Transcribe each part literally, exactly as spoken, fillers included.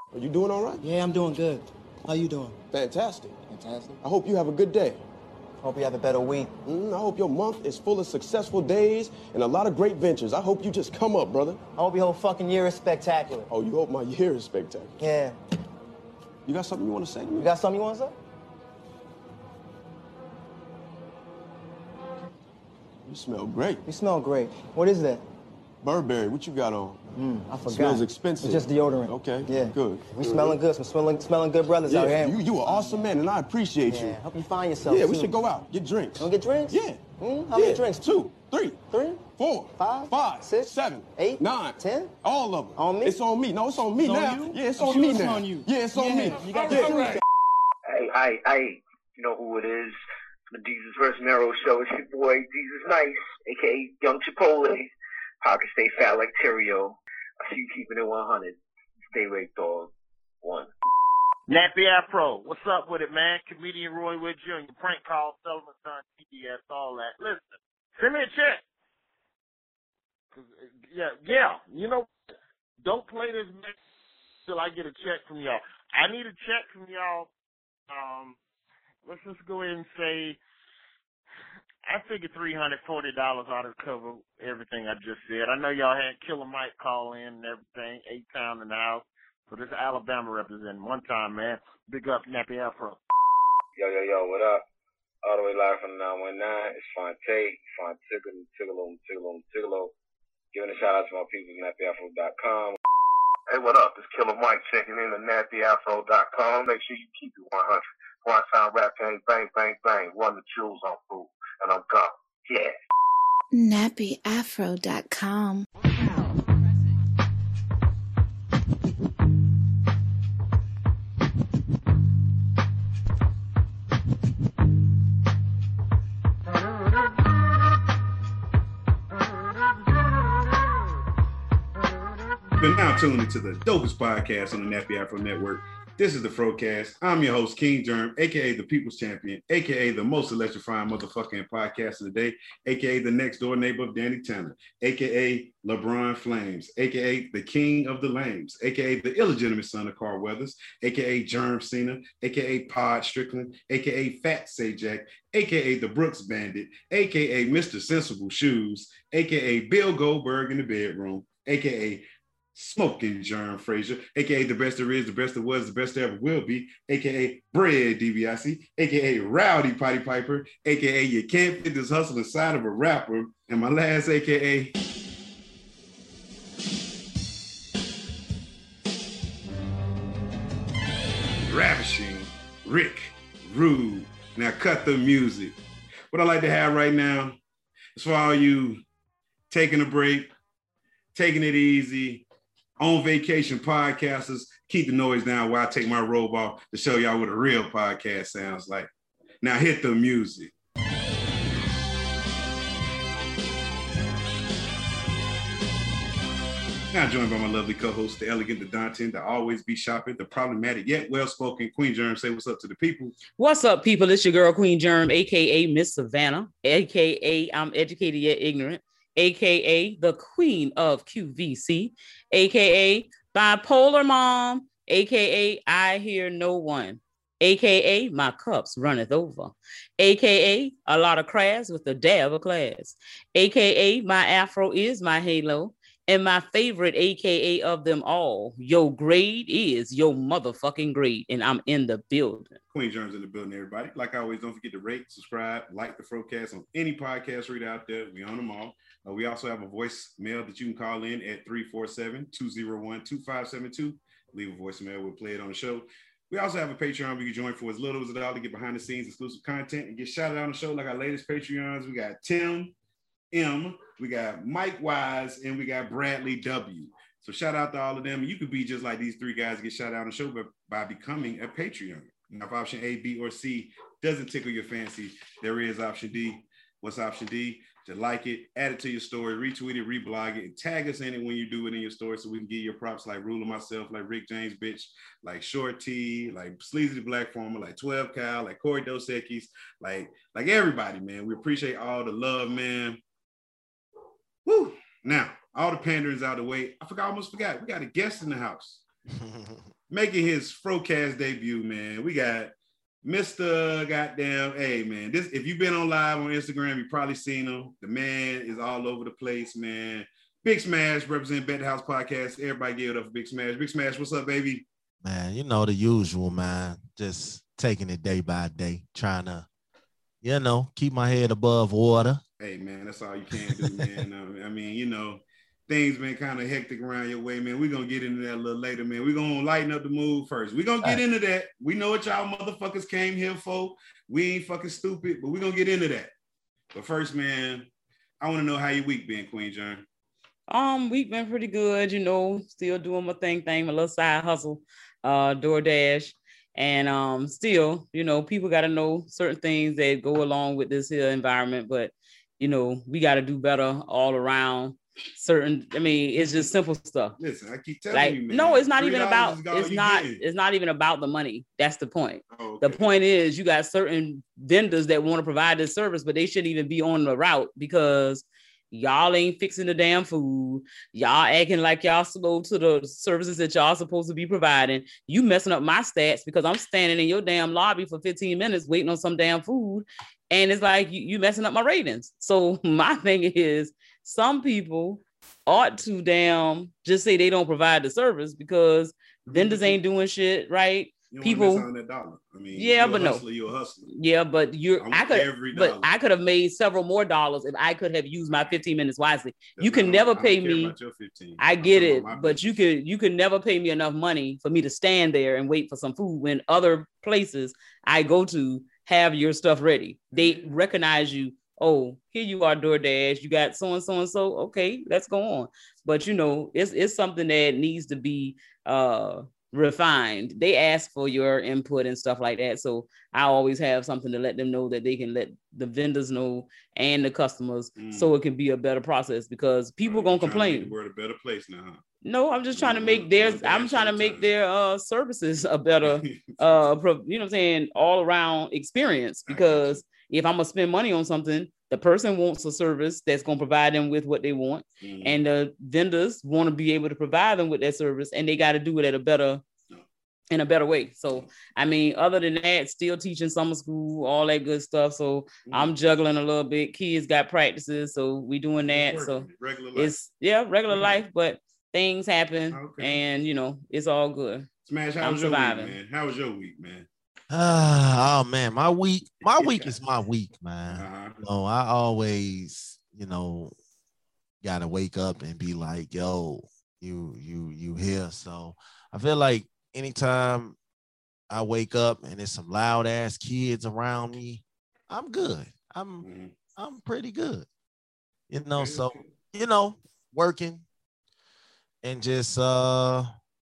Are you doing all right? Yeah, I'm doing good. How you doing? Fantastic. Fantastic. I hope you have a good day. Hope you have a better week. Mm, I hope your month is full of successful days and a lot of great ventures. I hope you just come up, brother. I hope your whole fucking year is spectacular. Oh, you hope my year is spectacular? Yeah. You got something you want to say to me? You got something you want to say? You smell great. You smell great. What is that? Burberry. What you got on? Mm, I forgot. Smells expensive. It's just deodorant. Okay. Yeah. Good. We smelling good. Some smelling, smelling good brothers yeah, out here. You, you an awesome man, and I appreciate yeah. you. Hope you find yourself. Yeah, too. we should go out, get drinks. Want to get drinks? Yeah. Mm, how yeah. many drinks? Two, three, three, four, five, five, six, seven, eight, nine, ten. All of them. On me? It's on me. No, it's on me it's now. On you? Yeah, it's I'm on sure me it's now. On you. Yeah, it's on yeah. me. You got yeah. all right. Hey, hey, hey. You know who it is? The Jesus versus Mero show. It's your boy, Jesus Nice, a k a. Young Chipotle. Pocket stay fat like Terrio. I see you keeping it one hundred. Stay awake, dog. One. Nappy Afro, what's up with it, man? Comedian Roy Wood Junior Prank call, Sullivan Son, T D S, all that. Listen, send me a check. Yeah, yeah. You know, don't play this mess till I get a check from y'all. I need a check from y'all. Um, let's just go ahead and say, I figure three hundred forty dollars ought to cover everything I just said. I know y'all had Killer Mike call in and everything, eight-town in the house. So this is Alabama representing. One time, man. Big up, Nappy Afro. Yo, yo, yo, what up? All the way live from the nine one nine. It's Fonte, Fontiglo, Tigolo, Tigolo, Tigolo. Giving a shout out to my people at nappy afro dot com. Hey, what up? It's Killer Mike checking in at nappy afro dot com. Make sure you keep it one hundred. One time rap game, bang, bang, bang. Run the jewels on food. And I'm gone. Yeah. nappy afro dot com. You're now tuned into the dopest podcast on the Nappy Afro Network. This is the Frocast. I'm your host, King Germ, a k a the People's Champion, a k a the most electrifying motherfucking podcast of the day, a k a the next door neighbor of Danny Tanner, a k a LeBron Flames, a k a the King of the Lames, a k a the illegitimate son of Carl Weathers, a k a Germ Cena, a k a Pod Strickland, a k a Fat Sajak, a k a the Brooks Bandit, a k a Mister Sensible Shoes, a k a Bill Goldberg in the bedroom, a k a Smoking Germ Frazier, a k a the best there is, the best there was, the best there ever will be, a k a Bread DiBiase, a k a Rowdy Potty Piper, a k a you can't fit this hustle inside of a rapper, and my last a k a Ravishing Rick Rude. Now cut the music. What I like to have right now is for all you taking a break, taking it easy, on vacation podcasters, keep the noise down while I take my robe off to show y'all what a real podcast sounds like. Now hit the music. Now joined by my lovely co-host, the elegant, the daunting, the always be shopping, the problematic yet well-spoken Queen Germ. Say what's up to the people. What's up, people? It's your girl, Queen Germ, a k a. Miss Savannah, a k a. I'm educated yet ignorant, a k a the Queen of Q V C, a k a Bipolar Mom, a k a I hear no one, a k a my cups runneth over, a k a a lot of crabs with a dab of class, a k a my afro is my halo, and my favorite A K A of them all, your grade is your motherfucking grade, and I'm in the building. Queen Germ's in the building, everybody. Like always, don't forget to rate, subscribe, like the Frocast on any podcast read out there. We on them all. Uh, we also have a voicemail that you can call in at three four seven, two oh one, two five seven two. Leave a voicemail. We'll play it on the show. We also have a Patreon where you can join for as little as a dollar to get behind the scenes exclusive content and get shouted out on the show like our latest Patreons. We got Tim M, we got Mike Wise, and we got Bradley W. So shout out to all of them. You could be just like these three guys, get shout out on the show by, by becoming a Patreon. Now, if option A, B, or C doesn't tickle your fancy, there is option D. What's option D? To like it, add it to your story, retweet it, reblog it, and tag us in it when you do it in your story so we can give your props like Ruler myself, like Rick James, bitch, like Short T, like Sleazy the Black Farmer, like twelve Cal, like Corey Dos Equis, like, like everybody, man. We appreciate all the love, man. Woo! Now, all the panderings out of the way. I forgot, almost forgot. We got a guest in the house. making his Frocast debut, man. We got Mister Goddamn, hey man, this if you've been on live on Instagram, you probably seen him. The man is all over the place, man. Big Smash represent Bet the House Podcast. Everybody give it up for Big Smash. Big Smash, what's up, baby? Man, you know the usual, man. Just taking it day by day, trying to, you know, keep my head above water. Hey man, that's all you can do, man. I mean, you know, things been kind of hectic around your way, man. We're gonna get into that a little later, man. We're gonna lighten up the mood first. We're gonna get right. into that. We know what y'all motherfuckers came here for. We ain't fucking stupid, but we're gonna get into that. But first, man, I want to know how your week been, Queen Germ. Um, week been pretty good, you know, still doing my thing, thing, my little side hustle, uh, DoorDash. And um, still, you know, people got to know certain things that go along with this here environment, but you know, we got to do better all around. Certain, I mean, it's just simple stuff. Listen, I keep telling like, you, man. no, it's not even about. It's not. Getting. It's not even about the money. That's the point. Oh, okay. The point is, you got certain vendors that want to provide this service, but they shouldn't even be on the route because y'all ain't fixing the damn food. Y'all acting like y'all slow to the services that y'all supposed to be providing. You messing up my stats because I'm standing in your damn lobby for fifteen minutes waiting on some damn food. And it's like you, you messing up my ratings. So my thing is, some people ought to damn just say they don't provide the service because vendors ain't doing shit, right? You people on that dollar. I mean, yeah, you're but a hustler, no, you're a hustler. Yeah, but you're. I, I could, but I could have made several more dollars if I could have used my fifteen minutes wisely. That's you can never pay me. I get it, but you could, you could never pay me enough money for me to stand there and wait for some food when other places I go to have your stuff ready. They recognize you. Oh, here you are, DoorDash. You got so and so and so. Okay, let's go on. But you know, it's it's something that needs to be uh. refined. They ask for your input and stuff like that. So I always have something to let them know that they can let the vendors know and the customers mm. so it can be a better process because people gonna complain. We're a better place now. Huh? No, I'm just trying to make their I'm trying to make their uh services a better uh pro, you know what I'm saying, all around experience because if I'm gonna spend money on something, the person wants a service that's going to provide them with what they want. Mm-hmm. And the vendors want to be able to provide them with that service and they got to do it at a better, in a better way. So, I mean, other than that, still teaching summer school, all that good stuff. So mm-hmm. I'm juggling a little bit. Kids got practices. So we doing that. So regular life. It's yeah, regular mm-hmm. life, but things happen okay. and you know, it's all good. Smash, how I'm was surviving. Your week, man? How was your week, man? Uh, oh man, my week, my week is my week, man. Uh-huh. You know, I always, you know, gotta wake up and be like, yo, you, you, you here. So I feel like anytime I wake up and there's some loud ass kids around me, I'm good. I'm, mm-hmm. I'm pretty good. You know, so you know, working and just uh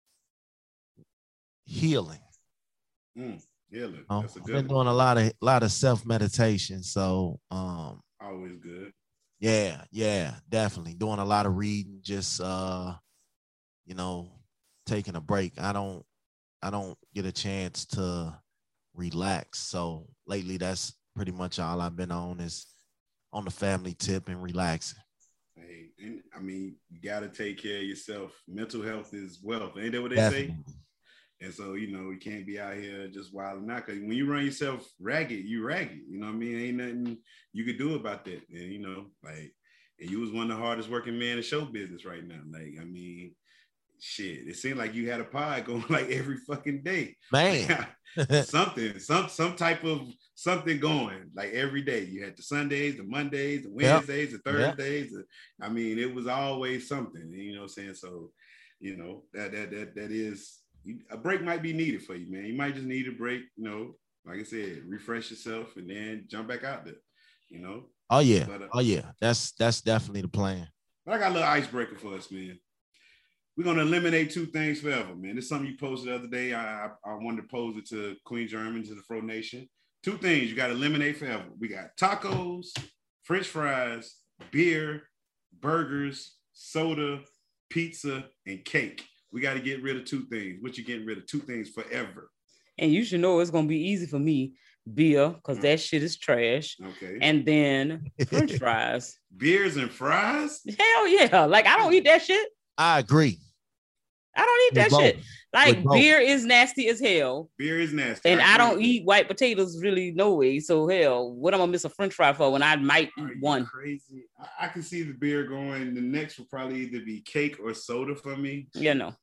healing. Mm. Healing. Um, That's a good I've been one. doing a lot of lot of self-meditation. So um always good. Yeah, yeah, definitely. Doing a lot of reading, just uh, you know, taking a break. I don't I don't get a chance to relax. So lately that's pretty much all I've been on is on the family tip and relaxing. Hey, and I mean, you gotta take care of yourself. Mental health is wealth. Ain't that what they Definitely. say? And so, you know, you can't be out here just wilding out because when you run yourself ragged, you ragged. You know what I mean? Ain't nothing you could do about that. And, you know, like, and you was one of the hardest working men in show business right now. Like, I mean, shit, it seemed like you had a pod going like every fucking day. Man. something, some some type of something going like every day. You had the Sundays, the Mondays, the Wednesdays, yep. the Thursdays. Yep. The, I mean, it was always something, you know what I'm saying? So, you know, that that that that is, a break might be needed for you, man. You might just need a break, you know, like I said, refresh yourself and then jump back out there, you know? Oh, yeah. But, uh, oh, yeah. That's that's definitely the plan. But I got a little icebreaker for us, man. We're going to eliminate two things forever, man. This is something you posted the other day. I, I, I wanted to pose it to Queen German, to the Fro Nation. Two things you got to eliminate forever. We got tacos, French fries, beer, burgers, soda, pizza, and cake. We got to get rid of two things. What you getting rid of? Two things forever. And you should know it's going to be easy for me. Beer, because that shit is trash. Okay. And then French fries. Beers and fries? Hell yeah. Like, I don't eat that shit. I agree. I don't eat that shit. Like With both. beer is nasty as hell. Beer is nasty. And I, agree don't with you. eat white potatoes really no way. So hell, what am I gonna miss a French fry for when I might Are eat you one? Crazy. I, I can see the beer going. The next will probably either be cake or soda for me. You know.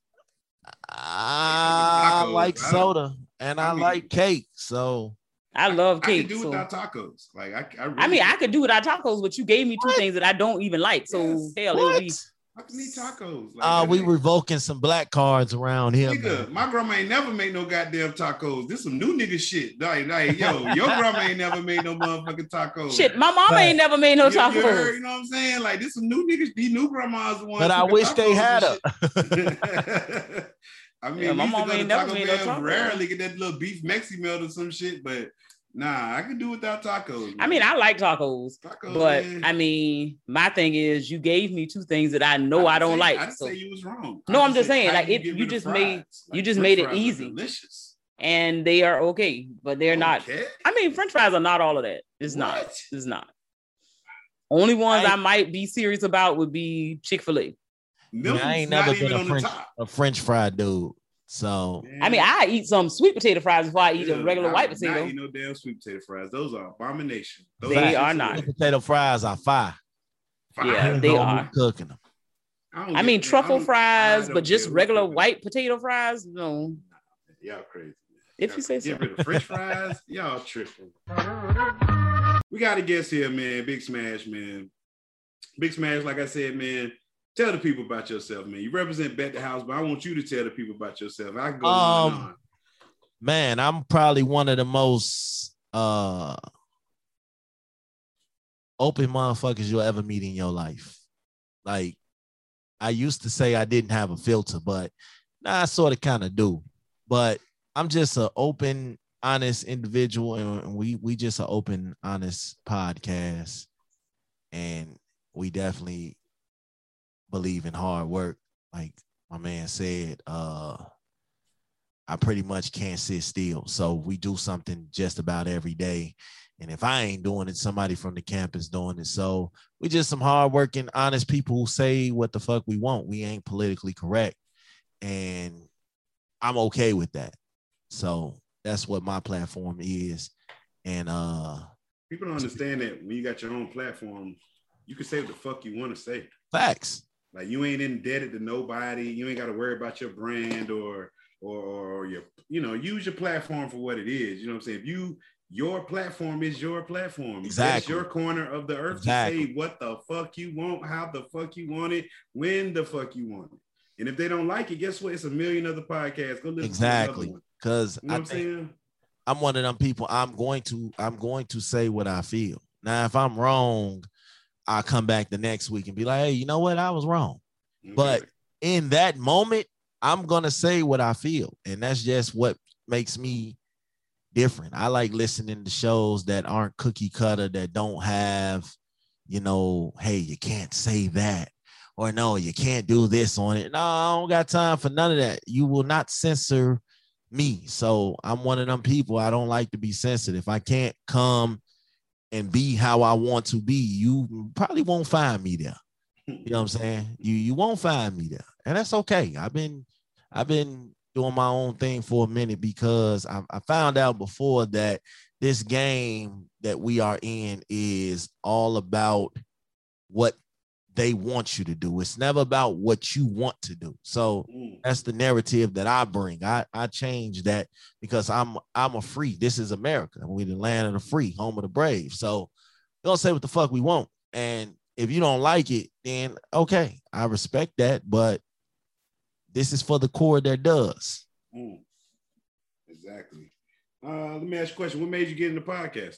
I Tacos, like I- soda and I, I mean- like cake. So I love I cake. can do so- without tacos. Like I, I, really I mean, I can. could do without tacos, but you gave me two What? things that I don't even like. So Yes. hell, it would be. what? I can eat tacos. Like, Uh, that we ain't- revoking some black cards around here. Nigga, man. my grandma ain't never made no goddamn tacos. This some new nigga shit. Like, like, yo, your grandma ain't never made no motherfucking tacos. Shit, my mama Right. ain't never made no You- you heard, tacos. you know what I'm saying? Like, this some new niggas. These new grandmas the ones. But I cooking wish they tacos had and her. shit. I mean, Yeah, we my used to mama go to ain't never Taco made no Bell, tacos. rarely get that little beef Mexi melt or some shit, but nah, I can do without tacos. I mean, I like tacos, Tacos, but man. I mean, my thing is, you gave me two things that I know I, didn't don't say- like. I didn't so- say you was wrong. No, I I'm just said, saying, how like, do it- get you rid of just made- fries? you just French made it fries are easy. Delicious. and they are okay, but they're not. Okay. I mean, French fries are not all of that. It's not. What? It's not. Only ones I- I might be serious about would be Chick-fil-A. Them I ain't not never even been a on French the top. a French fry dude. So I mean, I eat some sweet potato fries before I eat Yeah, a regular I white would potato. Not eat no damn sweet potato fries. Those are abomination. Those They shits are not. sweet potato fries are fire. fire. Yeah, Depends they on who are. cooking them. don't I mean, get- truffle I don't- I fries, don't but just care who's regular cooking. white potato fries, no. Y'all crazy. If you say Get so. rid of French fries. Y'all tripping. We got a guest here, man. Big Smash, man. Big Smash, like I said, man. Tell the people about yourself, man. You represent Bet the House, but I want you to tell the people about yourself. I can go on and Um, on. Man, I'm probably one of the most uh open motherfuckers you'll ever meet in your life. Like, I used to say I didn't have a filter, but now I sort of kind of do. But I'm just an open, honest individual, and we we just an open, honest podcast, and we definitely believe in hard work. Like my man said, uh, I pretty much can't sit still. So we do something just about every day. And if I ain't doing it, somebody from the campus doing it. So we just some hardworking, honest people who say what the fuck we want. We ain't politically correct. And I'm okay with that. So that's what my platform is. And uh People don't understand that when you got your own platform, you can say what the fuck you want to say. facts. Like, you ain't indebted to nobody. You ain't got to worry about your brand or, or or your, you know, use your platform for what it is. You know what I'm saying? If you, your platform is your platform. Exactly. That's your corner of the earth Exactly. to say what the fuck you want, how the fuck you want it, when the fuck you want it. And if they don't like it, guess what? It's a million other podcasts. Go listen Exactly. to another one. Because You know I what I'm think saying? I'm one of them people. I'm going to I'm going to say what I feel. Now, if I'm wrong, I'll come back the next week and be like, hey, you know what? I was wrong. But in that moment, I'm going to say what I feel. And that's just what makes me different. I like listening to shows that aren't cookie cutter, that don't have, you know, hey, you can't say that. Or no, you can't do this on it. No, I don't got time for none of that. You will not censor me. So I'm one of them people. I don't like to be censored. If I can't come and be how I want to be, you probably won't find me there. You know what I'm saying? You you won't find me there. And that's okay. I've been I've been doing my own thing for a minute because I, I found out before that this game that we are in is all about what they want you to do. It's never about what you want to do. So Mm. that's the narrative that I bring. I, I change that because I'm I'm a free. This is America. We're the land of the free, home of the brave. So we're gonna say what the fuck we want. And if you don't like it, then okay, I respect that. But this is for the core that does. Mm. Exactly. Uh, let me ask you a question. What made you get into podcast?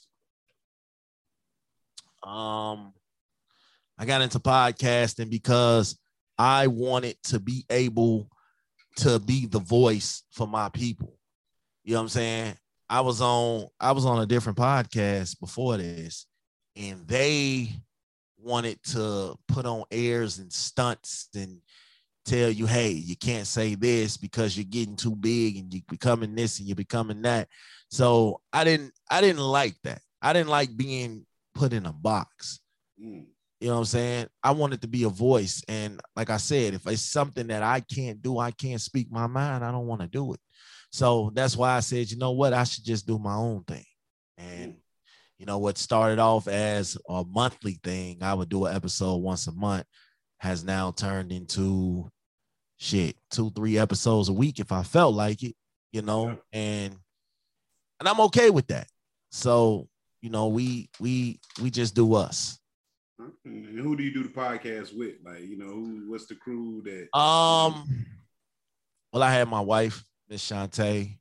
Um, I got into podcasting because I wanted to be able to be the voice for my people. You know what I'm saying? I was on I was on a different podcast before this, and they wanted to put on airs and stunts and tell you, hey, you can't say this because you're getting too big and you're becoming this and you're becoming that. So I didn't I didn't like that. I didn't like being put in a box. Mm. You know what I'm saying? I want it to be a voice. And like I said, if it's something that I can't do, I can't speak my mind, I don't want to do it. So that's why I said, you know what? I should just do my own thing. And, you know, what started off as a monthly thing, I would do an episode once a month, has now turned into shit, two, three episodes a week if I felt like it, you know, and and I'm okay with that. So, you know, we we we just do us. And who do you do the podcast with? Like, you know, who, what's the crew that? Um, well, I had my wife, Miss Shantae.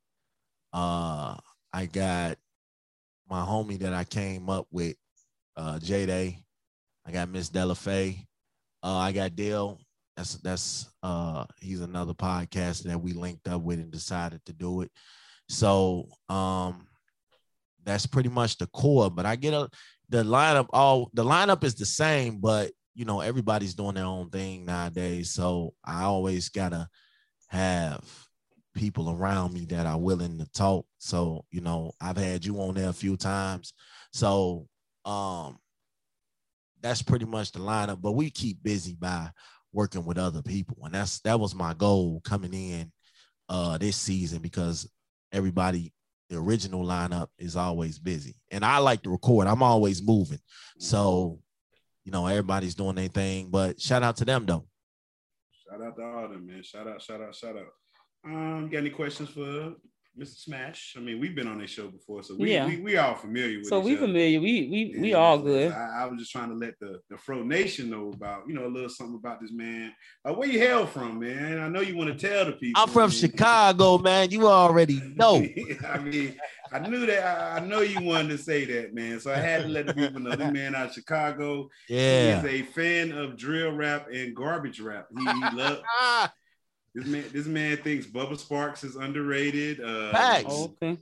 Uh, I got my homie that I came up with, uh, J-Day. I got Miss Delafay. Uh, I got Dale. That's that's uh, he's another podcaster that we linked up with and decided to do it. So um, that's pretty much the core. But I get a the lineup. All the lineup is the same, but you know everybody's doing their own thing nowadays. So I always gotta have people around me that are willing to talk. So you know I've had you on there a few times. So um, that's pretty much the lineup. But we keep busy by working with other people, and that's that was my goal coming in uh, this season because everybody. The original lineup is always busy, and I like to record. I'm always moving, so you know everybody's doing their thing. But shout out to them though. Shout out to all them, man. Shout out, shout out, shout out. Um, got any questions for Mister Smash? I mean, we've been on this show before, so we yeah. we, we all familiar with. So each we other. familiar. We we we Yeah, all so good. I, I was just trying to let the the Fro Nation know about you know a little something about this man. Uh, where you hail from, man? I know you want to tell the people. I'm from man. Chicago, man. You already know. I mean, I knew that. I, I know you wanted to say that, man. So I had to let the people know this man out of Chicago. Yeah. He is a fan of drill rap and garbage rap. He, he loves. This man, this man thinks Bubba Sparks is underrated. Uh, Facts. Okay.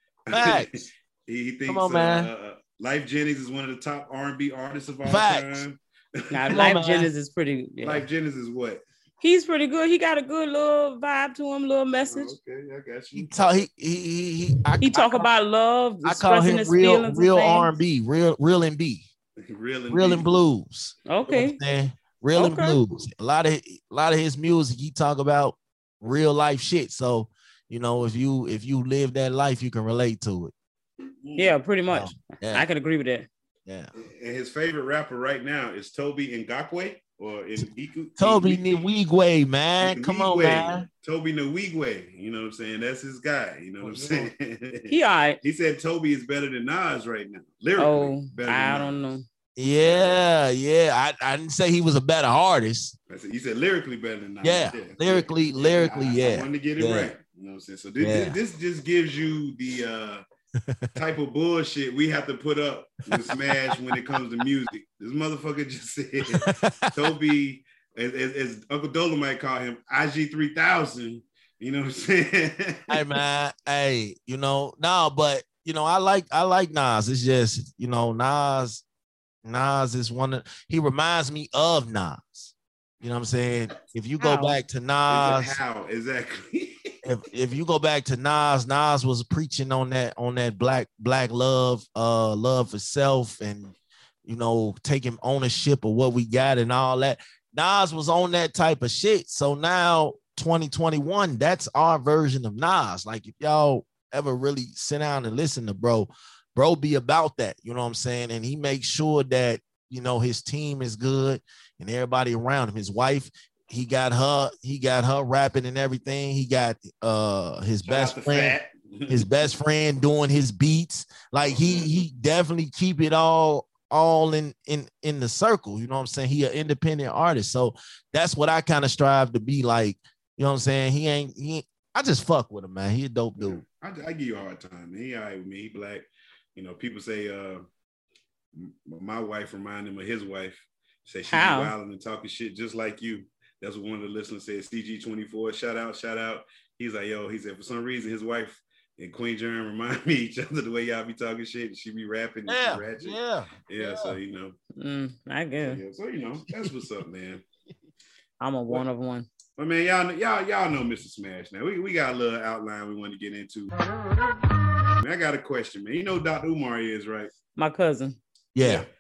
Facts. he, he thinks Come on, man. Uh, uh, Life Jennings is one of the top R and B artists of all Facts. time. Now, Come Life on, man. Jennings is pretty. Yeah. Life Jennings is what? He's pretty good. He got a good little vibe to him, little message. Oh, okay, I got you. He talk. He he he. He, I, He talk I, about love. I call expressing him his real feelings real and things. R and B, real real and B, Real and, real and blues. Okay. Man, real and Okay. blues. A lot of a lot of his music, he talk about real life shit. So you know, if you if you live that life, you can relate to it. Yeah, pretty much. Yeah. I can agree with that. Yeah. And his favorite rapper right now is Toby Ngakwe or Ngiku. Toby Nwigwe, man. Come on, man. Toby Nwigwe. You know what I'm saying? That's his guy. You know what I'm saying? He all right. He said Toby is better than Nas right now. Lyrically. Oh, better than I Nas. don't know. Yeah, yeah. I, I didn't say he was a better artist. I said, he said lyrically better than Nas. Yeah, lyrically, lyrically, I, yeah. I wanted to get it Yeah. right. You know what I'm saying? So this, Yeah. this, this just gives you the uh, type of bullshit we have to put up with Smash when it comes to music. This motherfucker just said Toby, as, as, as Uncle Dolomite called him, I G three thousand. You know what I'm saying? Hey man, hey, you know, no, but you know, I like I like Nas. It's just, you know, Nas, Nas is one of he reminds me of Nas. You know what I'm saying? If you go How? back to Nas, How exactly? if if you go back to Nas, Nas was preaching on that on that black black love, uh, love for self, and you know, taking ownership of what we got and all that. Nas was on that type of shit. So now twenty twenty-one, that's our version of Nas. Like if y'all ever really sit down and listen to bro, bro be about that. You know what I'm saying? And he makes sure that you know his team is good and everybody around him. His wife. He got her, he got her rapping and everything. He got uh his Shout best out to friend, Fat. his best friend doing his beats. Like he he definitely keep it all all in in in the circle. You know what I'm saying? He an independent artist. So that's what I kind of strive to be like. You know what I'm saying? He ain't he ain't, I just fuck with him, man. He a dope dude. I, I give you a hard time, man. He all right with me. He black. You know, people say uh my wife reminded him of his wife. Say she be How? wilding and talking shit just like you. That's what one of the listeners said. C G twenty-four, shout out, shout out. He's like, yo, he said, for some reason, his wife and Queen Germ remind me each other the way y'all be talking shit. And she be rapping and Yeah, she ratchet. yeah, yeah. yeah. So, you know. Mm, I guess. Yeah, so, you know, that's what's up, man. I'm a one of one. But, man, y'all, y'all, y'all know Mister Smash now. We, we got a little outline we want to get into. Man, I got a question, man. You know who Doctor Umar is, right? My cousin. Yeah.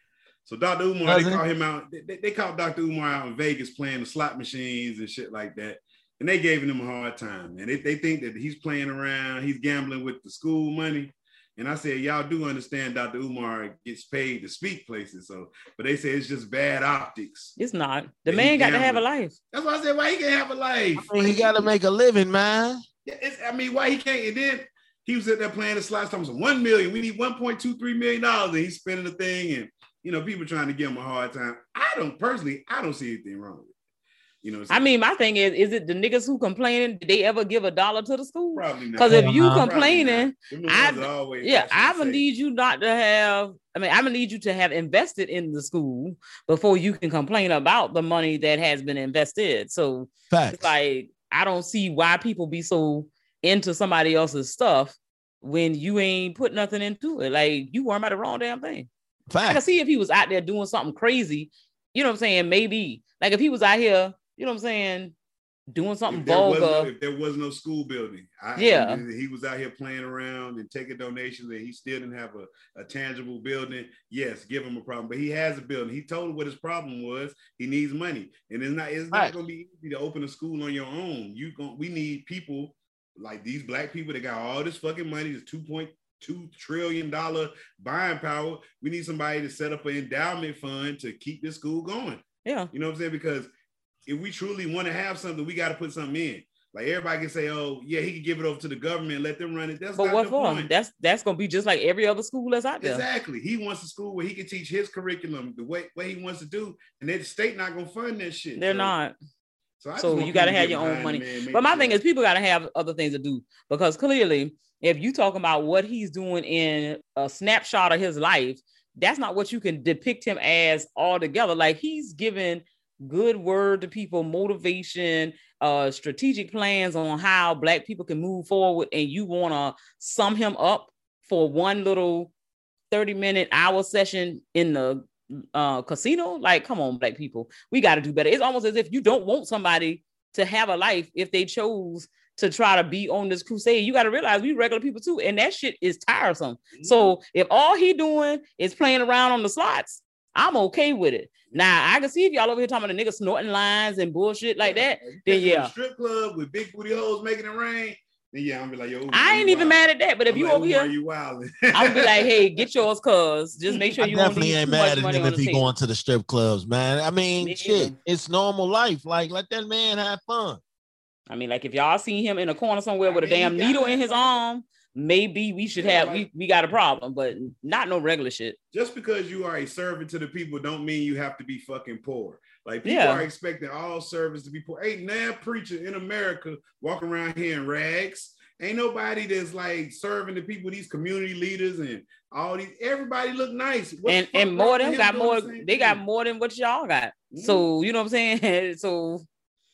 So Doctor Umar, Does they he? caught him out. They, they caught Doctor Umar out in Vegas playing the slot machines and shit like that. And they gave him a hard time. And they, they think that he's playing around, he's gambling with the school money. And I said, y'all do understand Doctor Umar gets paid to speak places. So, but they say it's just bad optics. It's not. The that man he got to have a gambling. life. That's why I said, why he can't have a life? I mean, he got to make a living, man. Yeah, it's, I mean, why he can't? And then he was at there playing the slots. Talking one million. We need one point two three million dollars, and he's spending the thing. And you know, people trying to give him a hard time. I don't personally. I don't see anything wrong with it. You know, I mean, my thing is, is it the niggas who complaining? Did they ever give a dollar to the school? Probably not. Because if you Uh-huh. complaining, I always, yeah, I'm gonna need you not to have. I mean, I'm gonna need you to have invested in the school before you can complain about the money that has been invested. So, Facts. it's like, I don't see why people be so into somebody else's stuff when you ain't put nothing into it. Like, you worry about the wrong damn thing. Facts. I can see if he was out there doing something crazy, you know what I'm saying? Maybe like if he was out here, you know what I'm saying, doing something if there was vulgar. no, if there was no school building, I, Yeah. he was out here playing around and taking donations, and he still didn't have a, a tangible building. Yes, give him a problem, but he has a building. He told him what his problem was. He needs money, and it's not it's not Right. going to be easy to open a school on your own. You going we need people like these black people that got all this fucking money, this two point two trillion dollar buying power. We need somebody to set up an endowment fund to keep this school going. Yeah, you know what I'm saying? Because if we truly want to have something, we got to put something in. Like everybody can say, "Oh, yeah, he can give it over to the government, let them run it." That's but not what the for? point. That's that's gonna be just like every other school that's out there. Exactly. He wants a school where he can teach his curriculum the way, way he wants to do, and the state not gonna fund that shit. They're so, not. So, I just So want you got to people have get your own behind money. the man, make But my sure- thing is, people got to have other things to do because clearly, if you talking about what he's doing in a snapshot of his life, that's not what you can depict him as altogether. Like he's giving good word to people, motivation, uh, strategic plans on how Black people can move forward, and you want to sum him up for one little thirty minute hour session in the uh, casino. Like, come on, Black people, we got to do better. It's almost as if you don't want somebody to have a life if they chose to try to be on this crusade. You got to realize we regular people too, and that shit is tiresome. Mm-hmm. So if all he doing is playing around on the slots, I'm okay with it. Now I can see if y'all over here talking about the nigga snorting lines and bullshit like that, then yeah. Strip club with big booty hoes making it rain. Then yeah, I'm be like, yo, I ain't even mad at that. But if I'm you like, over Umar, here, you wildin'. I'll be like, hey, get yours, cuz just make sure I you don't definitely leave ain't too mad much at money him on if the he table. going to the strip clubs, man. I mean, Me shit, either. it's normal life. Like, let that man have fun. I mean, like if y'all seen him in a corner somewhere with a I mean, damn he got needle it. in his arm, maybe we should Yeah, have like- we, we got a problem, but not no regular shit. Just because you are a servant to the people don't mean you have to be fucking poor. Like people Yeah. are expecting all servants to be poor. Ain't now preacher in America walking around here in rags. Ain't nobody that's like serving the people, these community leaders and all these. Everybody look nice. What the and fuck and wrong more with of them him got doing more the same they got thing? more than what y'all got. Mhm. So you know what I'm saying? So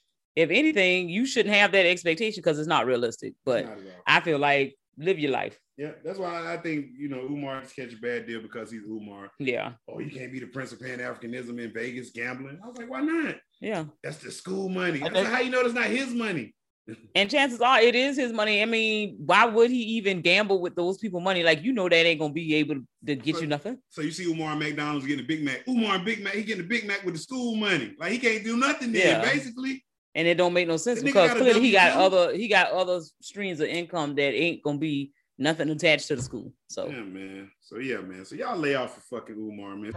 if anything, you shouldn't have that expectation because it's not realistic. But Not at all. I feel like live your life. Yeah, that's why I think, you know, Umar just catch a bad deal because he's Umar. Yeah. Oh, you can't be the Prince of Pan-Africanism in Vegas gambling. I was like, why not? Yeah. That's the school money. I And said, they- how you know that's not his money? And chances are it is his money. I mean, why would he even gamble with those people money? Like, you know, that ain't gonna be able to get So- you nothing. So you see Umar and McDonald's getting a Big Mac. Umar and Big Mac, he getting a Big Mac with the school money. Like he can't do nothing there, Yeah. basically. And it don't make no sense The nigga because got a clearly he got W two. other he got other streams of income that ain't gonna be nothing attached to the school. So Yeah, man. So yeah, man. So y'all lay off for fucking Umar, man.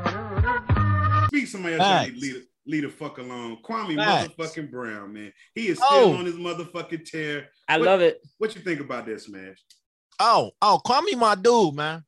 Speak somebody else Facts. need to lead, lead the fuck along. Kwame Facts. motherfucking Brown, man. He is still Oh. on his motherfucking tear. I What- love it. What you think about that, Smash? Oh, oh, call me my dude, man.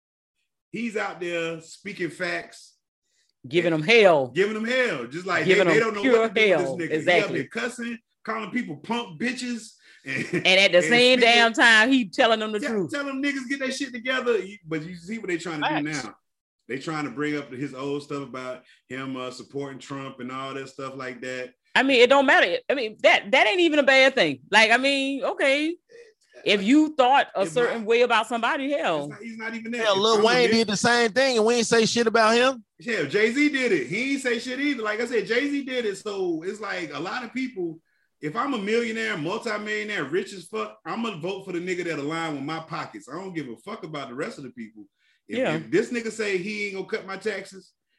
He's out there speaking facts, Giving them hell. giving them hell, just like Giving they, they them don't know pure what to do hell. with this nigga. Exactly. He up there cussing, calling people punk bitches, and, And at the and same speaking- damn time, he telling them the tell, truth. tell them niggas get that shit together. But you see what they trying to do Facts. now. They trying to bring up his old stuff about him uh, supporting Trump and all that stuff like that. I mean, it don't matter. I mean, that that ain't even a bad thing. Like, I mean, okay, if you thought a If certain my- way about somebody, It's hell, not- he's not even there. Yeah, If Lil I'm a Wayne nigga- did the same thing, and we ain't say shit about him. Yeah, Jay-Z did it. He ain't say shit either. Like I said, Jay-Z did it. So it's like a lot of people, if I'm a millionaire, multimillionaire, rich as fuck, I'm gonna vote for the nigga that align with my pockets. I don't give a fuck about the rest of the people. If, Yeah. if this nigga say he ain't gonna cut my taxes,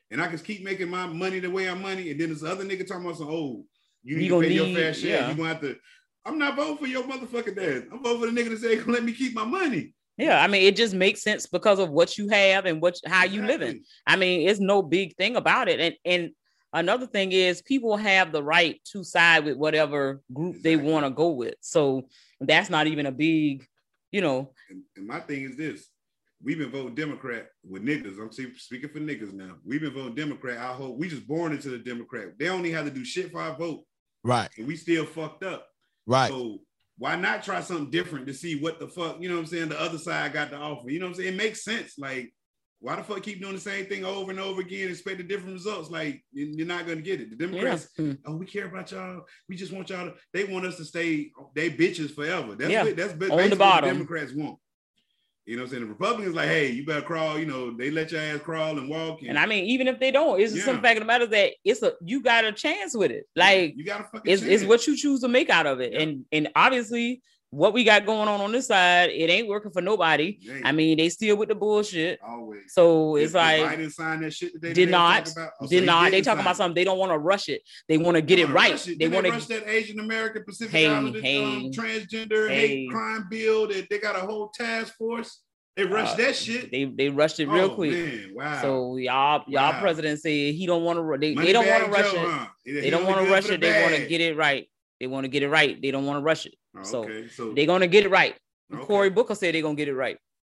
and I can keep making my money the way I'm money, and then this other nigga talking about some, oh, you need You to gonna pay your need- fair share. yeah. You gonna have to. I'm not voting for your motherfucking dad. I'm voting for the nigga that say, let me keep my money. Yeah, I mean, it just makes sense because of what you have and what how you living. I mean, it's no big thing about it. And and another thing is people have the right to side with whatever group Exactly. they want to go with. So that's not even a big, you know. And, and my thing is this. We've been voting Democrat with niggas. I'm speaking for niggas now. We've been voting Democrat. I hope we just born into the Democrat. They only have to do shit for our vote. Right. And we still fucked up. Right. So why not try something different to see what the fuck, you know what I'm saying, the other side got to offer? You know what I'm saying? It makes sense. Like, why the fuck keep doing the same thing over and over again, expecting different results? Like, you're not going to get it. The Democrats, yeah. oh, we care about y'all. We just want y'all to, they want us to stay, they bitches forever. That's yeah. what, that's basically what the Democrats want. You know what I'm saying? The Republicans like, hey, you better crawl, you know, they let your ass crawl and walk. And, and I mean, even if they don't, it's the yeah. simple fact of the matter that it's a, you got a chance with it. Like, you got a fucking it's, chance. It's what you choose to make out of it. Yeah. And, and obviously, what we got going on on this side, it ain't working for nobody. Dang. I mean, they still with the bullshit. Always. So it's did, like Biden signed that shit today. Did not. Oh, did so not. They talking about something. They don't want to rush it. They want to get it right. It. They want to rush that Asian American Pacific hey, Islander hey, um, transgender hey. hate crime bill. That they got a whole task force. They rushed uh, that shit. They they rushed it real oh, quick. Man, wow. So y'all y'all wow. president said he don't want to. They, they don't want to rush Joe, it. Huh? They, they don't want to rush it. They want to get it right. They want to get it right. They don't want to rush it. Oh, so, okay. so they're gonna get it right. Okay. Cory Booker said they're gonna get it right.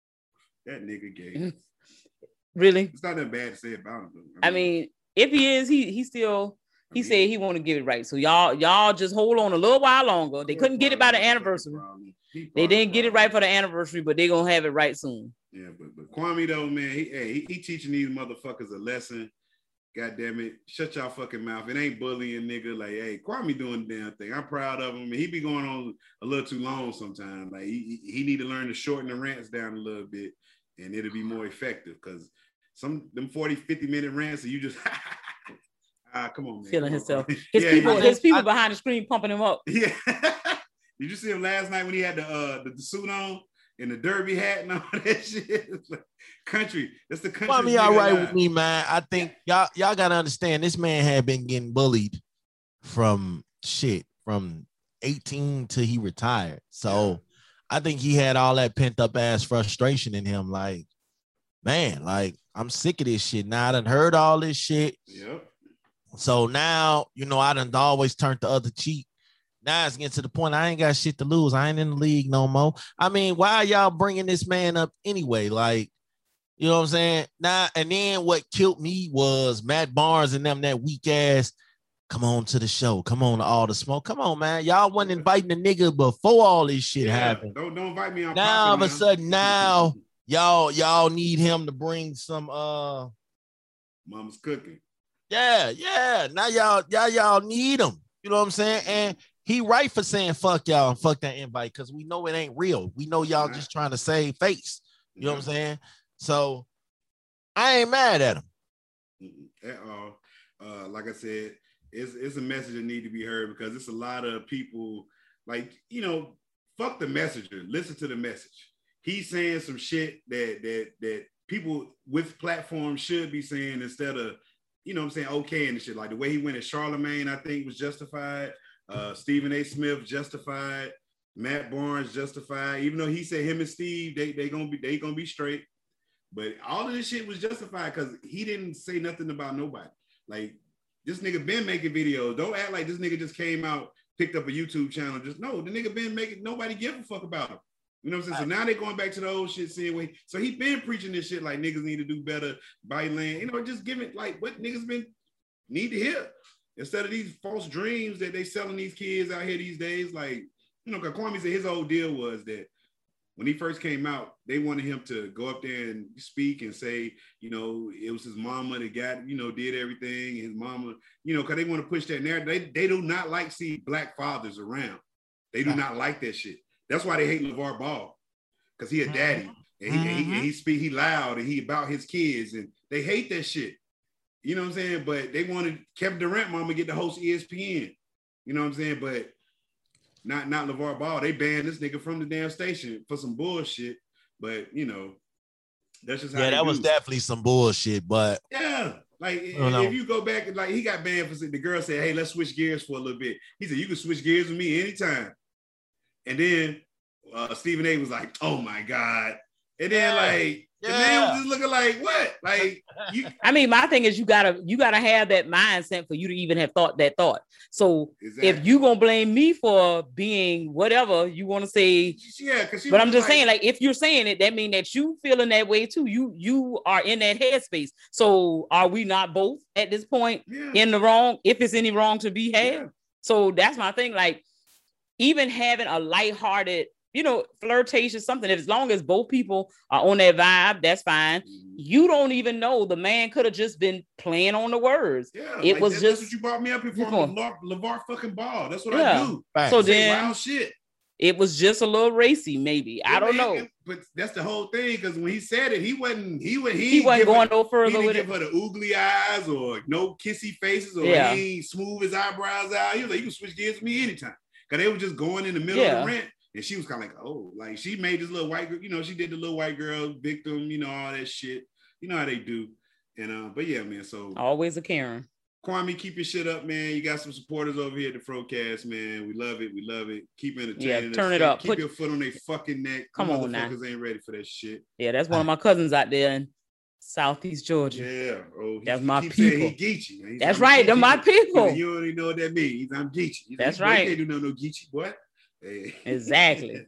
That nigga gay. Really? It's not that bad to say about him. I mean, I mean if he is, he he still he I mean, said he want to get it right. So y'all y'all just hold on a little while longer. They couldn't get it by the anniversary. They didn't get it right for the anniversary, but they're gonna have it right soon. Yeah, but, but Kwame though, man, he, hey, he he teaching these motherfuckers a lesson. God damn it, shut y'all fucking mouth. It ain't bullying, nigga. Like, hey, Kwame doing the damn thing. I'm proud of him. He be going on a little too long sometimes. Like, he, he need to learn to shorten the rants down a little bit, and it'll be more effective. Because some them forty, fifty minute rants, and you just ah, come on, man. Feeling come himself. On. His yeah, people, his people I, behind the screen pumping him up. Yeah. Did you see him last night when he had the uh the, the suit on? And the derby hat and all that shit. Like, country. That's the country. Well, I mean, all right with me, man. I think y'all y'all gotta understand this man had been getting bullied from shit from eighteen till he retired. So yeah. I think he had all that pent up ass frustration in him. Like, man, like I'm sick of this shit. Now I done heard all this shit. Yep. So now, you know, I done always turned the other cheek. Now it's getting to the point I ain't got shit to lose. I ain't in the league no more. I mean, why are y'all bringing this man up anyway? Like, you know what I'm saying? Now, and then what killed me was Matt Barnes and them, that weak ass, come on to the show. Come on to All the Smoke. Come on, man. Y'all wasn't inviting the nigga before all this shit yeah, happened. Don't, don't invite me on now all of a now. sudden, now y'all, y'all need him to bring some uh Mama's cooking. Yeah, yeah. Now y'all, y'all, y'all need him. You know what I'm saying? And he right for saying fuck y'all and fuck that invite because we know it ain't real. We know y'all just trying to save face. You know what I'm saying? So I ain't mad at him. At all. Uh, like I said, it's, it's a message that need to be heard because it's a lot of people like, you know, fuck the messenger. Listen to the message. He's saying some shit that that that people with platforms should be saying instead of, you know what I'm saying, okay and shit. Like the way he went at Charlemagne, I think was justified. Uh, Stephen A. Smith justified, Matt Barnes justified. Even though he said him and Steve, they they gonna be they gonna be straight. But all of this shit was justified because he didn't say nothing about nobody. Like this nigga been making videos. Don't act like this nigga just came out, picked up a YouTube channel. Just no, the nigga been making. Nobody give a fuck about him. You know what I'm saying? So now they're going back to the old shit, seeing way. So he been preaching this shit like niggas need to do better, buy land. You know, just give it like what niggas been need to hear. Instead of these false dreams that they selling these kids out here these days, like, you know, because Kwame said his whole deal was that when he first came out, they wanted him to go up there and speak and say, you know, it was his mama that got, you know, did everything. His mama, you know, because they want to push that narrative. They, they do not like see black fathers around. They do not like that shit. That's why they hate LeVar Ball, because he a daddy. And he, mm-hmm. and he, and he speak, he loud, and he about his kids. And they hate that shit. You know what I'm saying? But they wanted Kevin Durant mama get to host E S P N. You know what I'm saying? But not not LeVar Ball. They banned this nigga from the damn station for some bullshit. But, you know, That's just how Yeah, they that do. was definitely some bullshit, but Yeah. Like if, don't know. if you go back and like he got banned for the girl said, hey, let's switch gears for a little bit. He said, you can switch gears with me anytime. And then uh, Stephen A was like, oh my God. And then Yeah. like the Yeah. man was just looking like, what? Like you I mean, my thing is you gotta you gotta have that mindset for you to even have thought that thought. So Exactly. if you gonna blame me for being whatever you want to say, yeah, because but I'm just saying, like, if you're saying it, that means that you feeling that way too. You you are in that headspace. So are we not both at this point yeah. in the wrong? If it's any wrong to be had, Yeah. so that's my thing. Like, even having a lighthearted, you know, flirtatious something. As long as both people are on that vibe, that's fine. Mm-hmm. You don't even know the man could have just been playing on the words. Yeah, it like was that, just that's what you brought me up here for. going, LeVar, LeVar fucking Ball. That's what yeah. I do. Right. So Say then wild shit. It was just a little racy, maybe. Yeah, I don't man, know. and- But that's the whole thing. Because when he said it, he wasn't. He was. He, He wasn't going her, no He further didn't with give it. her the oogly eyes or no kissy faces or Yeah. he ain't smooth his eyebrows out. He was like, you can switch gears with me anytime. Because they were just going in the middle Yeah. of the rant. And she was kind of like, oh, like she made this little white girl, you know, she did the little white girl victim, you know, all that shit. You know how they do. And uh, but yeah, man. So Always a Karen. Kwame, keep your shit up, man. You got some supporters over here at the Frocast, man. We love it. We love it. Keep entertaining Yeah, us. turn it up. Keep Put- your foot on their fucking neck. Come Them on now. motherfuckers ain't ready for that shit. Yeah, that's one of my cousins out there in Southeast Georgia. Yeah. Oh, he, That's he my keeps saying people. He geeky. He's, That's I'm right. They're geeky. my people. You don't even know what that means. I'm geeky. He's That's like, "Boy, right. You can't do no, no geeky. What? Hey. Exactly.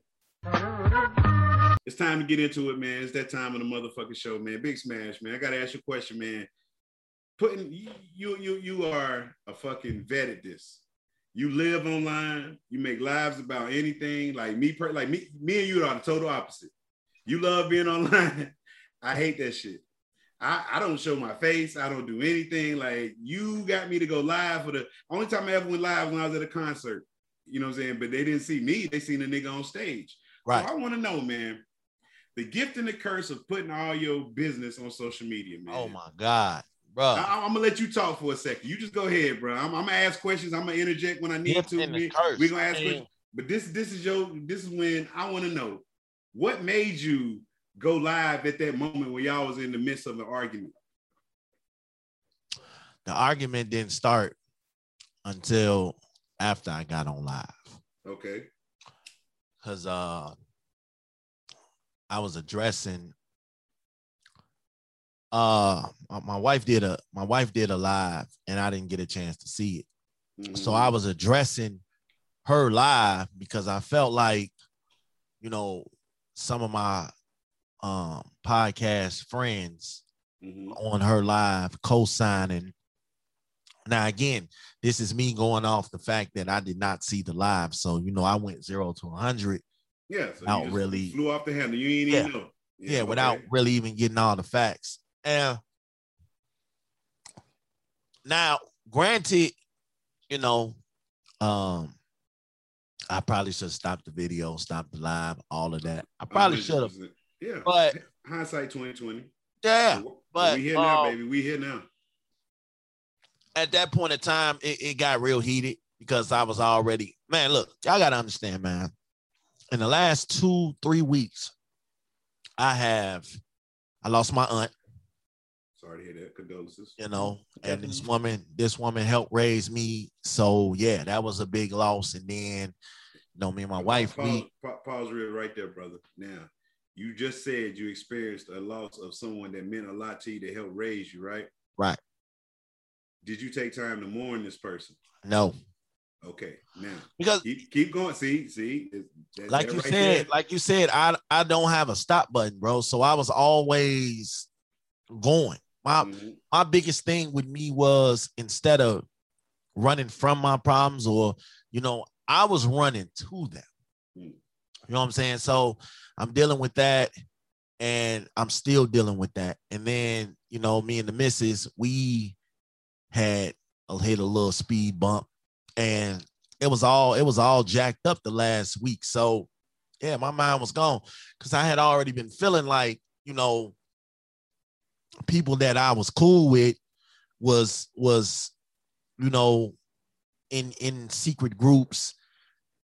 It's time to get into it, man. It's that time of the motherfucking show, man. Big Smash, man. I gotta ask you a question, man. Putting you, you, you are a fucking vet at this. You live online. You make lives about anything. Like me, per, like me, me and you are the total opposite. You love being online. I hate that shit. I, I don't show my face. I don't do anything. Like you got me to go live for the only time I ever went live when I was at a concert. You know what I'm saying? But they didn't see me. They seen a nigga on stage. Right. So I want to know, man, the gift and the curse of putting all your business on social media, man. Oh my God, bro. I, I'm gonna let you talk for a second. You just go ahead, bro. I'm, I'm gonna ask questions. I'm gonna interject when I need Gift to. and the We, curse. we're gonna ask I mean- questions. But this, this is your, this is when I want to know what made you go live at that moment when y'all was in the midst of an argument. The argument didn't start until after I got on live. Okay. Cause uh I was addressing uh my wife did a my wife did a live and I didn't get a chance to see it. Mm-hmm. So I was addressing her live because I felt like, you know, some of my um podcast friends Mm-hmm. on her live co-signing. Now again, this is me going off the fact that I did not see the live. So, you know, I went zero to a hundred. Yeah, so Out you just really- flew off the handle. You ain't Yeah. even know. Yeah, without okay. really even getting all the facts. And now, granted, you know, um, I probably should stop the video, stop the live, all of that. I probably should have. one hundred percent. Yeah, But hindsight twenty twenty. yeah, but we here now, um, baby. We here now. at that point in time, it, it got real heated because I was already, man, look, y'all got to understand, man. In the last two, three weeks, I have, I lost my aunt, Sorry to hear that. Condolences. you know, and this woman, this woman helped raise me. So yeah, that was a big loss. And then, you know, me and my wife, pause, we, pa- pause real right there, brother. Now, you just said you experienced a loss of someone that meant a lot to you that helped raise you, right? right. Did you take time to mourn this person? No, Okay, now because keep, keep going. See, see, it- that- like that you right said, there. like you said, I, I don't have a stop button, bro. So I was always going. My, Mhm. my biggest thing with me was instead of running from my problems or, you know, I was running to them. Mm. You know what I'm saying? So I'm dealing with that and I'm still dealing with that. And then, you know, me and the missus, we had a, hit a little speed bump and it was all, it was all jacked up the last week. So yeah, my mind was gone because I had already been feeling like, you know, people that I was cool with was, was, you know, in, in secret groups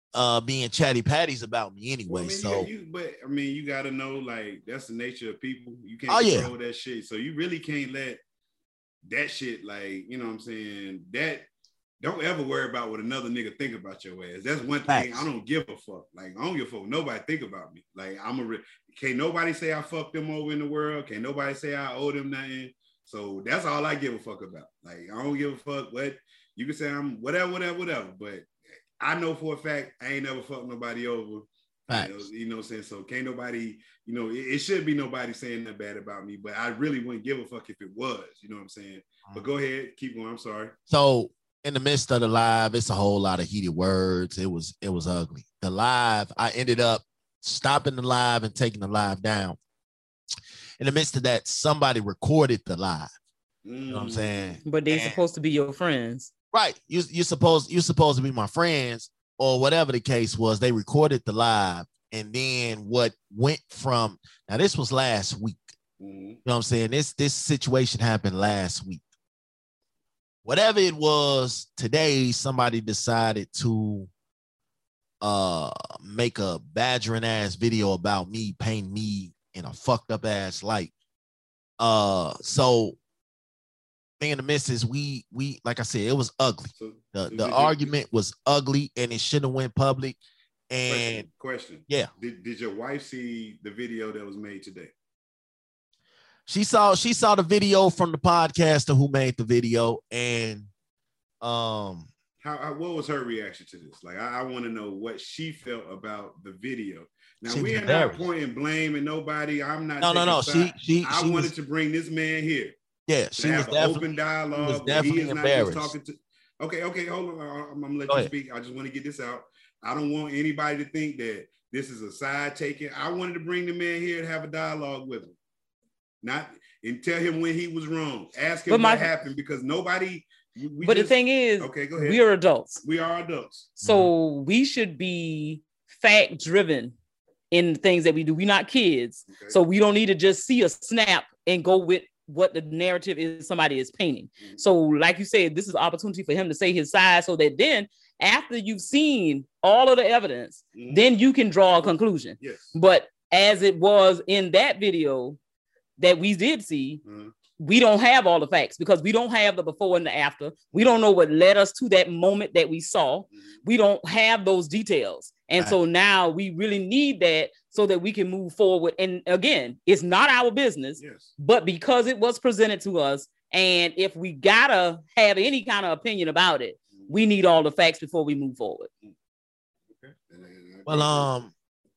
uh being chatty patties about me anyway. Well, I mean, so you, you, but I mean, you got to know, like, that's the nature of people. You can't oh, control yeah. that shit. So you really can't let that shit, like, you know what I'm saying? That don't ever worry about what another nigga think about your ass. That's one thing. Facts. I don't give a fuck. Like, I don't give a fuck. Nobody think about me. Like, I'm a. Re- can't nobody say I fucked them over in the world. Can't nobody say I owe them nothing. So that's all I give a fuck about. Like, I don't give a fuck what you can say. I'm whatever, whatever, whatever. But I know for a fact I ain't never fucked nobody over. Facts. You know, you know what I'm saying? So can't nobody, you know, it, it should be nobody saying that bad about me, but I really wouldn't give a fuck if it was, you know what I'm saying? But go ahead, keep going. I'm sorry. So in the midst of the live, it's a whole lot of heated words. It was it was ugly. The live, I ended up stopping the live and taking the live down. In the midst of that, somebody recorded the live. Mm. You know what I'm saying? But they're And- supposed to be your friends. Right. You you supposed you're supposed to be my friends, or whatever the case was. They recorded the live, and then what went from now this was last week. Mm-hmm. You know what I'm saying? This this situation happened last week. Whatever it was, today somebody decided to uh make a badgering ass video about me, paint me in a fucked up ass light. Uh so me and the missus, we we like I said, it was ugly. So, The so the did you- argument was ugly and it shouldn't have went public. And question, question. yeah, Did, did your wife see the video that was made today? she saw she saw the video from the podcaster who made the video, and um How, how what was her reaction to this? Like, I, I want to know what she felt about the video. Now, She we was are not embarrassed. pointing blame at nobody. I'm not. no no taking no side. she she I she wanted was, to bring this man here. yeah To she was have an definitely open dialogue. was where he definitely is not embarrassed. just talking to. Okay, okay, hold on. I'm, I'm gonna let Go you ahead. speak. I just want to get this out. I don't want anybody to think that this is a side taking. I wanted to bring the man here and have a dialogue with him, not and tell him when he was wrong. Ask him But my- what happened, because nobody. We but just, the thing is, okay, go ahead. we are adults. We are adults. So we should be fact driven in the things that we do. We're not kids. Okay. So we don't need to just see a snap and go with what the narrative is somebody is painting. Mm-hmm. So like you said, this is an opportunity for him to say his side, so that then after you've seen all of the evidence, Mhm. then you can draw a conclusion. Yes. But as it was in that video that we did see, Mhm. we don't have all the facts because we don't have the before and the after. We don't know what led us to that moment that we saw. We don't have those details. And so now we really need that so that we can move forward. And again, it's not our business, Yes. but because it was presented to us, and if we gotta have any kind of opinion about it, we need all the facts before we move forward. Okay. And- and- well um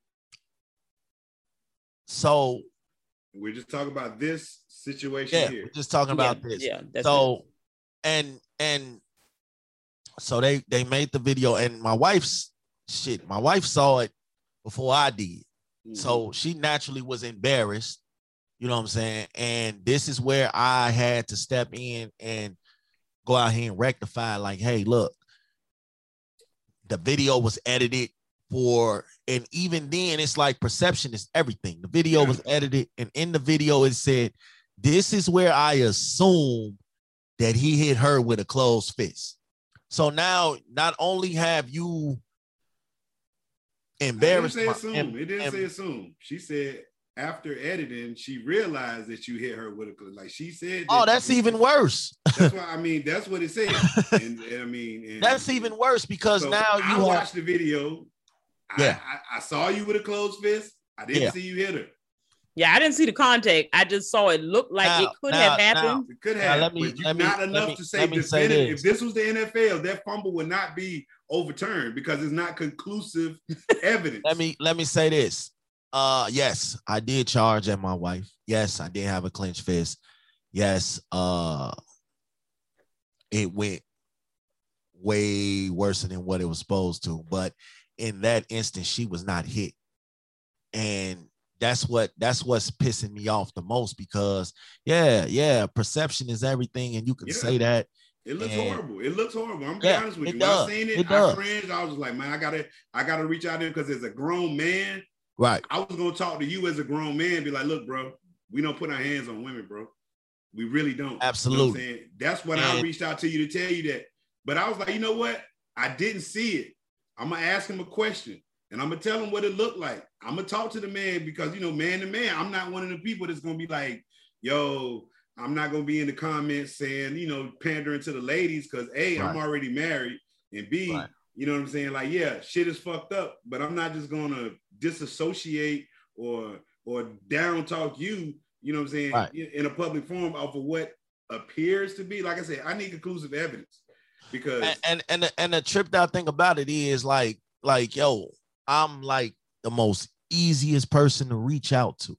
so we're just talking about this situation yeah here. we're just talking Yeah, about this. yeah, that's so and and so they they made the video, and my wife's shit my wife saw it before I did. Mhm. So she naturally was embarrassed, you know what I'm saying? And this is where I had to step in and go out here and rectify, like, hey, look, the video was edited for, and even then, it's like perception is everything. The video Yeah. was edited, and in the video, it said, this is where I assume that he hit her with a closed fist. So now, not only have you embarrassed, I didn't my- say assume. em- It didn't em- say assume. She said after editing, she realized that you hit her with a like. She said. oh, that that's you- even worse. That's why I mean. That's what it said. and, and I mean, and, That's even worse because so now I you have, watched the video. Yeah. I, I, I saw you with a closed fist. I didn't Yeah. see you hit her. Yeah, I didn't see the contact. I just saw it look like Now- it could now- have happened. It could Now, have, let me- but you, let me- not let enough me- to say let me say definitive. this. If this was the N F L, that fumble would not be overturned because it's not conclusive evidence. let me let me say this. Uh yes, I did charge at my wife. Yes, I did have a clenched fist. Yes, uh it went way worse than what it was supposed to, but in that instance she was not hit. And that's what that's what's pissing me off the most, because yeah, yeah, perception is everything, and you can Yeah. say that. It looks And- horrible. It looks horrible. I'm gonna Yeah, be honest with it you. does. When I seen it, It I does. cringed. I was just like, man, I gotta, I gotta reach out to him because as a grown man, Right. I was gonna talk to you as a grown man, and be like, look, bro, we don't put our hands on women, bro. We really don't. You know what I'm Absolutely. saying? That's when I And- reached out to you to tell you that. But I was like, you know what? I didn't see it. I'm gonna ask him a question, and I'm gonna tell him what it looked like. I'm gonna talk to the man because you know, man to man, I'm not one of the people that's gonna be like, yo, I'm not gonna be in the comments saying, you know, pandering to the ladies because A, right. I'm already married, and B, right. you know what I'm saying? Like, yeah, shit is fucked up, but I'm not just gonna disassociate or or down talk you, you know what I'm saying, right. in a public forum off of what appears to be. Like I said, I need conclusive evidence. Because and and and the, and the tripped out thing about it is like like yo, I'm like the most easiest person to reach out to.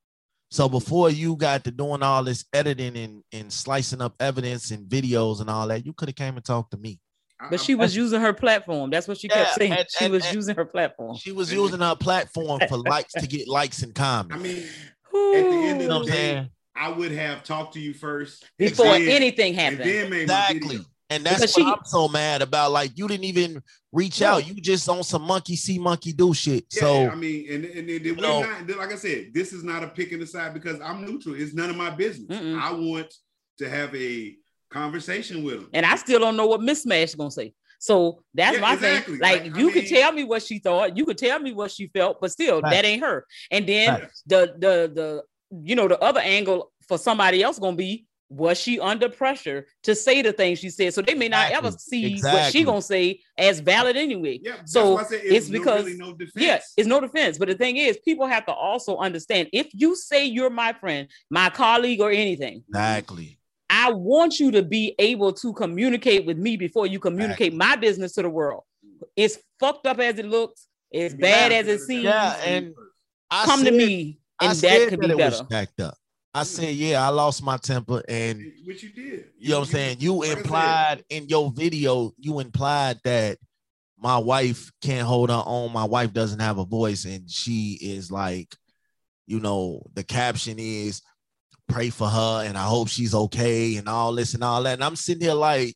So before you got to doing all this editing and, and slicing up evidence and videos and all that, you could have came and talked to me. But she was using her platform. That's what she yeah, kept saying. and, she and, was and using her platform. She was using her platform for likes to get likes and comments. I mean, Ooh. At the end of the day, I would have talked to you first before then, anything happened. And then made exactly. My and that's because what she, I'm so mad about. Like, you didn't even reach no. out. You just on some monkey see, monkey do shit. Yeah, so I mean, and, and, and we're know, not, like I said, this is not a pick in the side because I'm neutral. It's none of my business. Mm-mm. I want to have a conversation with him. And I still don't know what Miss Smash gonna say. So that's yeah, my exactly. thing. Like, like you I could mean, tell me what she thought, you could tell me what she felt, but still, right. that ain't her. And then right. the the the you know the other angle for somebody else gonna be, was she under pressure to say the things she said? So they may not exactly. ever see exactly. what she gonna say as valid anyway. Yeah, so it's, it's because no, really no defense. Yeah, it's no defense. But the thing is, people have to also understand, if you say you're my friend, my colleague, or anything, exactly. I want you to be able to communicate with me before you communicate exactly. my business to the world. It's fucked up as it looks. It's yeah, bad as it seems. Yeah, and I come said, to me, and I that could that be it better. Was backed up. I said, yeah, I lost my temper, and which you did. You, you know what I'm saying? You like implied in your video, you implied that my wife can't hold her own. My wife doesn't have a voice, and she is like, you know, the caption is, pray for her, and I hope she's okay, and all this and all that. And I'm sitting here like,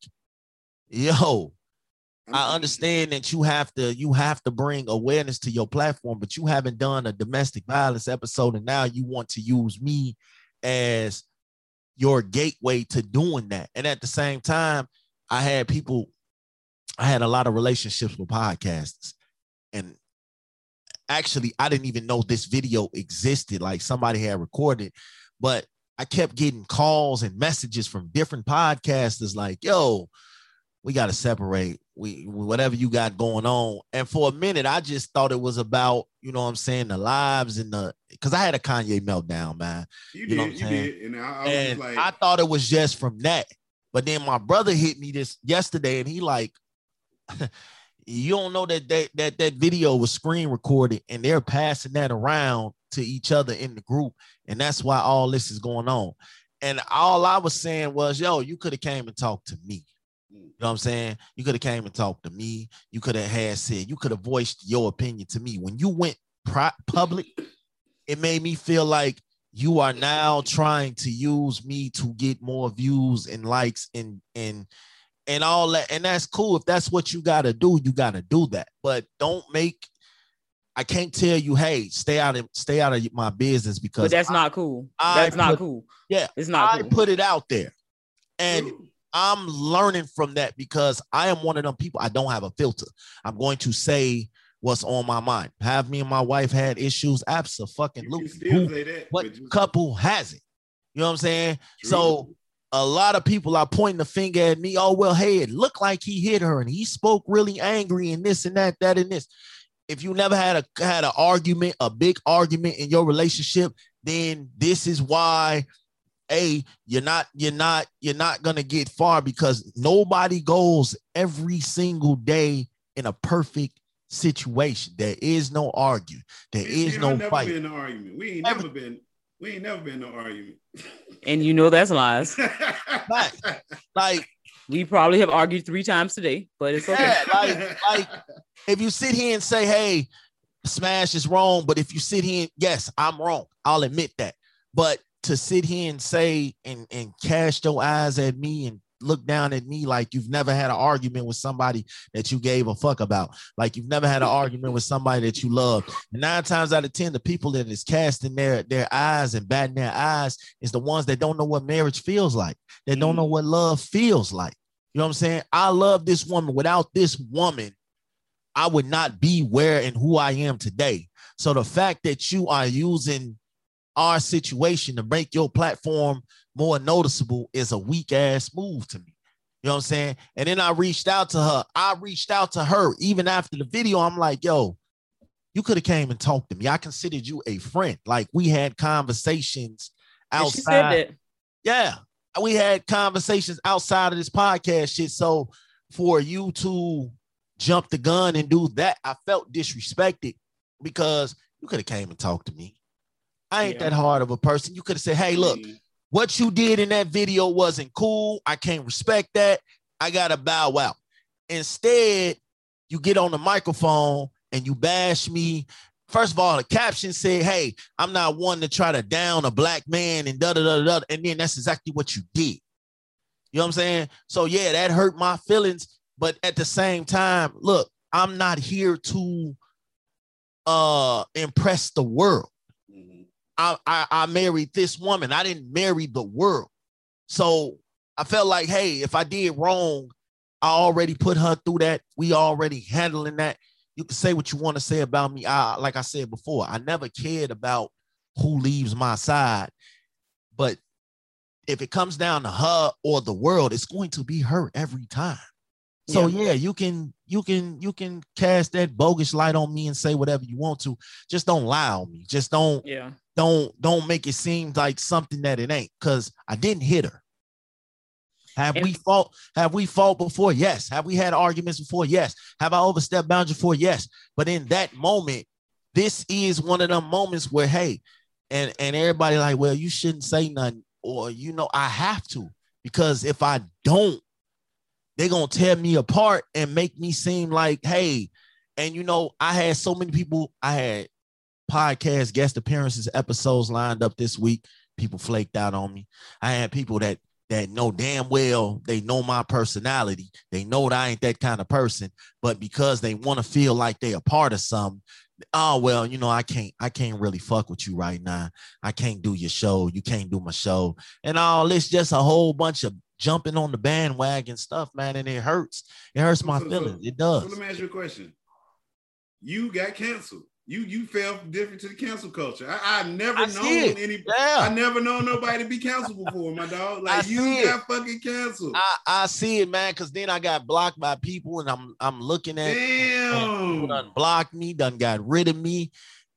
yo, I understand that you have to you have to bring awareness to your platform, but you haven't done a domestic violence episode, and now you want to use me as your gateway to doing that. And at the same time, I had people, I had a lot of relationships with podcasters, and actually I didn't even know this video existed. Like, somebody had recorded, but I kept getting calls and messages from different podcasters like, yo, we got to separate. We, whatever you got going on. And for a minute, I just thought it was about, you know what I'm saying, the lives and the, because I had a Kanye meltdown, man. You, you did, know what I'm you saying? did. And, I, I, and was like, I thought it was just from that. But then my brother hit me this yesterday, and he like, you don't know that that, that that video was screen recorded, and they're passing that around to each other in the group. And that's why all this is going on. And all I was saying was, yo, you could have came and talked to me. You know what I'm saying? You could have came and talked to me. You could have had said, you could have voiced your opinion to me. When you went pri- public, it made me feel like you are now trying to use me to get more views and likes and and and all that. And that's cool. If that's what you got to do, you got to do that. But don't make, I can't tell you, hey, stay out of stay out of my business, because but that's I, not cool. That's I not put, cool. Yeah, it's not. I cool. put it out there, and I'm learning from that, because I am one of them people. I don't have a filter. I'm going to say what's on my mind. Have me and my wife had issues? Absolutely. What couple hasn't? You know what I'm saying? True. So a lot of people are pointing the finger at me. Oh, well, hey, it looked like he hit her, and he spoke really angry, and this and that, that and this. If you never had a had an argument, a big argument in your relationship, then this is why, A, you're not, you're not, you're not gonna get far, because nobody goes every single day in a perfect situation. There is no argument. There See, is no I've never fight. Been no argument. We ain't every- never been. We ain't never been no argument. And you know that's lies. Like, like we probably have argued three times today, but it's okay. Yeah, like, like if you sit here and say, hey, Smash is wrong, but if you sit here and, yes, I'm wrong, I'll admit that. But to sit here and say and, and cast your eyes at me and look down at me like you've never had an argument with somebody that you gave a fuck about, like you've never had an argument with somebody that you love. And nine times out of ten, the people that is casting their, their eyes and batting their eyes is the ones that don't know what marriage feels like. They don't know what love feels like. You know what I'm saying? I love this woman. Without this woman, I would not be where and who I am today. So the fact that you are using our situation to make your platform more noticeable is a weak ass move to me. You know what I'm saying? And then I reached out to her. I reached out to her even after the video. I'm like, yo, you could have came and talked to me. I considered you a friend. Like we had conversations outside. She said that. Yeah, we had conversations outside of this podcast shit. So for you to jump the gun and do that, I felt disrespected because you could have came and talked to me. I ain't yeah. that hard of a person. You could have said, hey, look, what you did in that video wasn't cool. I can't respect that. I got to bow out. Instead, you get on the microphone and you bash me. First of all, the caption said, hey, I'm not one to try to down a black man and da-da-da-da. And then that's exactly what you did. You know what I'm saying? So, yeah, that hurt my feelings. But at the same time, look, I'm not here to uh, impress the world. I, I, I married this woman. I didn't marry the world. So I felt like, hey, if I did wrong, I already put her through that. We already handling that. You can say what you want to say about me. I, like I said before, I never cared about who leaves my side. But if it comes down to her or the world, it's going to be her every time. So yeah. yeah, you can you can you can cast that bogus light on me and say whatever you want to. Just don't lie on me. Just don't yeah. don't don't make it seem like something that it ain't. Because I didn't hit her. Have and- we fought? Have we fought before? Yes. Have we had arguments before? Yes. Have I overstepped boundaries before? Yes. But in that moment, this is one of them moments where hey, and and everybody like, well, you shouldn't say nothing, or you know, I have to, because if I don't, they're going to tear me apart and make me seem like, hey, and you know, I had so many people, I had podcast guest appearances, episodes lined up this week. People flaked out on me. I had people that that know damn well, they know my personality. They know that I ain't that kind of person, but because they want to feel like they a part of something, oh, well, you know, I can't, I can't really fuck with you right now. I can't do your show. You can't do my show. And all this, just a whole bunch of jumping on the bandwagon stuff, man, and it hurts. It hurts my so, feelings. So, it does. So let me ask you a question. You got canceled. You you fell different to the cancel culture. I, I've never I known any. Yeah. I never known nobody to be canceled before, my dog. Like you it. got fucking canceled. I, I see it, man. Because then I got blocked by people, and I'm I'm looking at. Damn. People done blocked me, done got rid of me.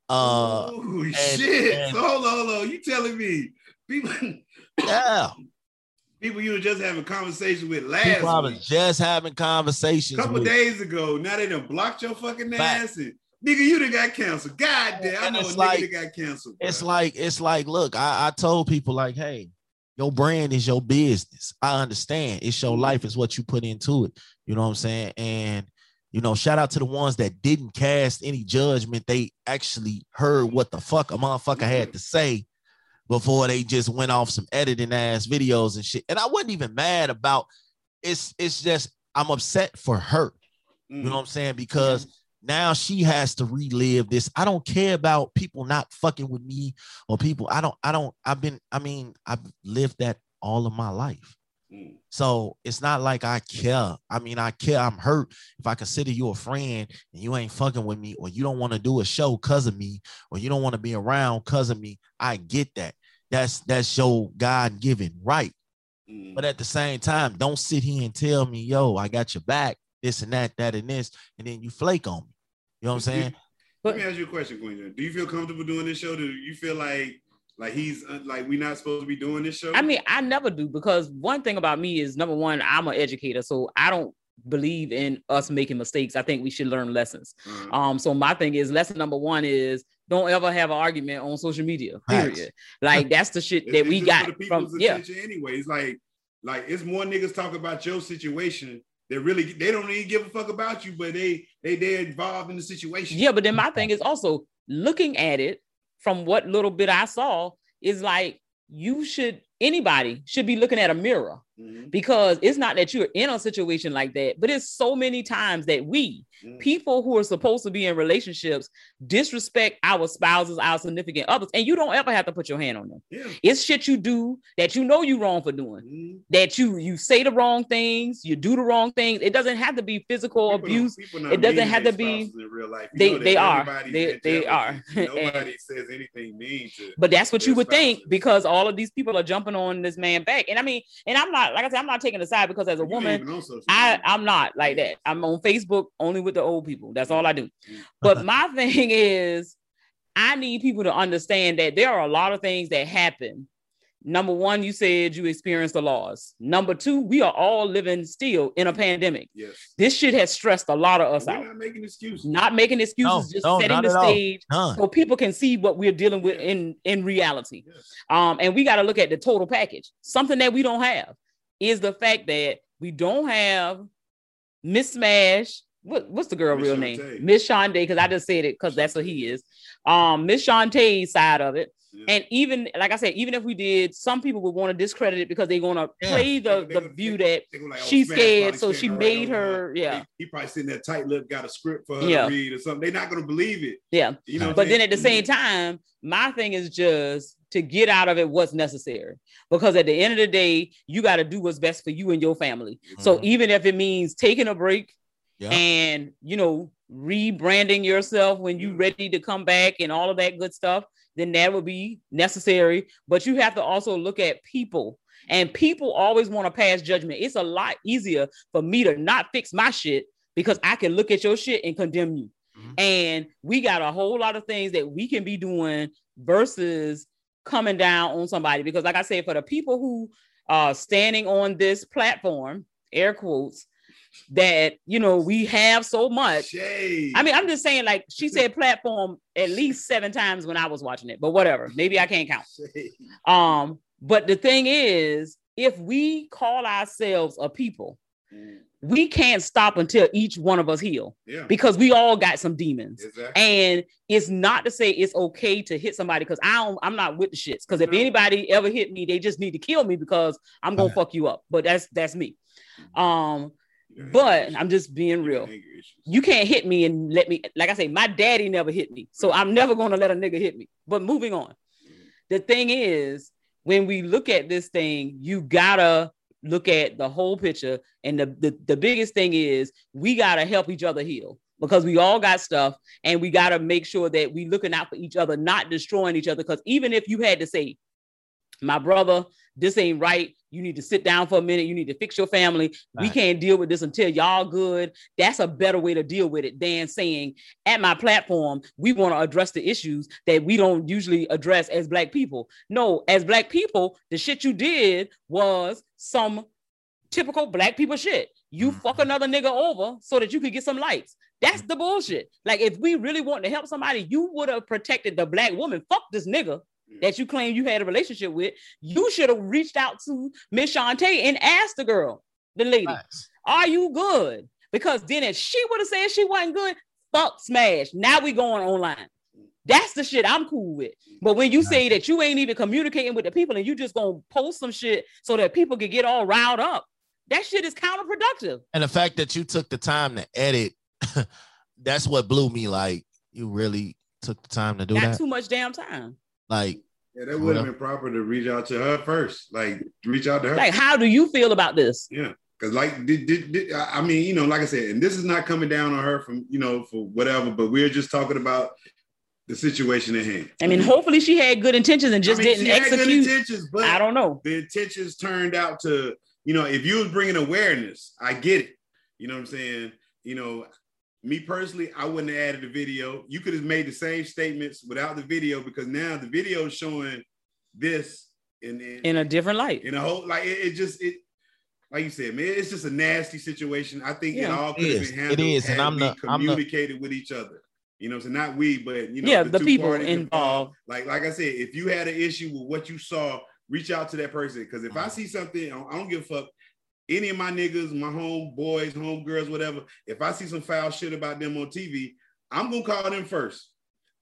Uh, oh and, shit! And, so hold on, hold on. You telling me people? Yeah. People you were just having conversation with last people I was week. just having conversations. A couple with. days ago. Now they done blocked your fucking ass. And, nigga, you done got canceled. God damn, I know a nigga like, that got canceled. Bro. It's like, it's like, look, I, I told people like, hey, your brand is your business. I understand. It's your life, is what you put into it. You know what I'm saying? And, you know, shout out to the ones that didn't cast any judgment. They actually heard what the fuck a motherfucker had to say before they just went off some editing ass videos and shit. And I wasn't even mad about it's it's just I'm upset for her. Mm. You know what I'm saying? Because mm. now she has to relive this. I don't care about people not fucking with me or people. I don't, I don't, I've been, I mean, I've lived that all of my life. Mm. So it's not like I care. I mean, I care. I'm hurt if I consider you a friend and you ain't fucking with me, or you don't want to do a show because of me, or you don't want to be around because of me. I get that. That's that's your God-given right. Mm. But at the same time, don't sit here and tell me, yo, I got your back, this and that, that and this, and then you flake on me. You know what I'm saying? Let me ask you a question, Queen. Do you feel comfortable doing this show? Do you feel like like he's like we're not supposed to be doing this show? I mean, I never do, because one thing about me is, number one, I'm an educator, so I don't believe in us making mistakes. I think we should learn lessons. Uh-huh. Um, so my thing is, lesson number one is don't ever have an argument on social media. Period. Nice. Like that's the shit that it's, we it's got from yeah. Anyway, it's like like it's more niggas talk about your situation. They really they don't even give a fuck about you, but they they they're involved in the situation. Yeah, but then my thing is also looking at it from what little bit I saw is like you should anybody should be looking at a mirror, mm-hmm. because it's not that you're in a situation like that, but it's so many times that we, mm-hmm. people who are supposed to be in relationships, disrespect our spouses, our significant others, and you don't ever have to put your hand on them. Yeah. It's shit you do that you know you're wrong for doing, mm-hmm. that you you say the wrong things, you do the wrong things. It doesn't have to be physical people abuse. It doesn't have to be. In real life. They they are. They they are. Nobody says anything mean to. But that's what you would spouses. think, because all of these people are jumping on this man back. And I mean, and I'm not, like I said, I'm not taking a side, because as a you woman, I, I'm not like that. I'm on Facebook only with the old people. That's all I do. But my thing is, I need people to understand that there are a lot of things that happen. Number one, you said you experienced the loss. Number two, we are all living still in a pandemic. Yes. This shit has stressed a lot of us We're out. Not making excuses. Not making excuses, no, just no, setting the stage so people can see what we're dealing with yeah. in, in reality. Yes. Um, and we got to look at the total package. Something that we don't have is the fact that we don't have Miss Smash. What, what's the girl Miss real Shantae. name? Miss Shantae, because I just said it because that's what he is. Um, Miss Shantae's side of it. Yeah. And even, like I said, even if we did, some people would want to discredit it because they're going to yeah. play the, they, they, the view they, that they like, oh, she's scared, so she made her, right yeah. He, he probably sitting there tight lip, got a script for her yeah. to read or something. They're not going to believe it. Yeah. You know but then at the same time, my thing is just to get out of it what's necessary. Because at the end of the day, you got to do what's best for you and your family. Mm-hmm. So even if it means taking a break, yeah. and, you know, rebranding yourself when you're ready to come back and all of that good stuff, then that would be necessary. But you have to also look at people, and people always want to pass judgment. It's a lot easier for me to not fix my shit because I can look at your shit and condemn you. Mm-hmm. And we got a whole lot of things that we can be doing versus coming down on somebody. Because like I said, for the people who are standing on this platform, air quotes, that, you know, we have so much. Shade. I mean, I'm just saying, like she said platform at least seven times when I was watching it, but whatever, maybe I can't count. Shade. Um, but the thing is, if we call ourselves a people, mm. we can't stop until each one of us heal, yeah. because we all got some demons. Exactly. And it's not to say it's okay to hit somebody, because I don't, I'm not with the shits. Because if no. anybody ever hit me, they just need to kill me because I'm gonna fuck you up. But that's that's me. Um, But I'm just being real. You can't hit me and let me, like I say, my daddy never hit me. So I'm never going to let a nigga hit me. But moving on. The thing is, when we look at this thing, you gotta look at the whole picture. And the, the, the biggest thing is we gotta help each other heal, because we all got stuff, and we gotta make sure that we looking out for each other, not destroying each other. Because even if you had to say, my brother, this ain't right, you need to sit down for a minute, you need to fix your family, right. we can't deal with this until y'all good. That's a better way to deal with it than saying, at my platform, we want to address the issues that we don't usually address as Black people. No, as Black people, the shit you did was some typical Black people shit. You mm-hmm. fuck another nigga over so that you could get some likes. That's the bullshit. Like, if we really want to help somebody, you would have protected the Black woman. Fuck this nigga that you claim you had a relationship with. You should have reached out to Miss Shantae and asked the girl, the lady, nice. Are you good? Because then if she would have said she wasn't good, fuck Smash. Now we going online. That's the shit I'm cool with. But when you nice. Say that you ain't even communicating with the people and you just gonna post some shit so that people can get all riled up, that shit is counterproductive. And the fact that you took the time to edit, that's what blew me. Like, you really took the time to do Not that. Not too much damn time. Like, yeah, that would have been proper to reach out to her first. Like, reach out to her. Like, how do you feel about this? Yeah, because like, did, did, did, I mean, you know, like I said, and this is not coming down on her from, you know, for whatever, but we're just talking about the situation at hand. I mean, hopefully she had good intentions and just I mean, didn't she execute. Had good intentions, but I don't know. The intentions turned out to, you know, if you was bringing awareness, I get it. You know what I'm saying? You know, me personally, I wouldn't have added the video. You could have made the same statements without the video, because now the video is showing this in, in, in a different light. In a whole, like it, it just, it, like you said, man, it's just a nasty situation. I think yeah, it all could have been handled. It is, and I'm not communicated with each other. You know, so not we, but you know, yeah, the, the people involved. involved. Like, like I said, if you had an issue with what you saw, reach out to that person. Because if I see something, I don't give a fuck. Any of my niggas, my homeboys, homegirls, whatever, if I see some foul shit about them on T V, I'm gonna call them first.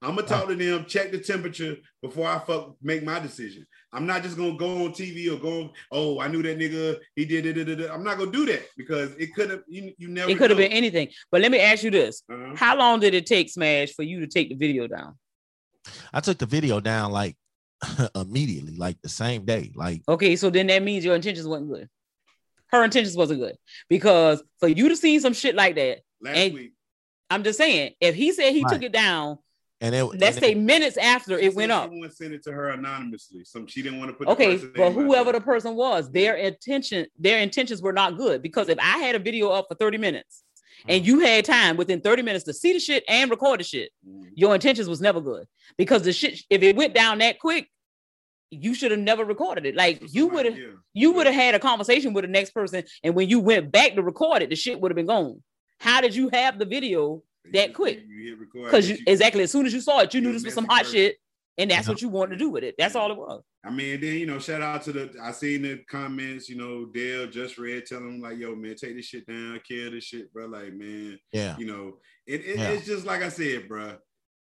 I'm gonna talk to them, check the temperature before I fuck make my decision. I'm not just gonna go on T V or go on, oh, I knew that nigga, he did it. I'm not gonna do that because it could have you, you never It could have know. been anything. But let me ask you this. Uh-huh. How long did it take, Smash, for you to take the video down? I took the video down like immediately, like the same day. Like, okay, so then that means your intentions wasn't good. Her intentions wasn't good because for you to see some shit like that, last and week. I'm just saying, if he said he Right. took it down, and it, let's and say it, minutes after She it went said up. Someone sent it to her anonymously. Some she didn't want to put. Okay, the but whoever the person was, their intention, their intentions were not good because if I had a video up for thirty minutes and you had time within thirty minutes to see the shit and record the shit, Mm. your intentions was never good because the shit, if it went down that quick, you should have never recorded it. Like So you somebody- would have, yeah. you would have had a conversation with the next person, and when you went back to record it, the shit would have been gone. How did you have the video You that just- quick? You, you hit record Because you but exactly as soon as you saw it, you knew you're a this was some messy hot person. shit, and that's Yeah. what you wanted to do with it. That's all it was. I mean, then you know, shout out to the. I seen the comments. You know, Dale just read telling him like, "Yo, man, take this shit down, kill this shit, bro." Like, man, yeah, you know, it, it Yeah. it's just like I said, bro.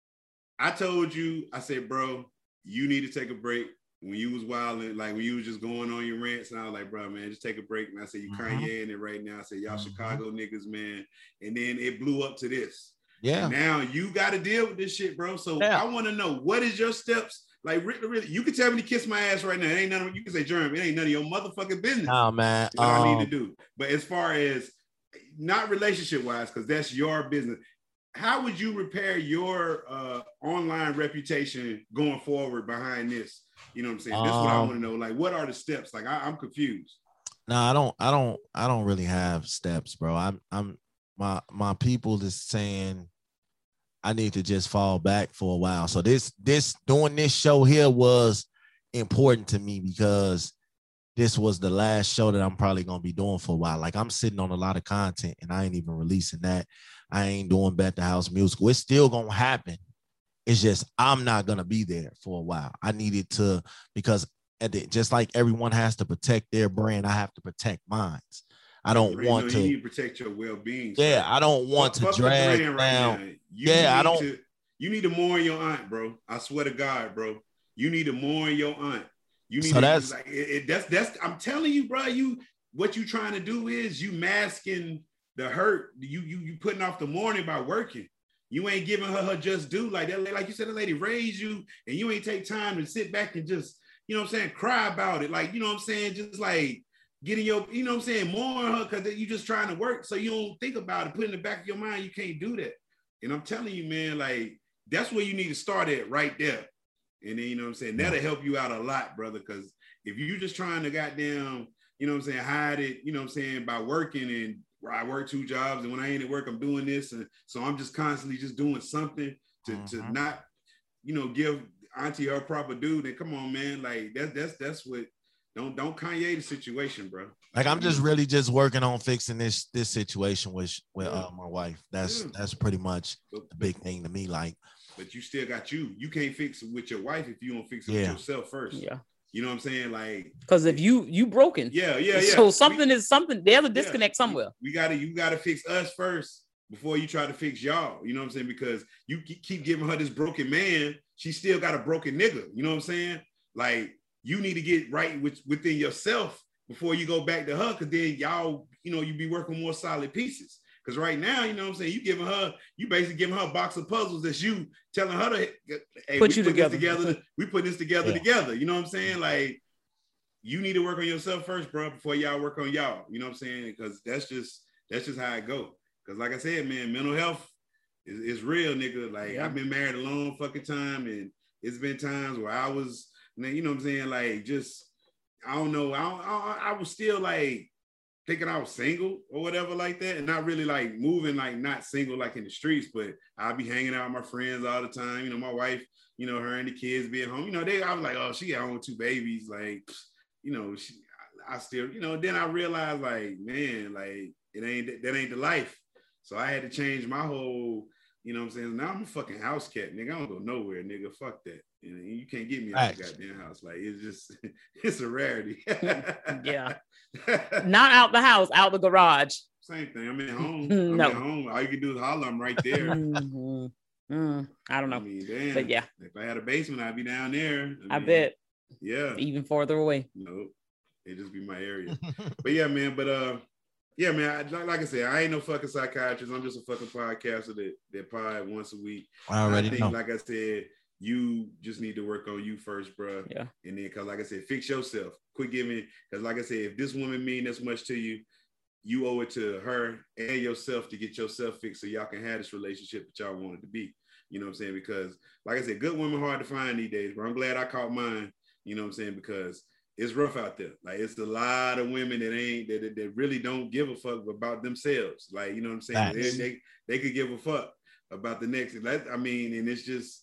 I told you, I said, bro, you need to take a break. When you was wilding, like when you was just going on your rants, and I was like, bro, man, just take a break. And I said, you Mhm. Kanye in it right now. I said, y'all Mhm. Chicago niggas, man. And then it blew up to this. yeah. And now you got to deal with this shit, bro. So Yeah. I want to know, what is your steps? Like, really, really, you can tell me to kiss my ass right now. It ain't none of, you can say, Jerm, it ain't none of your motherfucking business. Oh man, What I um, need to do. But as far as not relationship wise, because that's your business, how would you repair your uh, online reputation going forward behind this? You know what I'm saying? This is what I Um, want to know. Like, what are the steps? Like, I, I'm confused. no, I don't, I don't, I don't really have steps, bro. I'm, I'm, my, my people is saying I need to just fall back for a while. So this, this doing this show here was important to me because this was the last show that I'm probably gonna be doing for a while. Like I'm sitting on a lot of content and I ain't even releasing that. I ain't doing Bet the House musical. It's still gonna happen. It's just I'm not gonna be there for a while. I needed to because at the, just like everyone has to protect their brand, I have to protect mine. I don't You know, want to. You need to protect your well-being. Yeah, sir. I don't want Fuck- to fuck the drag brand down. now. You Yeah, I need don't- To, you need to mourn your aunt, bro. I swear to God, bro. You need to mourn your aunt. You need So to that's- like it, it, that's that's. I'm telling you, bro. You what you trying to do is you masking the hurt. You you you putting off the mourning by working. You ain't giving her her just due. Like that, like you said, the lady raised you, and you ain't take time to sit back and just, you know what I'm saying, cry about it. Like, you know what I'm saying, just like getting your, you know what I'm saying, mourn her because you just trying to work. So you don't think about it. Put in the back of your mind, you can't do that. And I'm telling you, man, like that's where you need to start at right there. And then, you know what I'm saying, that'll help you out a lot, brother. Because if you just trying to goddamn, you know what I'm saying, hide it, you know what I'm saying, by working and I work two jobs and when I ain't at work, I'm doing this. And so I'm just constantly just doing something to, Mhm. to not, you know, give auntie her proper due. Then come on, man. Like that's, that's, that's what, don't, don't Kanye the situation, bro. Like I'm just You- really just working on fixing this this situation with with Yeah. uh, my wife. That's Yeah. that's pretty much but, the big thing to me. Like but you still got you. You can't fix it with your wife if you don't fix it Yeah. with yourself first. Yeah. You know what I'm saying? Like, Because if you you broken, yeah, yeah, yeah. so We- something is something. There's a Yeah. disconnect somewhere. We gotta, you gotta fix us first before you try to fix y'all. You know what I'm saying? Because you ke- keep giving her this broken man, she still got a broken nigga. You know what I'm saying? Like you need to get right with, within yourself before you go back to her. Cause then y'all, you know, you be working more solid pieces. Cause right now, you know what I'm saying? You giving her, you basically giving her a box of puzzles that's you telling her to hey, Put we you put together. This together. We put this together Yeah. together. You know what I'm saying? Like you need to work on yourself first, bro, before y'all work on y'all. You know what I'm saying? Because that's just that's just how it go. Because like I said, man, mental health is, is real, nigga. Like Yeah. I've been married a long fucking time, and it's been times where I was, you know what I'm saying, like just I don't know, I don't, I, I was still like thinking I was single or whatever like that, and not really like moving like not single like in the streets, but I'll be hanging out with my friends all the time. You know, my wife, you know, her and the kids being home. You know, they I was like, oh, she got home with two babies, like. You know, she, I, I still, you know, then I realized like, man, like it ain't, that ain't the life. So I had to change my whole, you know what I'm saying? Now I'm a fucking house cat, nigga. I don't go nowhere, nigga. Fuck that. You know, you can't get me out of the goddamn house. Like it's just, it's a rarity. Yeah. Not out the house, out the garage. Same thing. I'm at home. No. I'm at home. All you can do is holler. I'm right there. Mhm. Mm, I don't know. I mean, damn. But yeah. If I had a basement, I'd be down there. I, I mean, bet. Yeah. Even farther away. Nope. It just be my area. But yeah, man. But uh, yeah, man. I, like, like I said, I ain't no fucking psychiatrist. I'm just a fucking podcaster that that pod once a week. I already I think, know. like I said, you just need to work on you first, bro. Yeah. And then, cause like I said, fix yourself. Quit giving. Cause like I said, if this woman mean this much to you, you owe it to her and yourself to get yourself fixed so y'all can have this relationship that y'all want it to be. You know what I'm saying? Because like I said, good women hard to find these days, but I'm glad I caught mine. You know what I'm saying? Because it's rough out there. Like it's a lot of women that ain't that, that really don't give a fuck about themselves. Like, you know what I'm saying? They, they they could give a fuck about the next. I mean, and it's just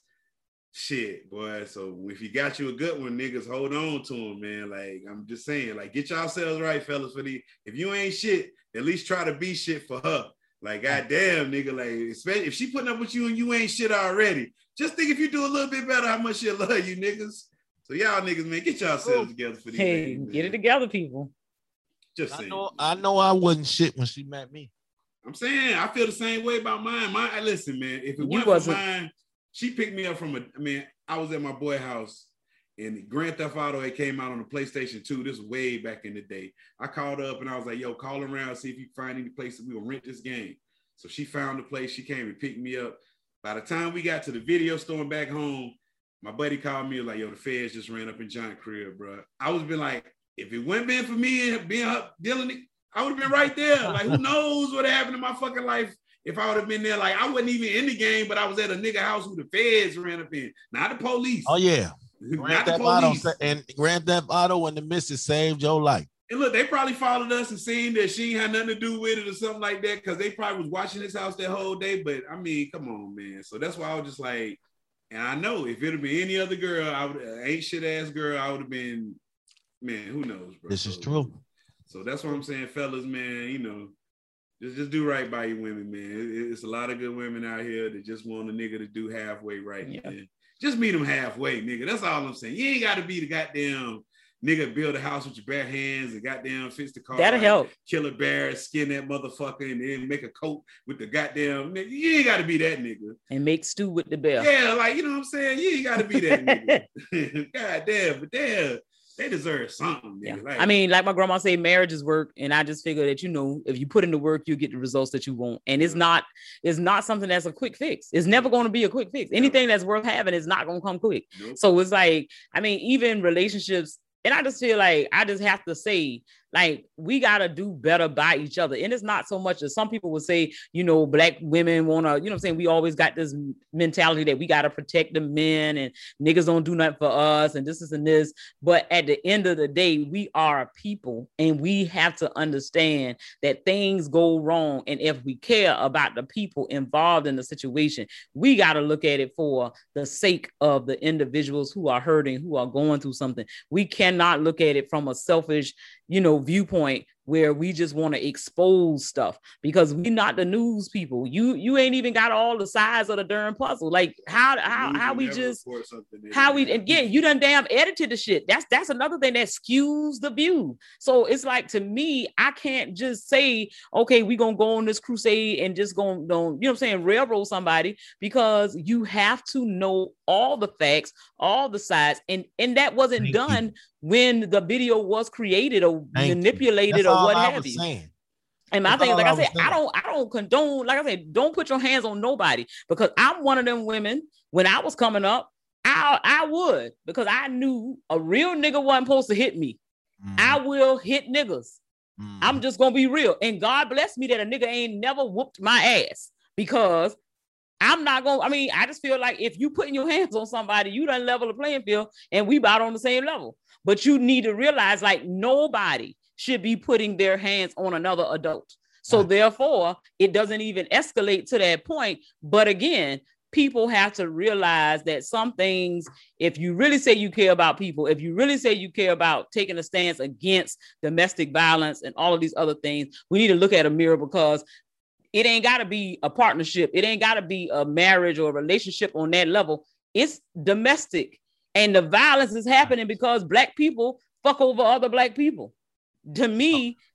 shit, boy. So if you got you a good one, niggas, hold on to them, man. Like I'm just saying, like get yourselves right, fellas. For the if you ain't shit, at least try to be shit for her. Like goddamn, nigga. Like especially if she putting up with you and you ain't shit already, just think if you do a little bit better, how much she'll love you, niggas. So y'all niggas, man, get yourselves together for these Hey, days, get it together, people. Just I saying. know, I know I wasn't shit when she met me. I'm saying I feel the same way about mine. Mine, listen, man. If it You went wasn't- for mine, she picked me up from a. I mean, I was at my boy house, and Grand Theft Auto it came out on the PlayStation two. This was way back in the day. I called her up and I was like, "Yo, call around, see if you can find any place that we will rent this game." So she found the place. She came and picked me up. By the time we got to the video store and back home, my buddy called me like, "Yo, the feds just ran up in John crib, bro." I was been like, if it wouldn't been for me and being up dealing, I would have been right there. Like, who knows what happened in my fucking life if I would have been there? Like, I wasn't even in the game, but I was at a nigga house who the feds ran up in, not the police. Oh yeah, not Grand the Theft Auto police. and Grand Theft Auto and the missus saved your life. And look, they probably followed us and seen that she ain't had nothing to do with it or something like that because they probably was watching this house that whole day. But I mean, come on, man. So that's why I was just like, and I know if it had been any other girl, I would uh, ain't shit ass girl, I would have been, man, who knows, bro. This is so, true. So that's what I'm saying, fellas, man, you know, just, just do right by you women, man. It, it's a lot of good women out here that just want a nigga to do halfway right, Yeah. man. Just meet them halfway, nigga. That's all I'm saying. You ain't got to be the goddamn nigga build a house with your bare hands and goddamn fix the car. That'll help. Kill a bear, skin that motherfucker, and then make a coat with the goddamn nigga. You ain't got to be that nigga. And make stew with the bear. Yeah, like, you know what I'm saying? You ain't got to be that nigga. God damn, but damn, they deserve something, nigga. Yeah. Like, I mean, like my grandma say, marriage is work. And I just figure that, you know, if you put in the work, you get the results that you want. And it's not, it's not something that's a quick fix. It's never going to be a quick fix. Anything that's worth having is not going to come quick. Nope. So it's like, I mean, even relationships, and I just feel like I just have to say, like, we got to do better by each other. And it's not so much as some people would say, you know, black women want to, you know what I'm saying? We always got this mentality that we got to protect the men and niggas don't do nothing for us and this is and this. But at the end of the day, we are a people and we have to understand that things go wrong. And if we care about the people involved in the situation, we got to look at it for the sake of the individuals who are hurting, who are going through something. We cannot look at it from a selfish, you know, viewpoint where we just want to expose stuff because we not the news people. You you ain't even got all the sides of the darn puzzle. Like how how news how will we never just report something they how don't we have. again you done damn edited the shit. That's that's another thing that skews the view. So it's like to me, I can't just say, okay, we gonna go on this crusade and just gonna don't, you know what I'm saying, railroad somebody, because you have to know all the facts, all the sides, and and that wasn't Thank done you. when the video was created or Thank you. manipulated That's or all what I have was you. saying. And my That's thing is, all like I I was said, I saying. don't, I don't condone, like I said, don't put your hands on nobody because I'm one of them women. When I was coming up, I, I would, because I knew a real nigga wasn't supposed to hit me. Mhm. I will hit niggas. Mhm. I'm just gonna be real. And God bless me that a nigga ain't never whooped my ass because I'm not gonna, I mean, I just feel like if you putting your hands on somebody, you done level the playing field and we about on the same level. But you need to realize like nobody should be putting their hands on another adult. So Right. therefore, it doesn't even escalate to that point. But again, people have to realize that some things, if you really say you care about people, if you really say you care about taking a stance against domestic violence and all of these other things, we need to look at a mirror because it ain't got to be a partnership. It ain't got to be a marriage or a relationship on that level. It's domestic. And the violence is happening because Black people fuck over other Black people. To me,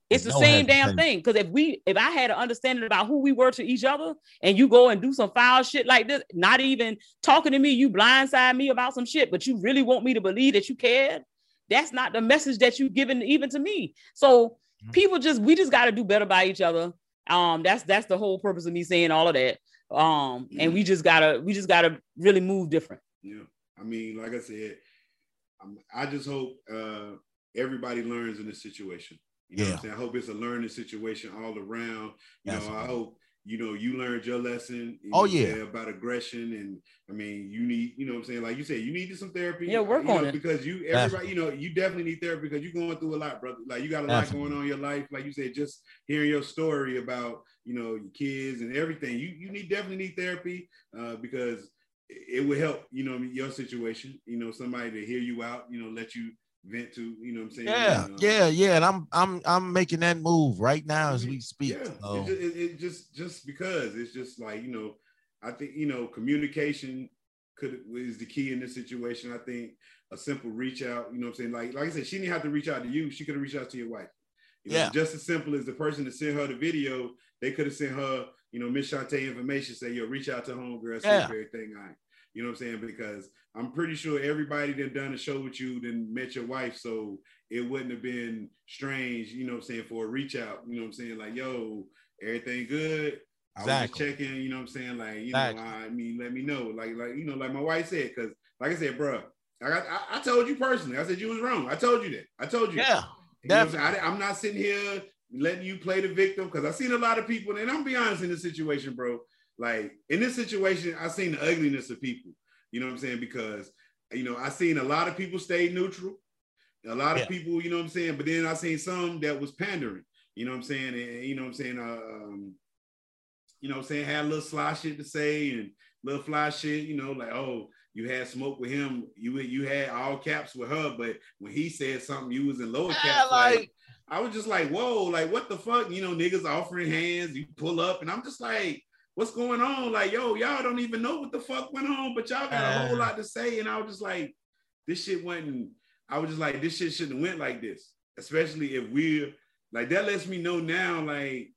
It's the same damn thing. Because if we, if I had an understanding about who we were to each other, and you go and do some foul shit like this, not even talking to me, you blindside me about some shit, but you really want me to believe that you cared. That's not the message that you given even to me. So mm-hmm. people just, we just got to do better by each other. Um, that's that's the whole purpose of me saying all of that. Um, mm-hmm. and we just gotta, we just gotta really move different. Yeah, I mean, like I said, I'm, I just hope uh, everybody learns in this situation. You know yeah. what I'm saying? I hope it's a learning situation all around. You Absolutely. know, I hope, you know, you learned your lesson. You oh, know, yeah. About aggression. And I mean, you need, you know what I'm saying? Like you said, you needed some therapy. Yeah, work you on know, it. Because you, everybody, Definitely. you know, you definitely need therapy because you're going through a lot, brother. Like you got a lot Definitely. going on in your life. Like you said, just hearing your story about, you know, your kids and everything. You you need definitely need therapy uh, because it would help, you know, your situation, you know, somebody to hear you out, you know, let you vent to, you know what I'm saying? Yeah, and, uh, yeah, yeah. And I'm I'm I'm making that move right now as we speak. Yeah, so. it, just, it, it just just because it's just like, you know, I think, you know, communication could is the key in this situation. I think a simple reach out, you know what I'm saying? Like, like I said, she didn't have to reach out to you. She could have reached out to your wife. You know, yeah. Just as simple as the person that sent her the video, they could have sent her, you know, Miss Shantae information, say, yo, reach out to homegirl, see yeah. if everything all right. You know what I'm saying? Because I'm pretty sure everybody that done a show with you then met your wife, so it wouldn't have been strange, you know what I'm saying, for a reach out, you know what I'm saying? Like, yo, everything good? Exactly. I was just checking, you know what I'm saying? Like, you exactly. know, I mean, let me know. Like, like you know, like my wife said, because like I said, bro, I, got, I, I told you personally, I said you was wrong. I told you that. I told you. Yeah. You know what I'm, I, I'm not sitting here letting you play the victim because I've seen a lot of people, and I'm be honest in this situation, bro. Like in this situation, I've seen the ugliness of people. You know what I'm saying? Because, you know, I've seen a lot of people stay neutral. A lot of yeah. people, you know what I'm saying? But then I seen some that was pandering. You know what I'm saying? And, you know what I'm saying? Uh, um, you know what I'm saying? Had a little sly shit to say and little fly shit, you know, like, oh, you had smoke with him. You you had all caps with her. But when he said something, you was in lower caps. Yeah, like, like, I was just like, whoa, like, what the fuck? You know, niggas offering hands. You pull up. And I'm just like, what's going on? Like, yo, y'all don't even know what the fuck went on, but y'all got a whole lot to say. And I was just like, this shit went, I was just like, this shit shouldn't have went like this. Especially if we're, like, that lets me know now, like,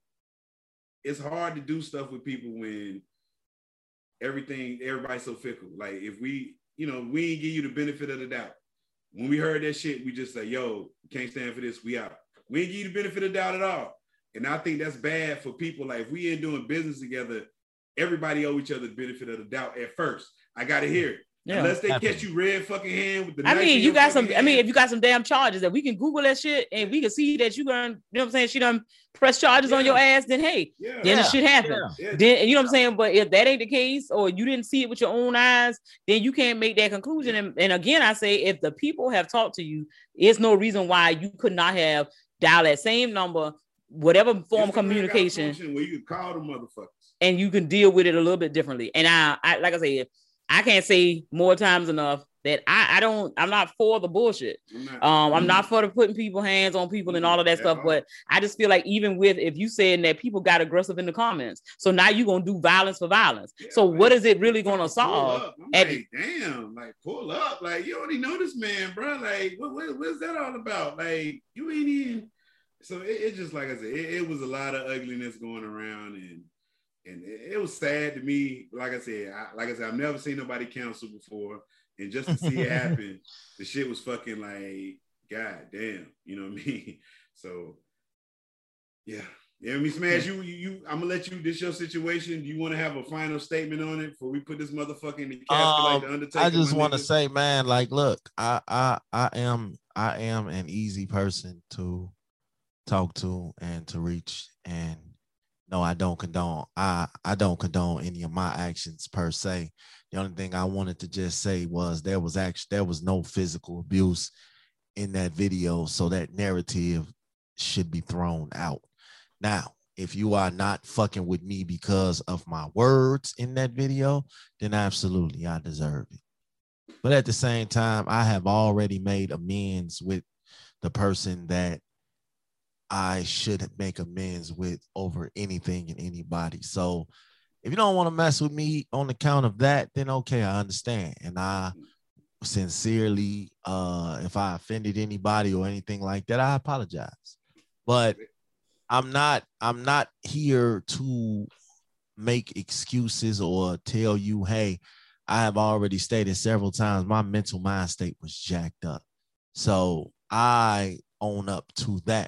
it's hard to do stuff with people when everything, everybody's so fickle. Like, if we, you know, we ain't give you the benefit of the doubt. When we heard that shit, we just say, yo, we can't stand for this, we out. We ain't give you the benefit of the doubt at all. And I think that's bad for people. Like, if we ain't doing business together, everybody owe each other the benefit of the doubt at first. I got to hear it. Yeah, Unless they definitely. catch you red fucking hand with the I mean, you got some, hand. I mean, if you got some damn charges that we can Google that shit and we can see that you gonna, you know what I'm saying? She done press charges yeah. on your ass, then hey, yeah. then yeah. the shit happened. Yeah. Then, you know what I'm saying? But if that ain't the case, or you didn't see it with your own eyes, then you can't make that conclusion. And, and again, I say, if the people have talked to you, there's no reason why you could not have dialed that same number, whatever form of communication, where you could call them motherfuckers and you can deal with it a little bit differently. And I, I like I said, I can't say more times enough that I, I don't, I'm not for the bullshit. I'm not, um, I'm not for the putting people hands on people and all of that stuff. All. But I just feel like even with, if you saying that people got aggressive in the comments, so now you're going to do violence for violence. Yeah, so man. What is it really going to solve? I'm at, like, damn, like pull up. Like, you already know this man, bro. Like, what, what, what's that all about? Like, you ain't even, so it, it just, like I said, it, it was a lot of ugliness going around, and And it was sad to me. Like I said, I, like I said, I've never seen nobody cancel before. And just to see it happen, the shit was fucking like, God damn, you know what I mean? So, yeah. Yeah, I mean, Smash, you, you, you, I'm gonna let you, this your situation. Do you want to have a final statement on it before we put this motherfucker in the casket um, like the Undertaker? I just want to say, man, like, look, I, I, I am, I am an easy person to talk to and to reach, and no, I don't condone. I, I don't condone any of my actions per se. The only thing I wanted to just say was there was actually there was no physical abuse in that video, so that narrative should be thrown out. Now, if you are not fucking with me because of my words in that video, then absolutely I deserve it. But at the same time, I have already made amends with the person that I should make amends with over anything and anybody. So if you don't want to mess with me on account of that, then okay, I understand. And I sincerely, uh, if I offended anybody or anything like that, I apologize. But I'm not I'm not here to make excuses or tell you, hey, I have already stated several times my mental mind state was jacked up. So I own up to that.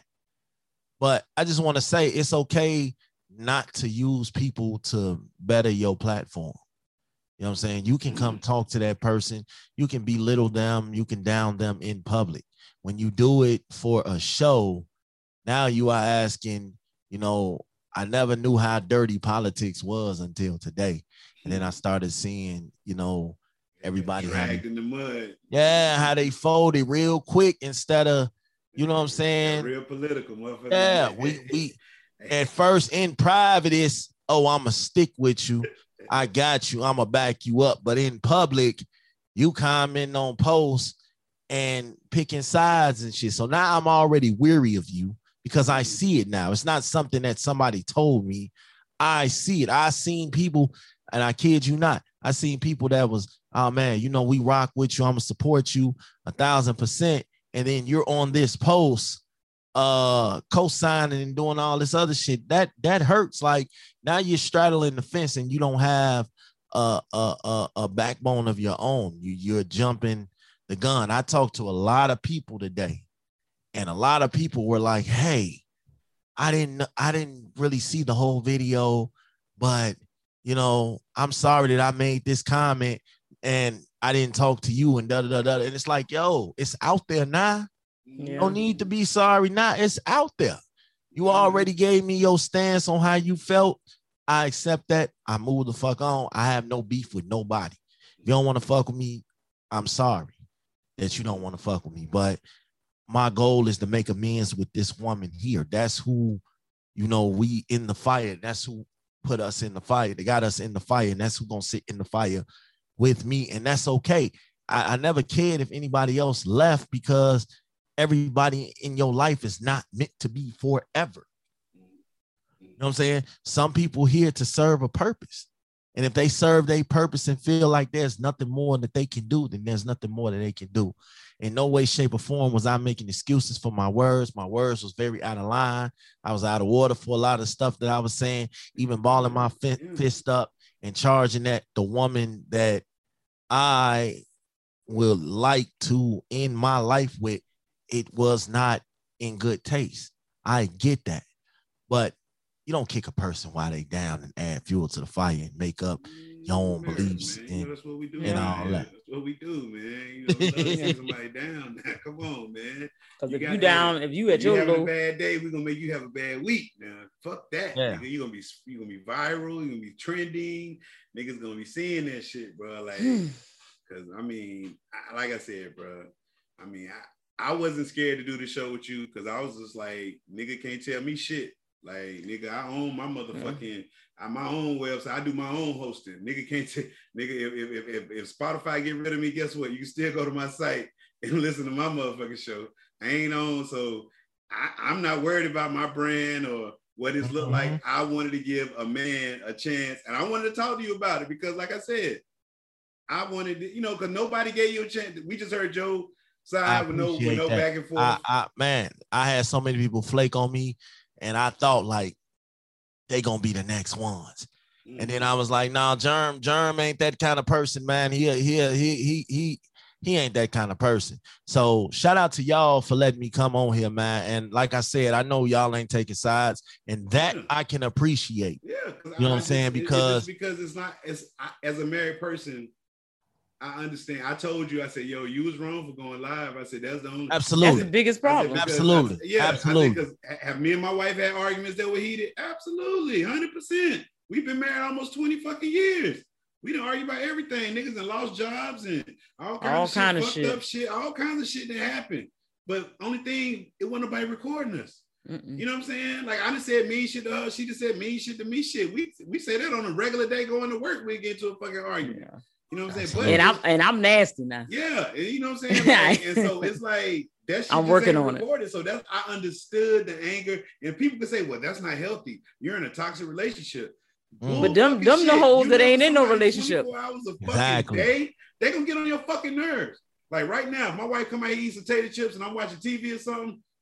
But I just want to say it's okay not to use people to better your platform. You know what I'm saying? You can come talk to that person. You can belittle them. You can down them in public. When you do it for a show, now you are asking, you know, I never knew how dirty politics was until today. And then I started seeing, you know, everybody dragged in the mud. Yeah, how they folded real quick instead of, you know what I'm saying? Yeah, real political, motherfucker. Yeah, we we at first in private is, oh, I'ma stick with you. I got you. I'ma back you up. But in public, you commenting on posts and picking sides and shit. So now I'm already weary of you because I see it now. It's not something that somebody told me. I see it. I seen people, and I kid you not, I seen people that was, oh man, you know, we rock with you. I'm gonna support you a thousand percent. And then you're on this post, uh, co-signing and doing all this other shit. That that hurts. Like now you're straddling the fence and you don't have a a a, a backbone of your own. You you're jumping the gun. I talked to a lot of people today, and a lot of people were like, "Hey, I didn't I didn't really see the whole video, but you know, I'm sorry that I made this comment and I didn't talk to you and da da da da." And it's like, yo, it's out there now. Yeah. No need to be sorry now. It's out there. You already gave me your stance on how you felt. I accept that. I move the fuck on. I have no beef with nobody. If you don't want to fuck with me, I'm sorry that you don't want to fuck with me. But my goal is to make amends with this woman here. That's who, you know, we in the fire. That's who put us in the fire. They got us in the fire, and that's who's gonna sit in the fire with me. And that's okay. I, I never cared if anybody else left because everybody in your life is not meant to be forever. You know what I'm saying? Some people here to serve a purpose. And if they serve their purpose and feel like there's nothing more that they can do, then there's nothing more that they can do. In no way, shape, or form was I making excuses for my words. My words was very out of line. I was out of order for a lot of stuff that I was saying, even balling my fist up and charging at the woman that I would like to end my life with. It was not in good taste. I get that. But you don't kick a person while they down and add fuel to the fire and make up your own man, beliefs man. And, you know, that's what we do, and all man. that. That's what we do, man. You know, love somebody down. Now, come on, man. Because if you down, if you at your having low, a bad day, we're gonna make you have a bad week. Now, fuck that. Yeah. Nigga, you're gonna be you're gonna be viral, you're gonna be trending, niggas gonna be seeing that shit, bro. Like, cause I mean, I, like I said, bro, I mean, I, I wasn't scared to do the show with you because I was just like, nigga can't tell me shit. Like, nigga, I own my motherfucking, I my own website. I do my own hosting. Nigga can't take, nigga, if, if, if, if Spotify get rid of me, guess what? You can still go to my site and listen to my motherfucking show. I ain't on, so I, I'm not worried about my brand or what it look like. I wanted to give a man a chance, and I wanted to talk to you about it because, like I said, I wanted to, you know, because nobody gave you a chance. We just heard Joe side with no, with no back and forth. I, I, man, I had so many people flake on me. And I thought like they gonna be the next ones. Mm. And then I was like, nah, Germ, Germ ain't that kind of person, man. He he he he he he ain't that kind of person. So shout out to y'all for letting me come on here, man. And like I said, I know y'all ain't taking sides, and that yeah. I can appreciate. Yeah, you know I, what I'm saying? Because it's because it's not as as a married person. I understand. I told you, I said, yo, you was wrong for going live. I said, that's the only absolutely that's the biggest problem. Absolutely. I, yeah, absolutely. Because have me and my wife had arguments that were heated? Absolutely, one hundred percent. We've been married almost twenty fucking years. We done argue about everything. Niggas done lost jobs and all kinds all of kind shit, of fucked shit. up shit, all kinds of shit that happened. But only thing, it wasn't nobody recording us. Mm-mm. You know what I'm saying? Like I just said mean shit to her. She just said mean shit to me. Shit, we we say that on a regular day going to work. We get into a fucking argument. Yeah. You know what I'm saying? But and I'm and I'm nasty now. Yeah, and you know what I'm saying? Like, and so it's like that shit I'm just working ain't on recorded. it. So that's I understood the anger. And people can say, well, that's not healthy. You're in a toxic relationship. Mm. But them them shit. The hoes you that ain't in no relationship. twenty-four hours a fucking exactly. day, they gonna get on your fucking nerves. Like right now, if my wife come out here eat some potato chips and I'm watching T V or something,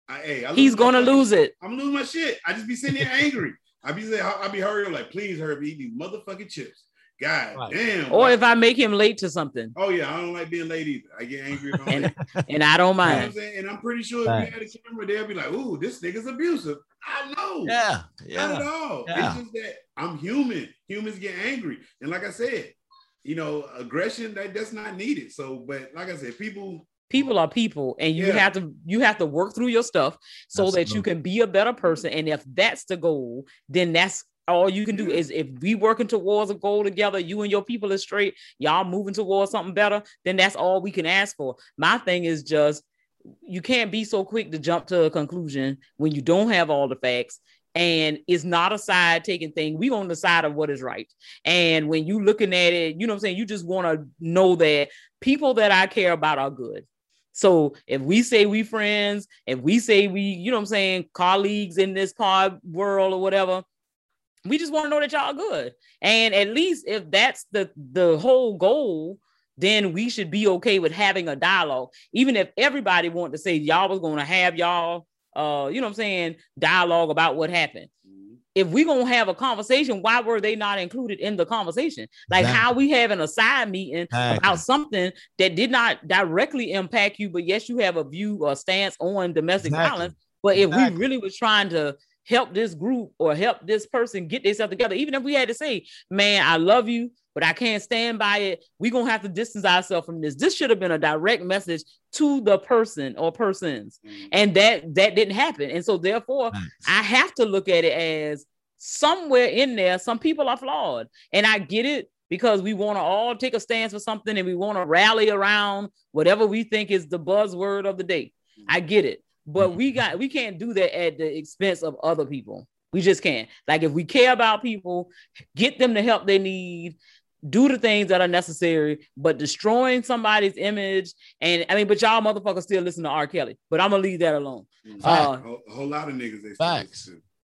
I, hey, I he's gonna lose it. I'm losing my shit. I just be sitting there angry. I be saying, I be hurrying like, please, Herbie, eat these motherfucking chips. God right. damn. Or like, if I make him late to something. Oh yeah, I don't like being late either. I get angry if I'm and, late. And I don't mind. You know what I'm saying? And I'm pretty sure right. if we had a camera, they'll be like, ooh, this nigga's abusive. I know. Yeah. yeah. Not at all. Yeah. It's just that I'm human. Humans get angry. And like I said, you know, aggression, that, that's not needed. So, but like I said, people people are people, and you yeah. have to you have to work through your stuff so Absolutely. that you can be a better person. And if that's the goal, then that's all you can do. Is if we working towards a goal together, you and your people is straight, y'all moving towards something better, then that's all we can ask for. My thing is just, you can't be so quick to jump to a conclusion when you don't have all the facts. And it's not a side taking thing. We on the side of what is right. And when you looking at it, you know what I'm saying? You just want to know that people that I care about are good. So if we say we friends, if we say we, you know what I'm saying, colleagues in this pod world or whatever, we just want to know that y'all are good. And at least if that's the, the whole goal, then we should be okay with having a dialogue. Even if everybody wanted to say y'all was going to have y'all, uh, you know what I'm saying, dialogue about what happened. Mm-hmm. If we're going to have a conversation, why were they not included in the conversation? Like exactly. how we having a side meeting exactly. about something that did not directly impact you, but yes, you have a view or stance on domestic exactly. violence. But if exactly. we really was trying to help this group or help this person get themselves together, even if we had to say, man, I love you, but I can't stand by it, we're going to have to distance ourselves from this. This should have been a direct message to the person or persons. Mm-hmm. And that that didn't happen. And so therefore, nice. I have to look at it as somewhere in there, some people are flawed. And I get it, because we want to all take a stance for something and we want to rally around whatever we think is the buzzword of the day. Mm-hmm. I get it. But we got we can't do that at the expense of other people. We just can't. Like, if we care about people, get them the help they need, do the things that are necessary, but destroying somebody's image. And I mean, but y'all motherfuckers still listen to R. Kelly, but I'm gonna leave that alone. Uh, a whole lot of niggas they still listen to.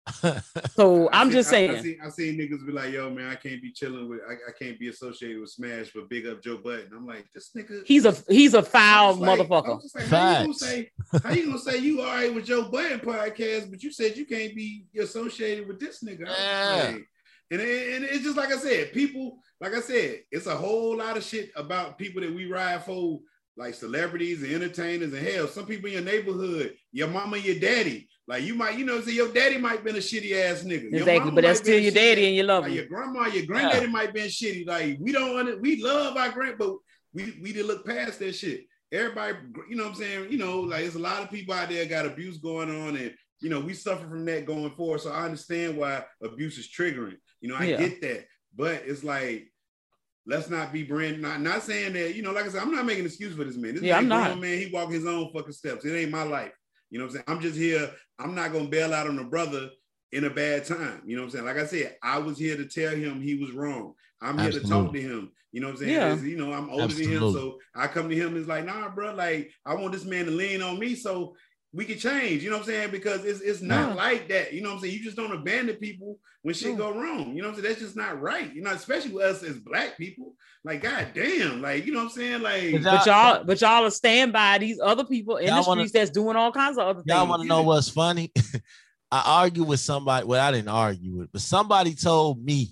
So I'm see, just saying. I, I, see, I seen niggas be like, "Yo, man, I can't be chilling with, I, I can't be associated with Smash, but big up Joe Budden." I'm like, this nigga. He's a he's a foul like, motherfucker. Like, how you gonna say? How you gonna say you all right with Joe Budden podcast, but you said you can't be associated with this nigga? Yeah. Like, and, it, and it's just like I said, people. Like I said, it's a whole lot of shit about people that we ride for, like celebrities and entertainers, and hell, some people in your neighborhood, your mama, your daddy. Like, you might, you know, say your daddy might have been a shitty ass nigga. Exactly, but that's still your daddy and you love like him. Your grandma, your granddaddy yeah. might have been shitty. Like, we don't want it. We love our grand, but we we didn't look past that shit. Everybody, you know what I'm saying? You know, like, there's a lot of people out there got abuse going on, and you know, we suffer from that going forward. So I understand why abuse is triggering. You know, I yeah. get that, but it's like, let's not be brand. Not not saying that, you know, like I said, I'm not making an excuse for this man. This yeah, man, I'm not. man, he walk his own fucking steps. It ain't my life. You know what I'm saying? I'm just here. I'm not gonna bail out on a brother in a bad time. You know what I'm saying? Like I said, I was here to tell him he was wrong. I'm here Absolutely. to talk to him. You know what I'm saying? Yeah. You know, I'm older Absolutely. than him, so I come to him and it's like, nah, bro, like, I want this man to lean on me so we can change. You know what I'm saying? Because it's it's not yeah. like that. You know what I'm saying? You just don't abandon people when shit yeah. go wrong. You know what I'm saying? That's just not right. You know, especially with us as black people. Like, god damn, like, you know what I'm saying? Like, but y'all, but y'all are stand by these other people in the streets wanna, that's doing all kinds of other things. Y'all want to know what's funny? I argued with somebody. Well, I didn't argue with, but somebody told me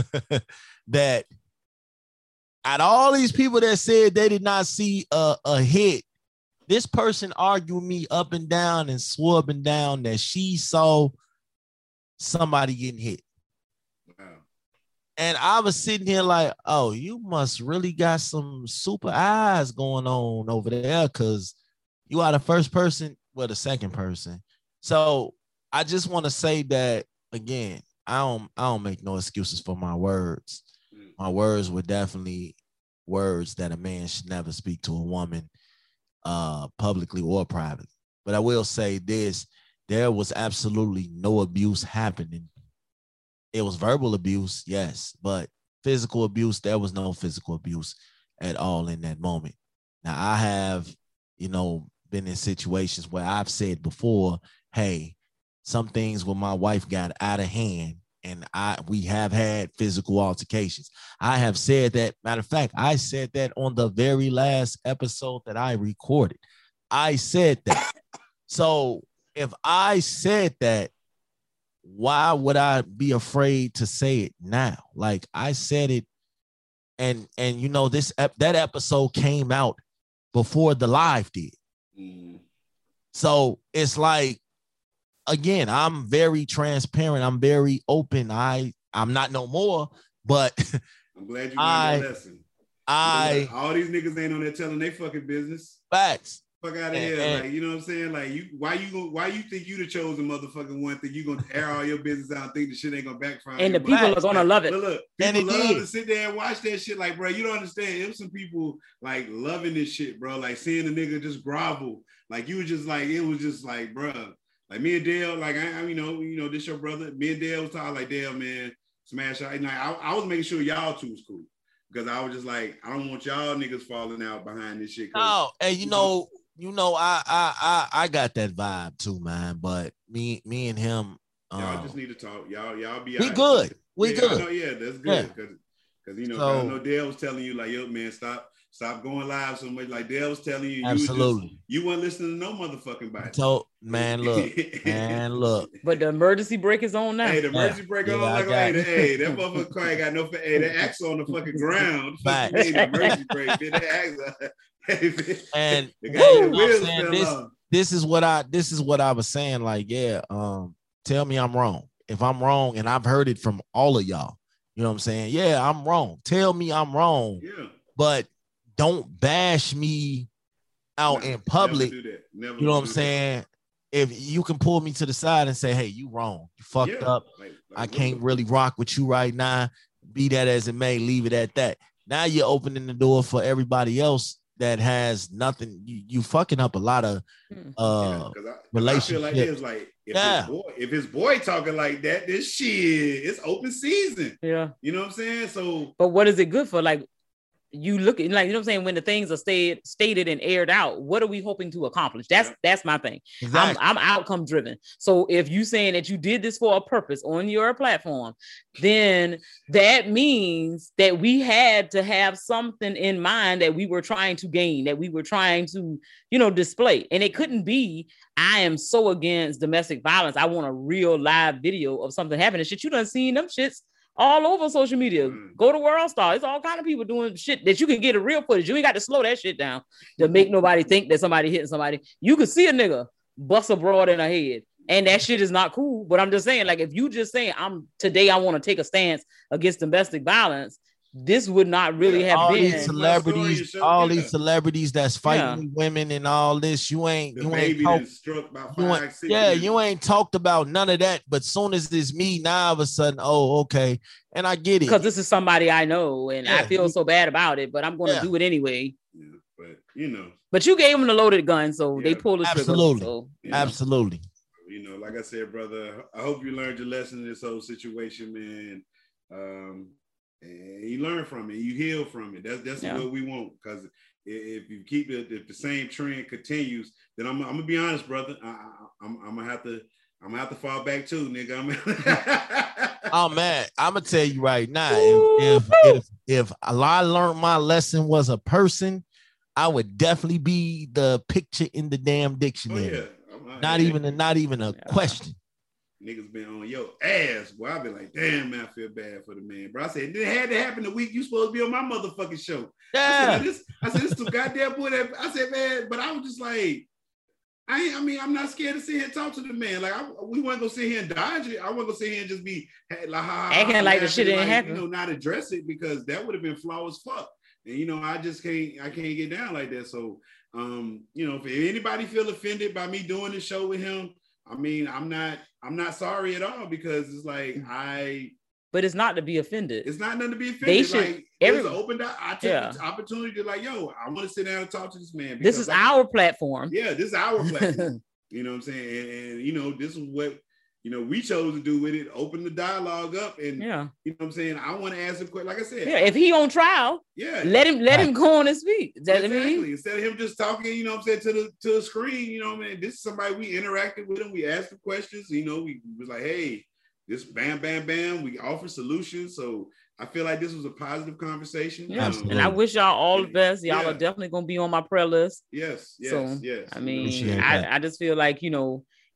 that out of all these people that said they did not see a, a hit, this person argued me up and down and swore up and down that she saw somebody getting hit. Wow. And I was sitting here like, oh, you must really got some super eyes going on over there, because you are the first person, well, the second person. So I just want to say that, again, I don't, I don't make no excuses for my words. My words were definitely words that a man should never speak to a woman, uh, publicly or privately. But I will say this, there was absolutely no abuse happening. It was verbal abuse, yes, but physical abuse, there was no physical abuse at all in that moment. Now, I have, you know, been in situations where I've said before, hey, some things with my wife got out of hand, and I we have had physical altercations. I have said that. Matter of fact, I said that on the very last episode that I recorded. I said that. So if I said that, why would I be afraid to say it now? Like I said it, and and you know this ep- that episode came out before the live did. Mm. So it's like, again, I'm very transparent. I'm very open. I I'm not no more, but I'm glad you learned I, that lesson. I all these niggas ain't on there telling they fucking business. Facts. Fuck out of here. And, like, you know what I'm saying? Like, you why you gonna why you think you the chosen motherfucking one? Think you gonna air all your business out and think the shit ain't gonna backfire? And the people Facts. are gonna like, love it. Look, look and people it love did. to sit there and watch that shit. Like, bro, you don't understand. It was some people like loving this shit, bro. Like seeing the nigga just grovel. Like you was just like, it was just like, bro. Like me and Dale, like I, I you know, you know, this your brother. Me and Dale was talking like, Dale, man, smash out. And like, I, I was making sure y'all two was cool. Because I was just like, I don't want y'all niggas falling out behind this shit. No, and you know, you know, I I I I got that vibe too, man. But me, me and him, y'all um, just need to talk. Y'all, y'all be. We right. good. We yeah, good. I know, yeah, that's good. Because, yeah. because you know, so, I know Dale was telling you like, yo, man, stop, stop going live so much. Like Dale was telling you, absolutely, you, just, you weren't listening to no motherfucking body. So, man, look, man, look. But the emergency brake is on now. Hey, the emergency yeah. brake yeah, on. Like, hey, the, hey, that motherfucker car ain't got no. Hey, that axle on the fucking ground. Fuck you mean, the emergency brake? Bitch, that axle. and the woo, wheels I'm saying, fell this, off. this is what I this is what I was saying. Like, yeah, um, tell me I'm wrong. If I'm wrong, and I've heard it from all of y'all, you know what I'm saying? Yeah, I'm wrong. Tell me I'm wrong. Yeah. But don't bash me out no, in public. Never do that. Never you know what I'm that. saying? If you can pull me to the side and say, hey, you wrong. You fucked yeah. up. Like, like, I can't really rock with you right now. Be that as it may, leave it at that. Now you're opening the door for everybody else that has nothing. You, you fucking up a lot of uh yeah, I, relationships. I feel like it's like if yeah. his boy, if his boy talking like that, this shit, it's open season. Yeah. You know what I'm saying? So but what is it good for? Like you look at, like, you know what I'm saying, when the things are stated stated and aired out, what are we hoping to accomplish? That's yeah. that's my thing. Exactly. I'm, I'm outcome driven. So if you saying that you did this for a purpose on your platform, then that means that we had to have something in mind that we were trying to gain, that we were trying to, you know, display. And it couldn't be, I am so against domestic violence, I want a real live video of something happening. Shit, you done seen them shits all over social media. Mm. Go to World Star. It's all kind of people doing shit that you can get a real footage. You ain't got to slow that shit down to make nobody think that somebody hitting somebody. You can see a nigga bust a broad in her head, and that shit is not cool. But I'm just saying, like, if you just saying, I'm today, I want to take a stance against domestic violence, this would not really yeah, have all been these celebrities, story, all yeah. these celebrities that's fighting yeah. women and all this. You ain't, the you baby ain't talk, struck by five, you ain't, six yeah, years. you ain't talked about none of that. But soon as it's me, now all of a sudden, oh, okay, and I get it because this is somebody I know, and yeah. I feel so bad about it, but I'm going to yeah. do it anyway. Yeah, but you know, but you gave them the loaded gun, so they pulled the absolutely, trigger. So, you know. absolutely. You know, like I said, brother, I hope you learned your lesson in this whole situation, man. Um, and you learn from it, you heal from it. That's that's yeah. what we want. Because if you keep it, if the same trend continues, then I'm, I'm gonna be honest, brother. I, I, I'm, I'm gonna have to, I'm gonna have to fall back too, nigga. I'm oh man, I'm gonna tell you right now. If if if, if I learned my lesson was a person, I would definitely be the picture in the damn dictionary. Oh, yeah. Not yeah. even a, not even a yeah. question. Niggas been on your ass. Well, I be like, damn, man, I feel bad for the man. Bro, I said, it had to happen the week you supposed to be on my motherfucking show. Yeah. I said, this, I said, this is some goddamn boy that, I said, man, but I was just like, I ain't, I mean, I'm not scared to sit here and talk to the man. Like, I, we weren't gonna sit here and dodge it. I wasn't gonna sit here and just be like, ha, acting like the shit didn't like, happen. You know, not address it, because that would have been flaw as fuck. And, you know, I just can't, I can't get down like that. So, um, you know, if anybody feel offended by me doing this show with him, I mean, I'm not, I'm not sorry at all, because it's like I. But it's not to be offended. It's not nothing to be offended. They should. Like, every, it's an open. I took yeah. the opportunity to like, yo, I want to sit down and talk to this man. This is like, our platform. Yeah, this is our platform. You know what I'm saying? And, and you know, this is what, you know, we chose to do with it. Open the dialogue up, and yeah, you know what I'm saying. I want to ask him question. Like I said, yeah. If he on trial, yeah, let him let right. him go on and speak. That exactly. I mean? Instead of him just talking, you know what I'm saying, to the to the screen. You know what I mean? This is somebody we interacted with him. We asked him questions. You know, we was like, hey, this bam, bam, bam. We offer solutions. So I feel like this was a positive conversation. Yeah, um, and I wish y'all all the best. Y'all yeah. are definitely gonna be on my prayer list. Yes, yes, so, yes. I mean, I, I just feel like, you know,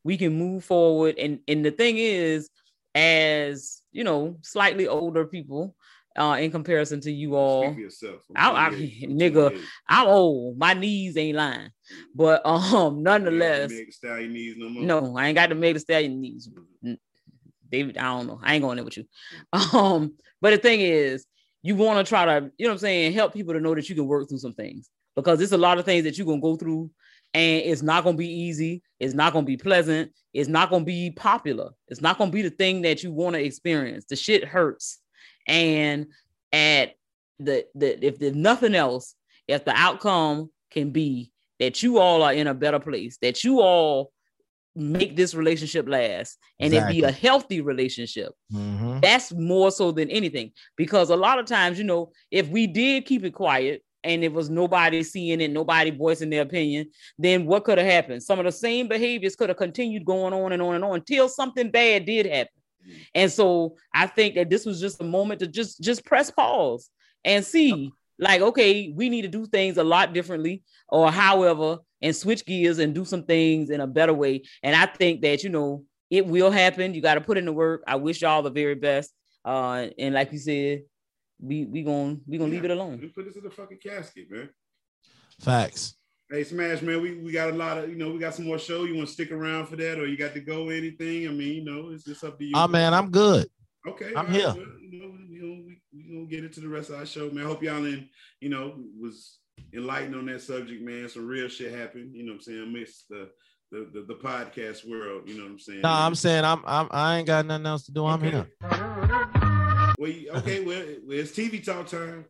we can move forward. And and the thing is, as you know, slightly older people, uh, in comparison to you all, Speak for yourself. I, I, nigga, I'm old. My knees ain't lying, but um, nonetheless, Meg Thee Stallion knees no more. no, I ain't got the Meg Thee Stallion knees. David, I don't know. I ain't going there with you. Um, but the thing is, you want to try to, you know what I'm saying, help people to know that you can work through some things, because there's a lot of things that you're gonna go through, and it's not gonna be easy. It's not gonna be pleasant. It's not gonna be popular. It's not gonna be the thing that you want to experience. The shit hurts. And at the, the if there's nothing else, if the outcome can be that you all are in a better place, that you all make this relationship last, and exactly. it be a healthy relationship, mm-hmm. that's more so than anything. Because a lot of times, you know, if we did keep it quiet and it was nobody seeing it, nobody voicing their opinion, then what could have happened? Some of the same behaviors could have continued going on and on and on until something bad did happen. And so I think that this was just a moment to just just press pause and see, like, okay, we need to do things a lot differently, or however, and switch gears and do some things in a better way. And I think that, you know, it will happen. You got to put in the work. I wish y'all the very best. Uh, and like you said, we we gonna we gonna yeah, leave it alone. We put this in the fucking casket, man. Facts. Hey, Smash, man, we, we got a lot of, you know, we got some more show. You want to stick around for that, or you got to go anything? I mean, you know, it's just up to you. Oh, man, I'm good. Okay. I'm right, here. Well, you know, you know, we, we gonna get into the rest of our show, man. I hope y'all in, you know, was enlightened on that subject, man. Some real shit happened. You know what I'm saying? I miss the the, the, the podcast world. You know what I'm saying? No, I'm saying I'm, I'm I ain't got nothing else to do. I'm okay. here. Well, okay, well, it's T V talk time.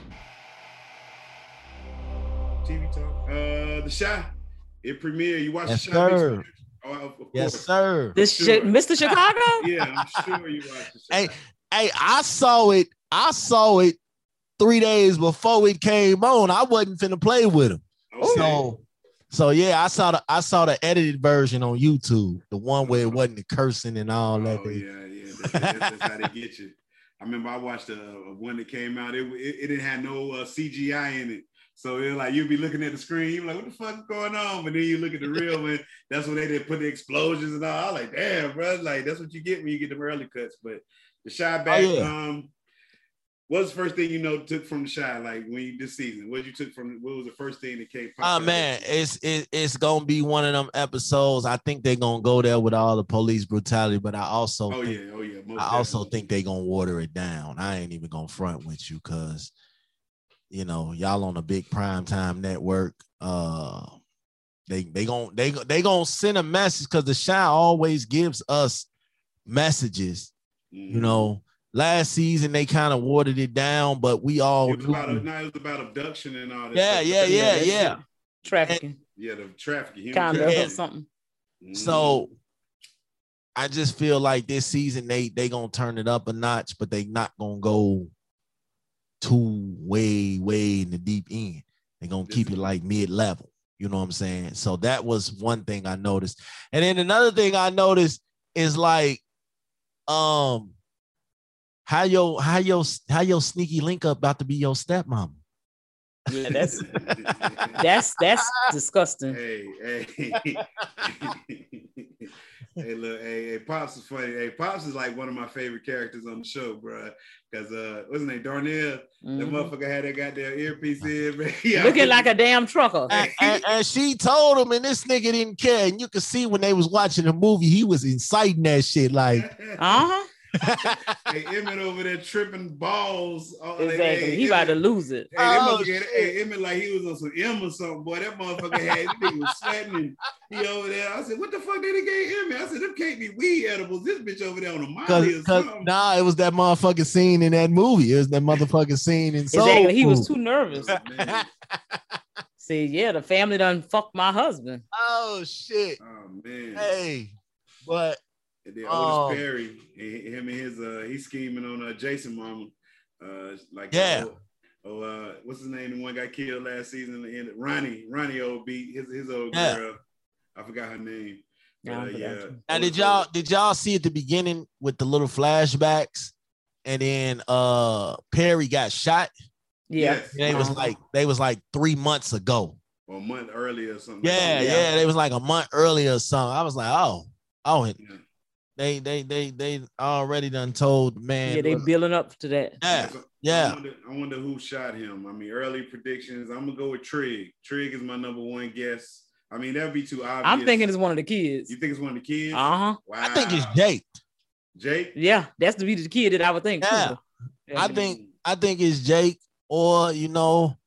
T V talk. Uh, The Chi. It premiered. You watched yes, The Chi? Sir. Oh, of yes, course. sir. This sure. shit, Mister Chicago? Yeah, I'm sure you watched The Chi. Hey, hey, I saw it. I saw it three days before it came on. I wasn't finna play with him. Okay. So, so yeah, I saw the I saw the edited version on YouTube, the one where it wasn't the cursing and all that. Oh yeah, yeah. That's, that's, that's how they get you. I remember I watched a, a one that came out. It, it, it didn't have no uh, C G I in it. So it like you'd be looking at the screen, you're like, what the fuck is going on? But then you look at the real one, that's when they did put the explosions and all. I was like, damn, bro, like that's what you get when you get them early cuts. But The Chi back, oh, yeah. um, what's the first thing you know took from The Chi? Like when you this season, what you took from? What was the first thing that came? Oh man, it's it, it's gonna be one of them episodes. I think they're gonna go there with all the police brutality, but I also oh think, yeah, oh yeah, I also think they're gonna water it down. I ain't even gonna front with you because. You know, y'all on a big primetime network. Uh, they they gonna they they gonna send a message because The Chi always gives us messages. Mm-hmm. You know, last season they kind of watered it down, but we all it was, about, it was about abduction and all that. Yeah, stuff. yeah, yeah, yeah, yeah. Trafficking. And, yeah, the trafficking. Kind of something. Mm-hmm. So I just feel like this season they they gonna turn it up a notch, but they not gonna go. Too way, way in the deep end. They're gonna keep it like mid-level. You know what I'm saying? So that was one thing I noticed. And then another thing I noticed is like, um, how your how your how your sneaky link up about to be your stepmom. Yeah, that's that's that's disgusting. Hey, hey. Hey, look, hey, hey, Pops is funny. Hey, Pops is like one of my favorite characters on the show, bro. Because, uh, what's his name? Darnell. Mm-hmm. That motherfucker had that goddamn earpiece in, man. Looking like a damn trucker. And, and, and she told him, and this nigga didn't care. And you could see when they was watching the movie, he was inciting that shit like. Uh-huh. Hey, Emmett over there tripping balls. Exactly. Like, hey, he Emmett, about to lose it. Hey, that oh, motherfucker, hey, Emmett like he was on some M or something, boy. That motherfucker had, that nigga was sweating and he over there. I said, what the fuck did he get Emmett? I said, them can't be weed edibles. This bitch over there on a molly or something. Nah, it was that motherfucking scene in that movie. It was that motherfucking scene in Soul Exactly. He Food. was too nervous. See, yeah, the family done fucked my husband. Oh, shit. Oh, man. Hey, but and then Otis um, Perry, him and his uh he's scheming on uh Jason mama. Uh like yeah. Oh, oh uh what's his name? The one got killed last season and Ronnie, Ronnie old beat his his old yeah. girl. I forgot her name. Yeah. Uh, yeah. Now did y'all did y'all see at the beginning with the little flashbacks and then uh Perry got shot? Yeah. Yes. They was like they was like three months ago. Or a month earlier or something. Yeah, like yeah, yeah. They was like a month earlier or something. I was like, oh. Oh, Yeah. they they they they already done told man. Yeah, they building up to that. Yeah, So, yeah. I wonder, I wonder who shot him. I mean, early predictions. I'm gonna go with Trig. Trig is my number one guess. I mean, that'd be too obvious. I'm thinking it's one of the kids. You think it's one of the kids? Uh huh. Wow. I think it's Jake. Jake. Yeah, that's the be the kid that I would think. Yeah. Too. I think I think it's Jake, or you know,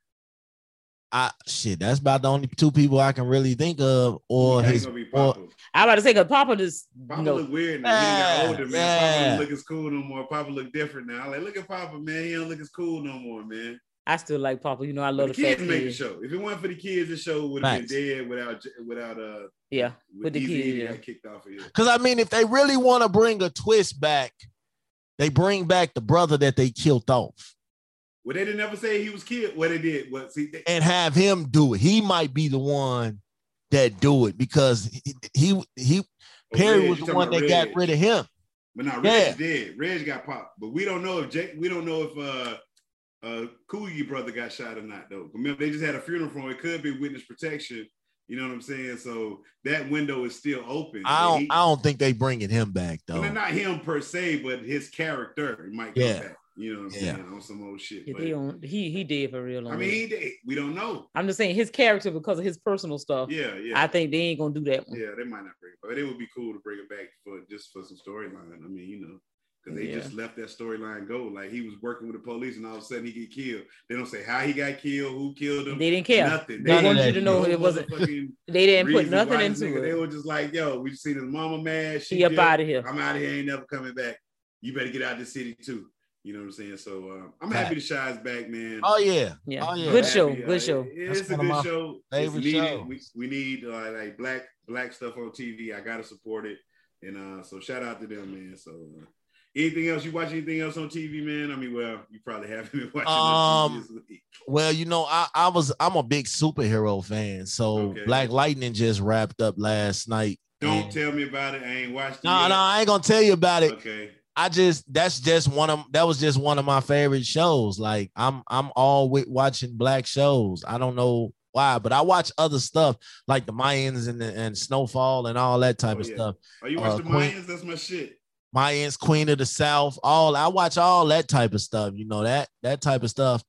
I shit. That's about the only two people I can really think of. Or Ain't his. gonna be Or, Papa. I about to say, cause Papa just Papa no. look weird now. He ain't Yeah, got older, man. yeah. Papa don't look as cool no more. Papa look different now. Like, look at Papa, man. He don't look as cool no more, man. I still like Papa. You know, I love But the, the fat kids make the kid. show. If it weren't for the kids, the show would have been Thanks. dead without without uh Yeah, with the Eazy-E kid. Yeah. got kicked off of here. Because I mean, if they really want to bring a twist back, they bring back the brother that they killed off Well, they didn't ever say he was killed. What they did, what see, they, and have him do it. He might be the one that do it because he he, he Perry Reg, was you the talking one about that got Reg. rid of him. But now Yeah. Reg dead. Reg got popped. But we don't know if Jake. We don't know if uh uh Cooley brother got shot or not though. Remember, they just had a funeral for him. It could be witness protection. You know what I'm saying? So that window is still open. I But don't he- I don't think they bringing him back though. well, not him per se, but his character might come Yeah. back. You know what I'm Yeah. saying? On some old shit. Yeah, But, they don't, he he did for real. I on mean, that. he did. We don't know. I'm just saying his character because of his personal stuff. Yeah, yeah. I think they ain't gonna do that one. Yeah, they might not bring it, but it would be cool to bring it back for just for some storyline. I mean, you know, because they Yeah. just let that storyline go. Like he was working with the police, and all of a sudden he get killed. They don't say how he got killed, who killed him. They didn't care. Nothing. They wanted you to know no it wasn't- motherfucking They didn't put reason nothing why this into nigga- They it. were just like, "Yo, we just seen his mama mad. She He up did. out of here. I'm out of here. Ain't never coming back. You better get out of the city too." You know what I'm saying? So um, I'm happy the Shy's back, man. Oh yeah, Yeah. oh yeah. Good I'm show. happy. Good Uh, show. it- That's it's a one of good my show. It's favorite needed. shows. We, we need uh, like black black stuff on T V. I gotta support it, and uh, so shout out to them, man. So uh, anything else? You watch anything else on T V, man? I mean, well, you probably haven't been watching Um, this T V this week. Well, you know, I, I was I'm a big superhero fan. So Okay. Black Lightning just wrapped up last night. Don't and- tell me about it. I ain't watched it. No, yet. no, I ain't gonna tell you about it. Okay. I just that's just one of that was just one of my favorite shows. Like I'm I'm all with watching black shows. I don't know why, but I watch other stuff like the Mayans and the, and Snowfall and all that type Oh, of yeah. stuff. Oh, you watch Uh, the Queen- Mayans? That's my shit. Mayans, Queen of the South, all I watch all that type of stuff. You know that that type of stuff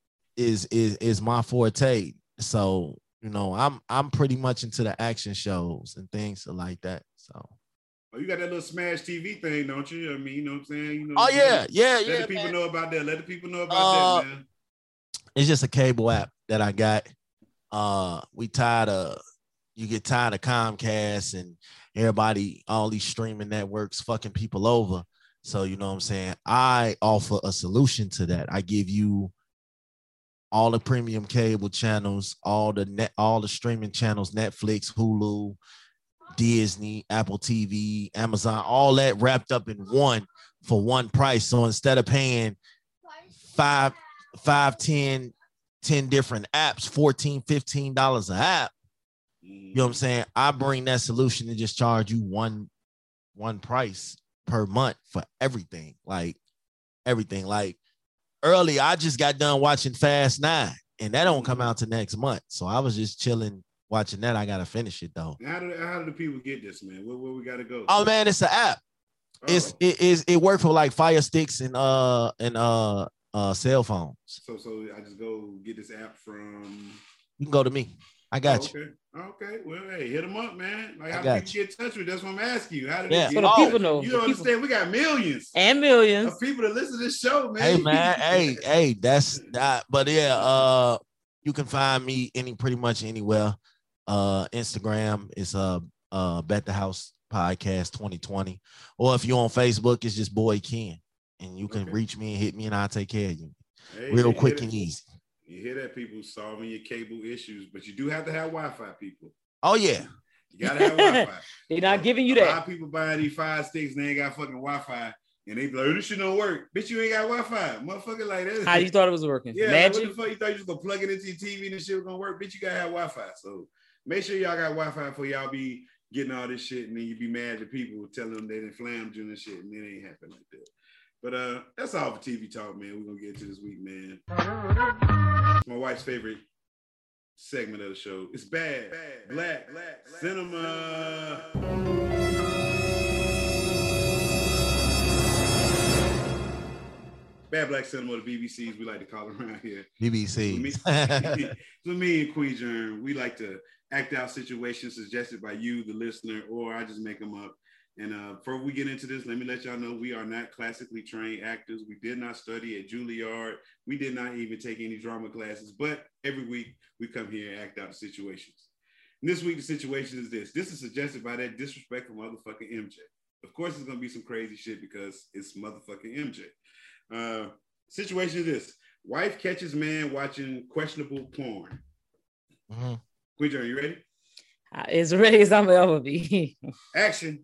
is is is my forte. So you know I'm I'm pretty much into the action shows and things like that. So. Oh, you got that little Smash T V thing, don't you? I mean, you know what I'm saying? You know. Oh yeah, yeah, Let yeah. the people man. know about that. Let the people know about Uh, that, man. It's just a cable app that I got. Uh, we tired of you get tired of Comcast and everybody, all these streaming networks fucking people over. So you know what I'm saying? I offer a solution to that. I give you all the premium cable channels, all the net, all the streaming channels, Netflix, Hulu, Disney, Apple T V, Amazon, all that wrapped up in one for one price. So instead of paying five, five, ten, ten different apps, fourteen, fifteen dollars an app, you know what I'm saying? I bring that solution and just charge you one, one price per month for everything. Like everything. Like early, I just got done watching Fast Nine, and that don't come out to next month. So I was just chilling watching that. I gotta finish it though. How do how do the people get this, man? Where, where we gotta go? Oh man, it's an app. Oh, It's it is it worked for like Fire Sticks and uh and uh uh cell phones. so so I just go get this app from. You can go to me. I got Oh, you. okay. Okay. Well, hey, hit them up, man. Like I how do got people get in touch with? That's what I'm asking you. How do Yeah. they So get the in people touch? know. You The don't people- understand? We got millions And millions. of people that listen to this show, man. Hey man, hey, hey, that's that. But yeah, uh, you can find me any pretty much anywhere. Uh, Instagram is uh uh Bet the House Podcast twenty twenty, or if you're on Facebook, it's just Boy Ken, and you can Okay. reach me and hit me, and I'll take care of you, Hey, real you quick hear and that? easy. You hear that? People solving your cable issues, but you do have to have Wi-Fi, people. Oh yeah, You gotta have Wi-Fi. They're not giving you A lot that. of people buying these Fire Sticks and they ain't got fucking Wi-Fi, and they be like, "Oh, this shit don't work, bitch. You ain't got Wi-Fi, motherfucker." Like that. How you thought it was working? Yeah, like, Magic. what the fuck you thought you was gonna plug it into your T V and this shit was gonna work? Bitch, you gotta have Wi-Fi. So make sure y'all got Wi-Fi before y'all be getting all this shit, and then you be mad at people telling them they done flammed you and shit, and it ain't happen like that. But uh, that's all for T V talk, man. We're gonna get to this week, man. It's my wife's favorite segment of the show. It's bad, black, black cinema. Bad Black Cinema, the B B Cs, we like to call it around here. B B C. So me, so me and Queen Germ, we like to act out situations suggested by you, the listener, or I just make them up. And uh, before we get into this, let me let y'all know we are not classically trained actors. We did not study at Juilliard. We did not even take any drama classes. But every week we come here and act out the situations. And this week the situation is this. This is suggested by that disrespectful motherfucking M J. Of course, it's gonna be some crazy shit because it's motherfucking M J. Uh, situation is this: wife catches man watching questionable porn. Mm-hmm. Queen Germ, you ready? Uh, as ready as I'm gonna ever be. Action.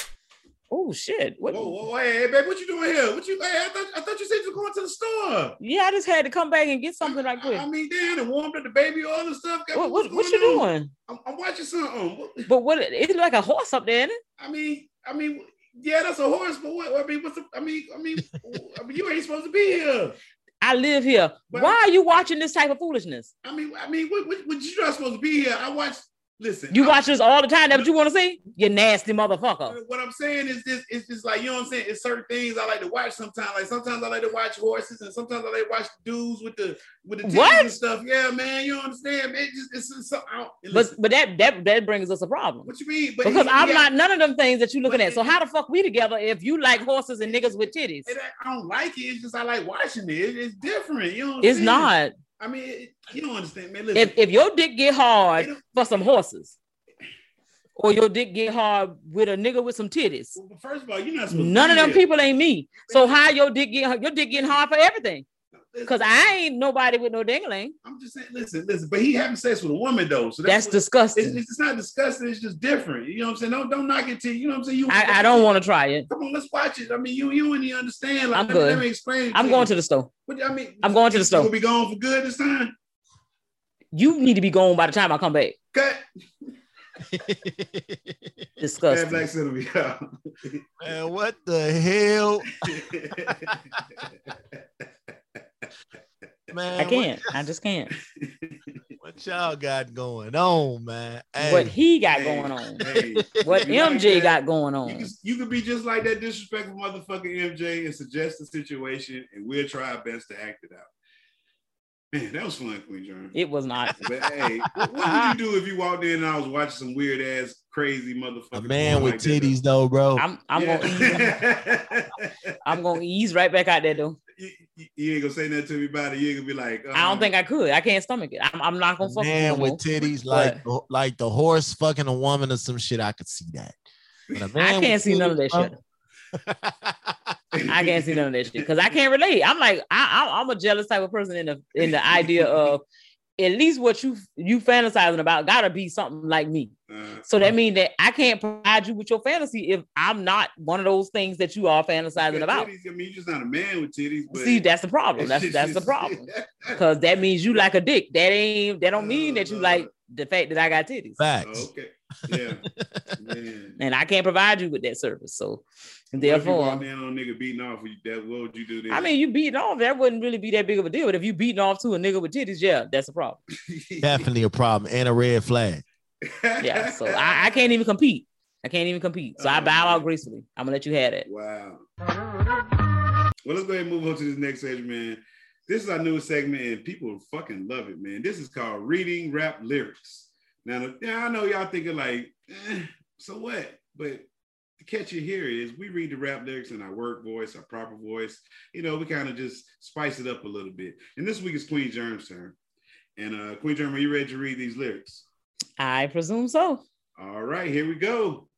Oh shit! What? Whoa, whoa, hey, hey, babe, what you doing here? What you? Hey, I thought I thought you said you were going to the store. Yeah, I just had to come back and get something I, right quick. I, I mean, damn, and warmed up the baby oil and stuff. What, what, what you on? doing? I'm, I'm watching something. What, but what? It's like a horse up there, isn't it? I mean, I mean, yeah, that's a horse. But what? I mean, what's the? I mean, I mean, I mean, you ain't supposed to be here. I live here. But, why are you watching this type of foolishness? I mean, I mean, what? What, what you not supposed to be here? I watch. Listen, you I, watch this all the time. That's what you want to see? You nasty motherfucker. What I'm saying is this: it's just like, you know what I'm saying. It's certain things I like to watch sometimes. Like sometimes I like to watch horses, and sometimes I like to watch dudes with the with the titties and stuff. Yeah, man, you understand? Man, it just it's, it's something. But but that that that brings us a problem. What you mean? But because he, I'm yeah, not none of them things that you looking but at. So how the fuck we together if you like horses and niggas with titties? It, I don't like it. It's just I like watching it. it it's different. You know what I'm it's saying? not. I mean, it, you don't understand, man. Listen, if if your dick get hard for some horses. Or your dick get hard with a nigga with some titties. Well, first of all, you're not supposed None to of them here. people ain't me. So how your dick get your dick getting hard for everything? Because I ain't nobody with no dingling. I'm just saying, listen, listen. But he having sex with a woman though, so that's, that's what, disgusting. It's, it's not disgusting. It's just different. You know what I'm saying? Don't don't knock it to you. You know what I'm saying? You. I, I don't want to try it. Come on, let's watch it. I mean, you you and you understand. Like, I'm let good. Me, let me explain. I'm to going you. to the store. What, I mean, I'm going to the store. We'll be going for good this time. You need to be gone by the time I come back. Cut. Disgusting. Bad Black Cinema, yeah. Man, what the hell? Man, I can't. What, I just can't. What y'all got going on, man? Hey, what he got hey, going on. Hey, what M J like got going on. You can, you can be just like that disrespectful motherfucking M J and suggest a situation, and we'll try our best to act it out. Man, that was fun, Queen Germ. It was not. But hey, what, what would you do if you walked in and I was watching some weird ass, crazy motherfucker? A man with like titties, that, though, bro. I'm I'm yeah. gonna ease, I'm gonna ease right back out there though. You, you, you ain't gonna say nothing to me about it. You ain't gonna be like, uh, I don't think I could. I can't stomach it. I'm, I'm not gonna fuck man with with titties, like but, like the horse fucking a woman or some shit. I could see that. But a man I can't see titties, none of that bro, shit. I can't see none of that shit because I can't relate. I'm like I, I, I'm a jealous type of person in the in the idea of at least what you you fantasizing about gotta be something like me. Uh, so that means that I can't provide you with your fantasy if I'm not one of those things that you are fantasizing about. Titties, I mean, you're just not a man with titties. But see, that's the problem. That's that's the problem because that means you like a dick. That ain't that don't mean that you like the fact that I got titties. Facts. Oh, okay. Yeah. Man. And I can't provide you with that service. So What therefore, if you down on a nigga beating off, that, what would you do then? I mean, you beating off, that wouldn't really be that big of a deal. But if you beating off to a nigga with titties, yeah, that's a problem. Definitely a problem and a red flag. Yeah, so I, I can't even compete. I can't even compete. So oh, I bow out gracefully. I'm gonna let you have it. Wow. Well, let's go ahead and move on to this next segment, man. This is our newest segment, and people fucking love it, man. This is called Reading Rap Lyrics. Now, yeah, I know y'all thinking like, eh, so what? But the catch here is we read the rap lyrics in our work voice, our proper voice. You know, we kind of just spice it up a little bit. And this week is Queen Germ's turn. And uh, Queen Germ, are you ready to read these lyrics? I presume so. All right, here we go.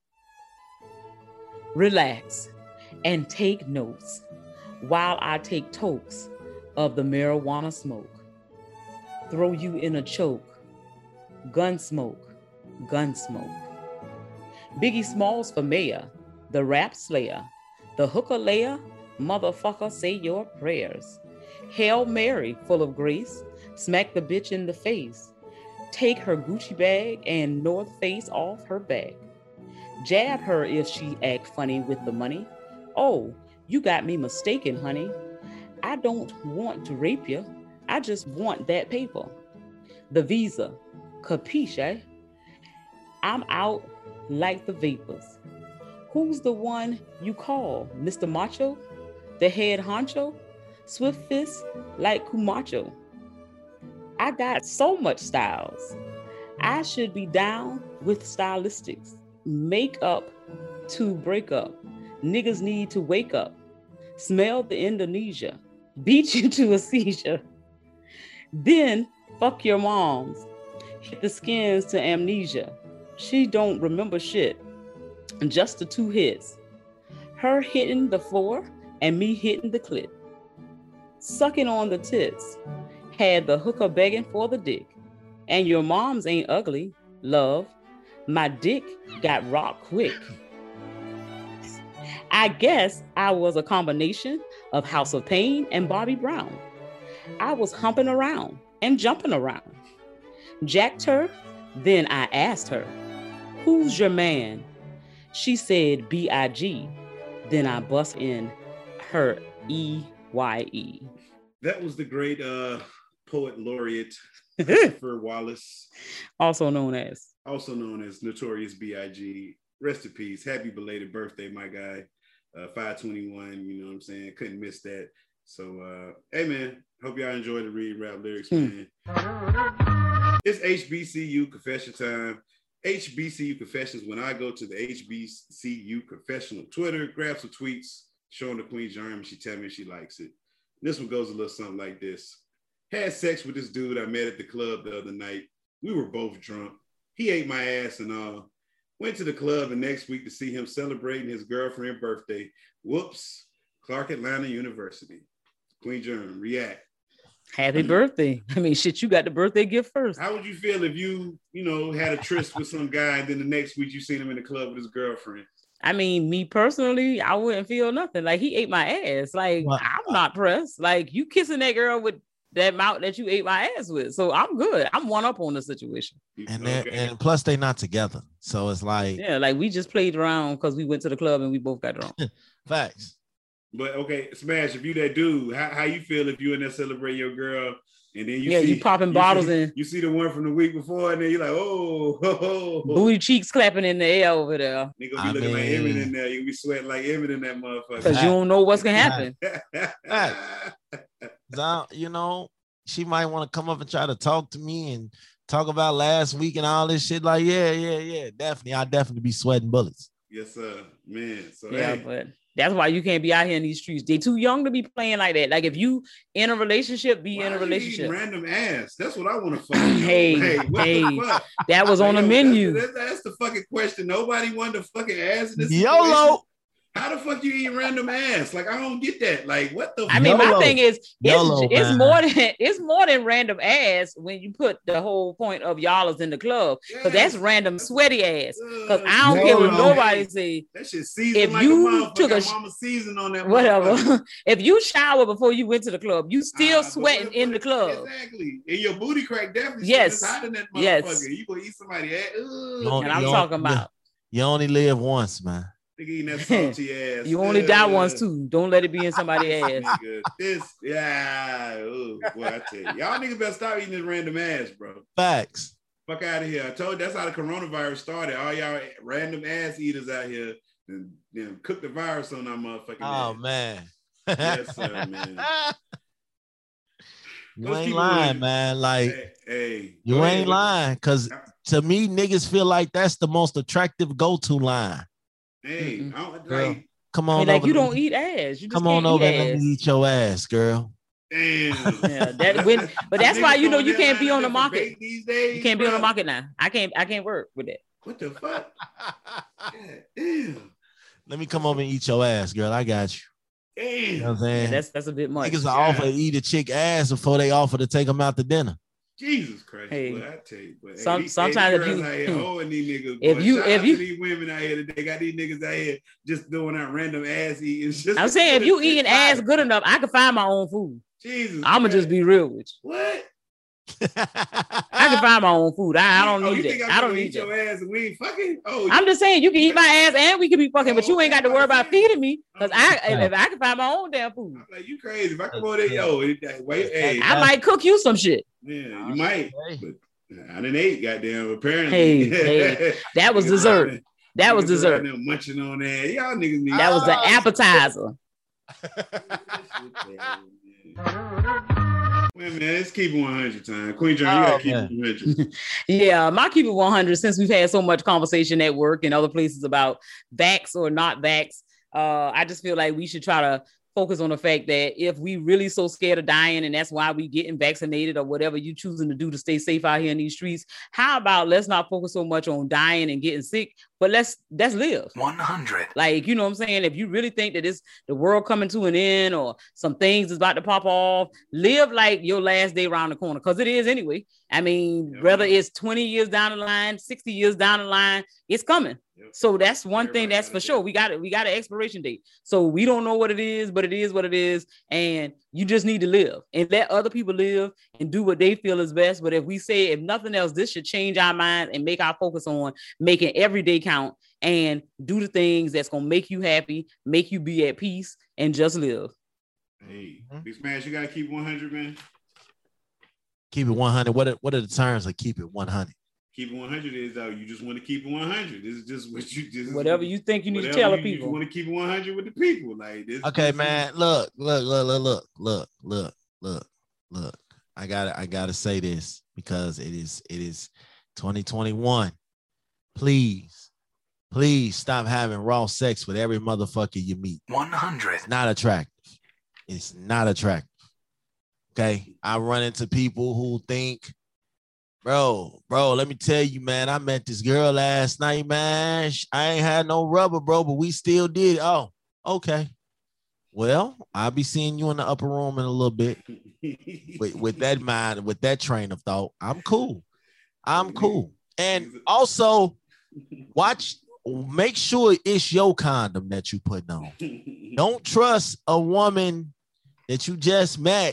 Relax and take notes while I take tokes of the marijuana smoke. Throw you in a choke. Gun smoke, gun smoke. Biggie Smalls for mayor, the rap slayer, the hooker layer, motherfucker, say your prayers. Hail Mary, full of grace, smack the bitch in the face. Take her Gucci bag and North Face off her back. Jab her if she act funny with the money. Oh, you got me mistaken, honey. I don't want to rape you. I just want that paper. The visa. Capiche, eh? I'm out like the vapors. Who's the one you call? Mister Macho? The head honcho? Swift fist like Camacho. I got so much styles. I should be down with stylistics. Make up to break up. Niggas need to wake up. Smell the Indonesia. Beat you to a seizure. Then fuck your moms. Hit the skins to amnesia. She don't remember shit. Just the two hits. Her hitting the floor and me hitting the clit. Sucking on the tits. Had the hooker begging for the dick. And your moms ain't ugly, love. My dick got rock quick. I guess I was a combination of House of Pain and Bobby Brown. I was humping around and jumping around. Jacked her, then I asked her, who's your man? She said B I G Then I bust in her E Y E. That was the great uh, poet laureate, Christopher Wallace. Also known as. Also known as Notorious B I G Rest in peace. Happy belated birthday, my guy. Uh, five twenty-one, you know what I'm saying? Couldn't miss that. So, uh, hey, man, hope y'all enjoy the read rap lyrics, man. It's H B C U confession time. H B C U confessions. When I go to the H B C U confessional Twitter, grab some tweets, showing the Queen Germ, she tell me she likes it. This one goes a little something like this. Had sex with this dude I met at the club the other night. We were both drunk. He ate my ass and all. Went to the club the next week to see him celebrating his girlfriend's birthday. Whoops. Clark Atlanta University. Queen Germ, react. Happy birthday. I mean, shit, you got the birthday gift first. How would you feel if you, you know, had a tryst with some guy and then the next week you seen him in the club with his girlfriend? I mean, me personally, I wouldn't feel nothing. Like, he ate my ass. Like, well, I'm not pressed. Like, you kissing that girl with that mouth that you ate my ass with. So I'm good. I'm one up on the situation. And okay. and plus they not together. So it's like, yeah, like we just played around because we went to the club and we both got drunk. Facts. But okay, Smash, if you that dude, how, how you feel if you in there celebrating your girl and then you yeah, see, you popping you bottles see, in. You see the one from the week before and then you're like, oh, oh, oh. Booty cheeks clapping in the air over there. Nigga be I looking mean, like Emmett in there. You be sweating like Emmett in that motherfucker. Because you don't know what's gonna happen. So, you know, she might want to come up and try to talk to me and talk about last week and all this shit. Like, yeah, yeah, yeah, definitely. I'll definitely be sweating bullets. Yes, sir, man. So yeah, hey. But that's why you can't be out here in these streets. They too young to be playing like that. Like if you in a relationship, be why in a relationship. Random ass. That's what I want to fucking know. hey, hey, what hey, the fuck? That was on hey, the yo, menu. That's, that's, that's the fucking question. Nobody wanted to fucking ask this. YOLO. Situation. How the fuck you eat random ass? Like, I don't get that. Like, what the? I mean, YOLO. my thing is, it's, YOLO, it's man. more than it's more than random ass when you put the whole point of y'all is in the club because yes. that's random sweaty ass. Because I don't YOLO. care what nobody say. That shit seasoned if like you a took a mama season on that. Whatever. If you shower before you went to the club, you still uh, sweating but, but, in the club. Exactly. And your booty crack definitely yes. hot in that motherfucker. Yes. You gonna eat somebody ass. Only, and I'm talking about. You only live once, man. Nigga eating that salty ass. You only die once too. Don't let it be in somebody's ass. Nigga, this, yeah. Ooh, boy, I tell you, y'all niggas better stop eating this random ass, bro. Facts. Fuck out of here. I told you that's how the coronavirus started. All y'all random ass eaters out here and then cook the virus on our motherfucking Oh ass. man. Yes, sir, man. You ain't lying, man. Like, hey, hey you ain't ahead. lying, because to me, niggas feel like that's the most attractive go-to line. Hey, I don't, girl, like, come on, I mean, like over you there. don't eat ass. You just come on over and let me eat your ass, girl. Damn. Yeah, that when, but that's why you know you can't be on the market these days. You can't bro. be on the market now. I can't. I can't work with that. What the fuck? God, damn. Let me come over and eat your ass, girl. I got you. Damn. You know what I'm saying? Yeah, that's that's a bit much. Niggas yeah. offer to eat a chick ass before they offer to take them out to dinner. Jesus Christ, hey, boy, I tell you, but some, hey, these, sometimes hey, if you, out here holding these niggas, if boy. you, Shout if out you, to these women out here, they got these niggas out here just doing that random ass eating. Just I'm saying if you eating ass good enough, I can find my own food. Jesus, I'm gonna just be real with you. What? I can find my own food. I, I don't oh, need it. I don't need eat your ass and we ain't fucking. Oh, I'm just saying you can eat my ass and we can be fucking, oh, but you ain't got to worry about feeding me because I yeah. if I can find my own damn food. I'm like, you crazy? If I come over there, yo, wait, hey, I might cook you some shit. Yeah, you might. But I didn't eat, goddamn. Apparently, hey, hey, that was dessert. That was dessert. Munching on that, y'all niggas need. That was the appetizer. Wait a minute, let's keep it one hundred time. Queen John, you Oh, gotta keep man. it one hundred. Yeah, my keep it one hundred, since we've had so much conversation at work and other places about vax or not vax, uh, I just feel like we should try to focus on the fact that if we really so scared of dying and that's why we getting vaccinated or whatever you choosing to do to stay safe out here in these streets, how about let's not focus so much on dying and getting sick, but let's let's live. one hundred. Like, you know what I'm saying? If you really think that it's the world coming to an end or some things is about to pop off, live like your last day around the corner, because it is anyway. I mean, Yep. whether it's twenty years down the line, sixty years down the line, it's coming. Yep. So that's one Everybody thing that's got for a sure. date. We got it. We got an expiration date. So we don't know what it is, but it is what it is. And you just need to live and let other people live and do what they feel is best. But if we say, if nothing else, this should change our minds and make our focus on making every day count and do the things that's going to make you happy, make you be at peace, and just live. Hey, Big Smash, you gotta keep one hundred, man. Keep it one hundred. What are, what are the terms of keep it one hundred? Keep it one hundred is uh, you just want to keep it one hundred. This is just what you just Whatever you think you need to tell the people. You want to keep it one hundred with the people, like this. Okay, this man. Look, look, look, look, look, look, look, look, look. I gotta, I gotta say this because it is, it is twenty twenty-one. Please, please stop having raw sex with every motherfucker you meet. one hundred. It's not attractive. It's not attractive. Okay, I run into people who think, bro, bro, let me tell you, man, I met this girl last night, man. I ain't had no rubber, bro, but we still did. Oh, okay. Well, I'll be seeing you in the upper room in a little bit. with, with that mind, with that train of thought, I'm cool. I'm cool. And also, watch, make sure it's your condom that you putting on. Don't trust a woman that you just met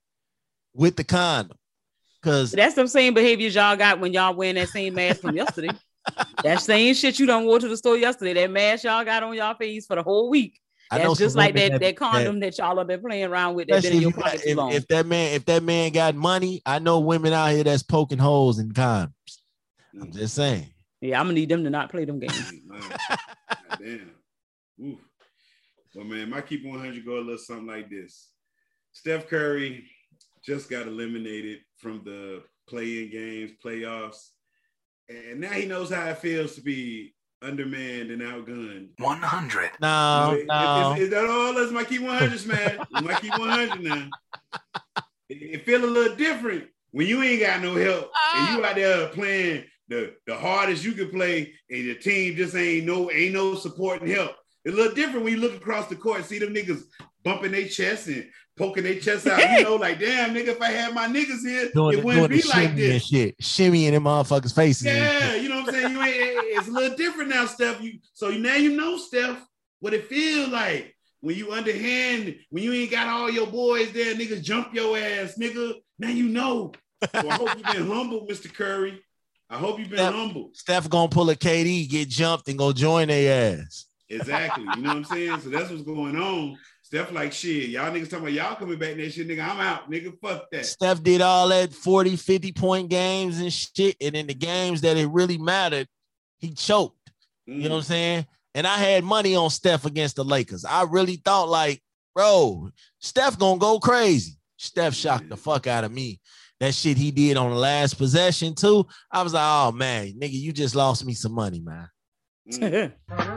with the condom. Because That's the same behaviors y'all got when y'all wearing that same mask from yesterday. That same shit you done wore to the store yesterday. That mask y'all got on y'all face for the whole week. I know That's just some like women that, that- that condom that, y'all have been playing around with. That been especially in your if, you got- pocket too if, long. if that man, if that man got money, I know women out here that's poking holes in condoms. I'm just saying. Yeah, I'm gonna need them to not play them games. Man, damn. Oof. Well, man, my keep one hundred go a little something like this. Steph Curry just got eliminated from the play-in games, playoffs, and now he knows how it feels to be undermanned and outgunned. one hundred. No, Is, no. is, is that all? That's my keep one hundreds, man. My keep one hundred now. It, it feel a little different when you ain't got no help and you out there playing the, the hardest you can play and your team just ain't no ain't no support and help. It's a little different when you look across the court and see them niggas bumping their chests and poking their chests out. You know, like, damn, nigga, if I had my niggas here, Doing, it the, wouldn't doing be the like shimmy and this. shit. Shimmy in them motherfuckers' faces. and Yeah, shit. you know what I'm saying? You ain't, it's a little different now, Steph. You so now you know, Steph, what it feels like when you underhand, when you ain't got all your boys there, niggas jump your ass, nigga. Now you know. So I hope you've been humble, Mister Curry. I hope you've been Steph- humble. Steph gonna pull a K D, get jumped, and go join their ass. Exactly. You know what I'm saying? So that's what's going on. Steph like, shit, y'all niggas talking about y'all coming back in that shit, nigga. I'm out, nigga. Fuck that. Steph did all that forty, fifty point games and shit. And in the games that it really mattered, he choked. Mm. You know what I'm saying? And I had money on Steph against the Lakers. I really thought, like, bro, Steph gonna go crazy. Steph shocked the fuck out of me. That shit he did on the last possession, too. I was like, oh, man, nigga, you just lost me some money, man. Mm.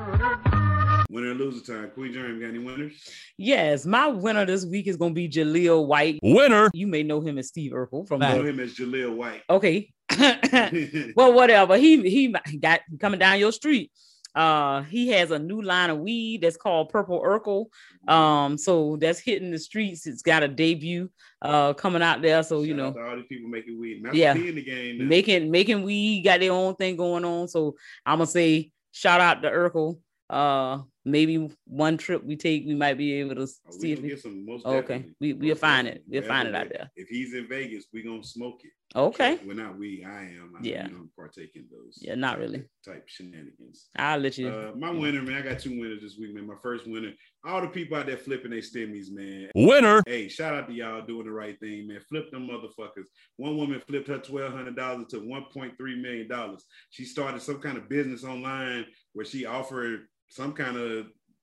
Winner and loser time. Queen Jeremy, got any winners? Yes, my winner this week is gonna be Jaleel White. Winner. You may know him as Steve Urkel from I know the, him as Jaleel White. okay. Well, whatever. He he got coming down your street. Uh, he has a new line of weed that's called Purple Urkel. Um, so that's hitting the streets. It's got a debut uh coming out there. So you Shout know, out to all these people making weed. Not Yeah. to be in the game. now. making making weed, got their own thing going on. So I'm gonna say shout out to Urkel. Uh, maybe one trip we take, we might be able to Oh, see we if gonna we. get some most Okay, definitely. we we'll Most find it. definitely. We'll find it Wherever out there. If he's in Vegas, we gonna smoke it. Okay. We're not we. I am. I Yeah. You don't partake in those. Yeah, not really. Type shenanigans. I'll let you. Uh, my winner, man. I got two winners this week, man. My first winner. All the people out there flipping their stimmies, man. Winner. Hey, shout out to y'all doing the right thing, man. Flip them motherfuckers. One woman flipped her twelve hundred dollars to one point three million dollars. She started some kind of business online where she offered some kind of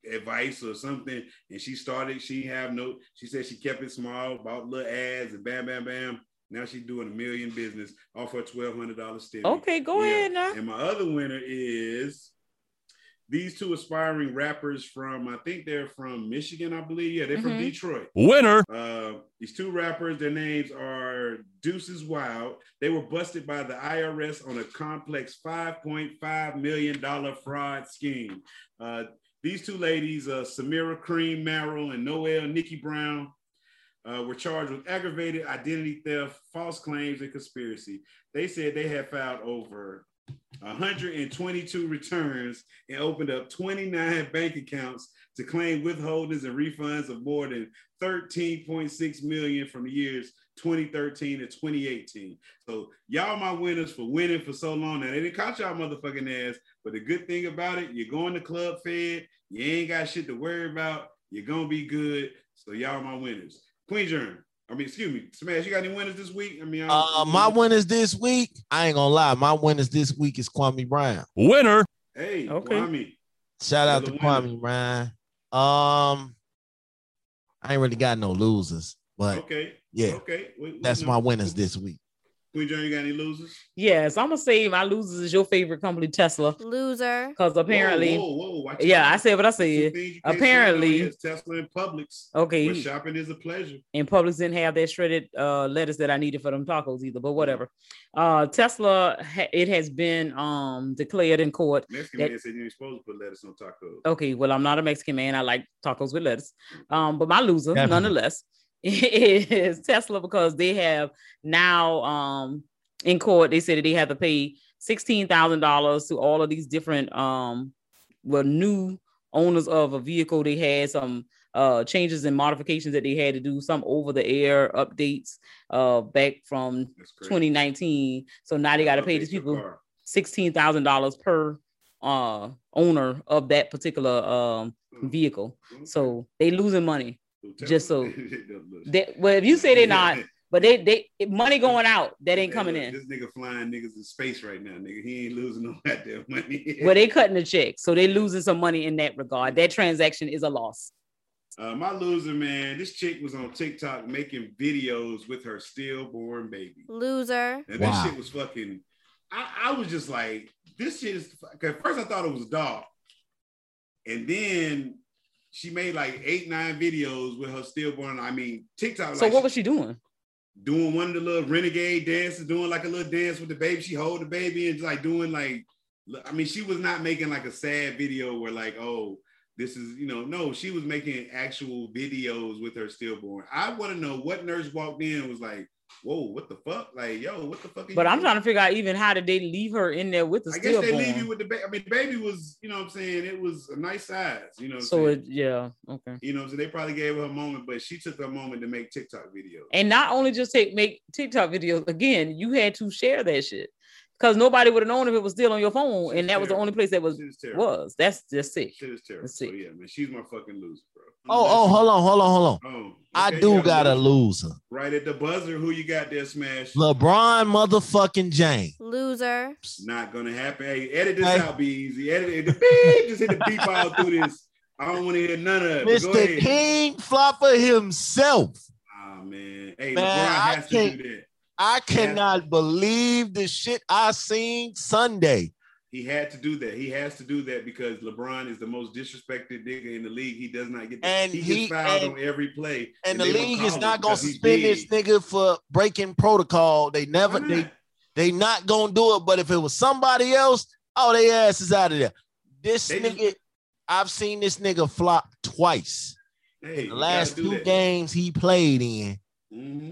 advice or something, and she started. She have no. She said she kept it small, bought little ads, and bam, bam, bam. Now she's doing a million business off her twelve hundred dollars stimmy. Okay, go yeah. ahead now. And my other winner is these two aspiring rappers from, I think they're from Michigan, I believe. Yeah, they're mm-hmm. from Detroit. Winner. Uh, these two rappers, their names are Deuces Wild. They were busted by the I R S on a complex five point five million dollars fraud scheme. Uh, these two ladies, uh, Samira Cream Merrill and Noel Nikki Brown, uh, were charged with aggravated identity theft, false claims, and conspiracy. They said they had filed over one hundred twenty-two returns and opened up twenty-nine bank accounts to claim withholdings and refunds of more than thirteen point six million from the years twenty thirteen and twenty eighteen. So y'all my winners for winning for so long. Now they didn't caught y'all motherfucking ass, but the good thing about it, you're going to Club Fed, you ain't got shit to worry about, you're gonna be good. So y'all my winners. Queen Germ. I mean, excuse me, Smash, you got any winners this week? I mean, I uh, my winners this week, I ain't gonna lie, my winners this week is Kwame Brown. Winner. Hey, okay. Kwame. Shout out to Kwame Brown. Um, I ain't really got no losers, but okay, yeah, okay, we, we that's know. my winners this week. Queen John, you got any losers? Yes, I'm gonna say my losers is your favorite company, Tesla. Loser. Because apparently, whoa, whoa, whoa. yeah, I said what I said. Apparently, Tesla and Publix. Okay, where shopping is a pleasure. And Publix didn't have that shredded uh, lettuce that I needed for them tacos either. But whatever. Uh, Tesla, ha- it has been um declared in court. Mexican that, man said you ain't supposed to put lettuce on tacos. Okay, well, I'm not a Mexican man. I like tacos with lettuce. Um, but my loser, Definitely. nonetheless, is Tesla because they have now um. in court, they said that they had to pay sixteen thousand dollars to all of these different, um, well, new owners of a vehicle. They had some uh, changes and modifications that they had to do, some over-the-air updates uh, back from twenty nineteen. So now they got to pay these people sixteen thousand dollars per uh, owner of that particular um, vehicle. So they losing money. Just so, they, well, if you say they're not, but they they money going out that ain't coming hey, in. This nigga flying niggas in space right now, nigga. He ain't losing no goddamn money. Well, they cutting the check, so they losing some money in that regard. That transaction is a loss. Uh, my loser, man. This chick was on TikTok making videos with her stillborn baby. Loser. And wow. that shit was fucking. I, I was just like, this shit is. Cause at first I thought it was a dog, and then she made like eight, nine videos with her stillborn. I mean, TikTok. So like, what was she doing? Doing one of the little renegade dances, doing like a little dance with the baby. She hold the baby and just like doing like, I mean, she was not making like a sad video where like, oh, this is, you know, no, she was making actual videos with her stillborn. I want to know what nurse walked in and was like, whoa, what the fuck? Like, yo, what the fuck? Are but you I'm doing? trying to figure out even how did they leave her in there with the I guess stillborn? they leave you with the baby. I mean, the baby was, you know what I'm saying? It was a nice size, you know what I'm so saying? it, yeah, okay. You know, so they probably gave her a moment, but she took a moment to make TikTok videos. And not only just take make TikTok videos, again, you had to share that shit. Because nobody would have known if it was still on your phone, and that terrible. was the only place that was was. That's just sick. Shit is terrible. So yeah, man, she's my fucking loser, bro. Oh, oh, hold on, hold on, hold on. Oh, okay, I do got a loser. Right at the buzzer, who you got there, Smash? LeBron motherfucking James. Loser. Not gonna happen. Hey, edit this hey. out, be easy. Edit it. The beep, just hit the beep all through this. I don't want to hear none of it. Mister King Flopper himself. Oh man, hey, man, LeBron has to do that. I cannot believe the shit I seen Sunday. He had to do that. He has to do that because LeBron is the most disrespected nigga in the league. He does not get. The, and he, he gets fouled and, on every play. And, and the league is not gonna suspend this big. nigga for breaking protocol. They never. They they not gonna do it. But if it was somebody else, oh, they ass is out of there. This they nigga, just, I've seen this nigga flop twice. Hey, in the last two that. games he played in. Mm-hmm.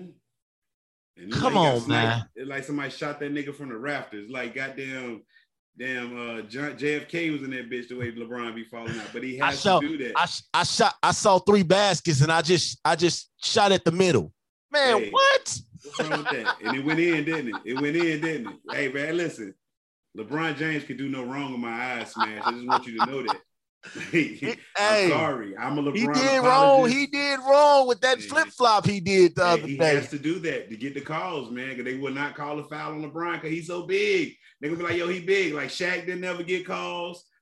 And Come on, man. It's like somebody shot that nigga from the rafters. Like goddamn, damn, uh, J F K was in that bitch the way LeBron be falling out, but he has saw, to do that. I, I shot. I saw three baskets and I just, I just shot at the middle. Man, hey, what? What's wrong with that? And it went in, didn't it? It went in, didn't it? Hey, man, listen. LeBron James could do no wrong in my eyes, Smash. I just want you to know that. hey, I'm sorry. I'm a LeBron. He did apologist. wrong. He did wrong with that yeah. flip flop he did the hey, other he day. He has to do that to get the calls, man, because they will not call a foul on LeBron because he's so big. They're gonna be like, yo, he big. Like Shaq didn't ever get calls.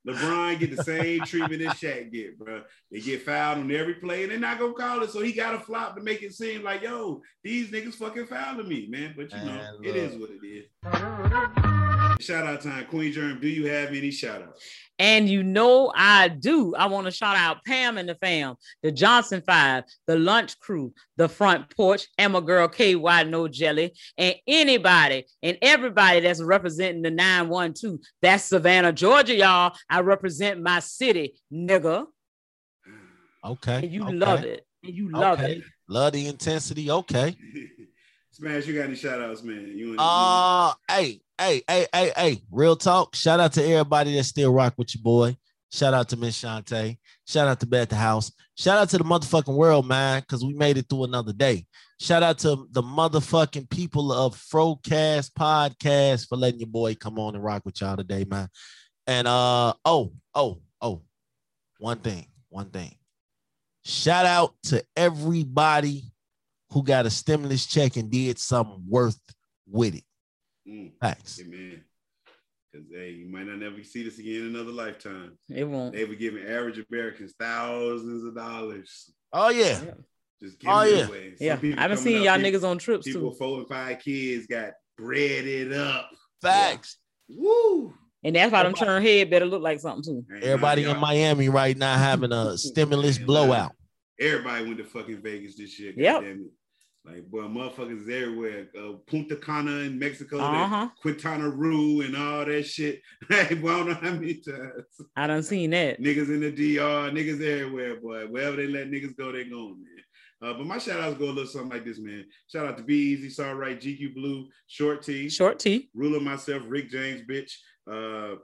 LeBron get the same treatment as Shaq get, bro. They get fouled on every play, and they're not gonna call it. So he got a flop to make it seem like, yo, these niggas fucking fouling me, man. But you know, man, it is what it is. Shout out time, Queen Germ. Do you have any shout outs? And you know I do. I want to shout out Pam and the fam, the Johnson Five, the Lunch Crew, the Front Porch, and my girl K Y No Jelly, and anybody and everybody that's representing the nine one two. That's Savannah, Georgia, y'all. I represent my city, nigga. Okay. And you okay. love it. And you love okay. it. Love the intensity. Okay. Smash, you got any shout outs, man? You and, uh, you hey, hey, hey, hey, hey, real talk. Shout out to everybody that still rock with your boy. Shout out to Miss Shantae. Shout out to Bet the House. Shout out to the motherfucking world, man, because we made it through another day. Shout out to the motherfucking people of Frocast Podcast for letting your boy come on and rock with y'all today, man. And uh, oh, oh, oh, one thing, one thing. Shout out to everybody who got a stimulus check and did something worth with it. Mm. Thanks. Amen. Because hey, you might not never see this again in another lifetime. It won't. They were giving average Americans thousands of dollars. Oh yeah. yeah. Just giving oh, it yeah. away. Yeah. I haven't seen y'all people, niggas on trips people too. People four and five kids got breaded up. Facts. Yeah. Woo. And that's why them turn head better look like something too. Everybody in Miami right now having a stimulus blowout. Everybody went to fucking Vegas this year. Yep. Goddamn it. Like, boy, motherfuckers is everywhere. Uh, Punta Cana in Mexico, uh-huh. Quintana Roo and all that shit. Hey, boy, I don't know how many times. I done seen that. Niggas in the D R, niggas everywhere, boy. Wherever they let niggas go, they going, man. Uh, but my shout outs go a little something like this, man. Shout out to Be Easy, Saw Right, G Q Blue, Short T. Short T. Ruler myself, Rick James, bitch. Uh,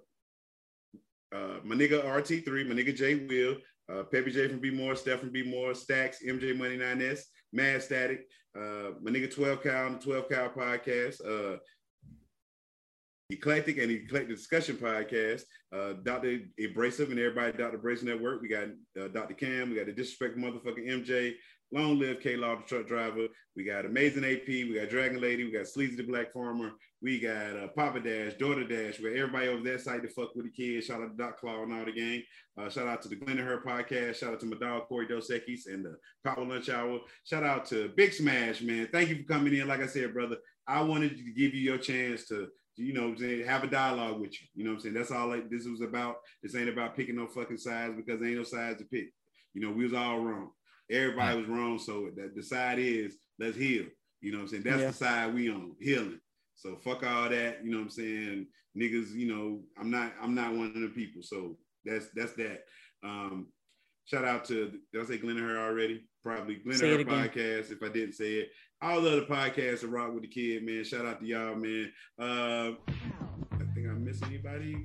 uh, my nigga R T three, my nigga J Will, uh, Peppy J from B More, Steph from B More, Stacks, M J Money nine S, Mad Static, uh, my nigga twelve Cal on the twelve Cal podcast, uh, Eclectic and Eclectic Discussion podcast, uh, Doctor Abrasive and everybody, Doctor Abrasive Network. We got uh, Doctor Cam, we got the disrespect motherfucking M J, Long Live K Law, the truck driver. We got Amazing A P, we got Dragon Lady, we got Sleazy the Black Farmer, we got uh, Papa Dash, Daughter Dash, where everybody over that side to fuck with the kids. Shout out to Doc Claw and all the gang. Uh, shout out to the Glenn and Her podcast. Shout out to my dog Corey Dos Equis and the Power Lunch Hour. Shout out to Big Smash, man. Thank you for coming in. Like I said, brother, I wanted to give you your chance to, you know, have a dialogue with you. You know what I'm saying? That's all like this was about. This ain't about picking no fucking sides because there ain't no sides to pick. You know, we was all wrong. Everybody was wrong. So the, the side is let's heal. You know what I'm saying? That's yeah. the side we on, healing. So fuck all that. You know what I'm saying? Niggas, you know, I'm not, I'm not one of the people. So that's that's that. Um, shout out to, did I say Glenn and Her already? Probably Glenn and Her podcast, if I didn't say it. All the other podcasts that rock with the kid, man. Shout out to y'all, man. Uh, I think I missed anybody.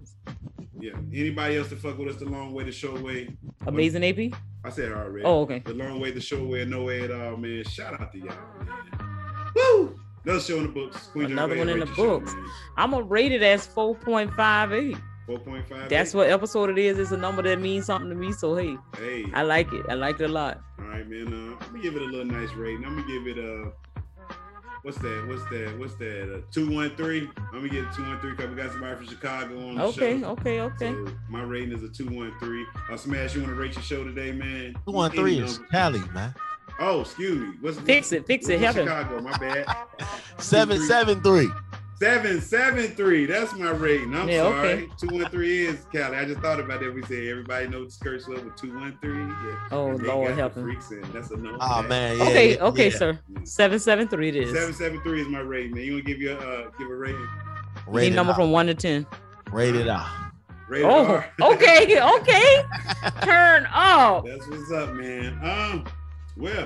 Yeah, anybody else to fuck with us the long way, the short way. Amazing A P? I said it already. Oh, okay. The long way, the short way, no way at all, man. Shout out to y'all, man. Woo! Another show in the books. Queen Another one in the show, books. man. I'm gonna rate it as four point five eight. four point five. That's what episode it is. It's a number that means something to me. So hey, hey, I like it. I like it a lot. All right, man. Uh, I'm gonna give it a little nice rating. I'm gonna give it a. What's that? What's that? What's that? Uh, two one three. I'm gonna get a two one three because we got somebody from Chicago on the okay, show. Okay, okay, okay. So my rating is a two one three. Uh, Smash, you want to rate your show today, man? Two one three is Cali, man. Oh, excuse me. What's fix what's, it? Fix what's it. Heaven. Chicago. My bad. Seven seven three. Seven seven three. That's my rating. I'm yeah, sorry. Okay. Two one three is Cali. I just thought about that. We said everybody knows the skirts love with two one three. Yeah. Oh Lord, help him. That's a no. Oh man. Yeah, okay, yeah, okay, yeah. sir. Seven seven three. It is. Seven seven three is my rating, man. You want to give you a uh, give a rating? Rated number from one to ten. Rated R. Rated oh, R. okay, okay. Turn up. That's what's up, man. Um, well.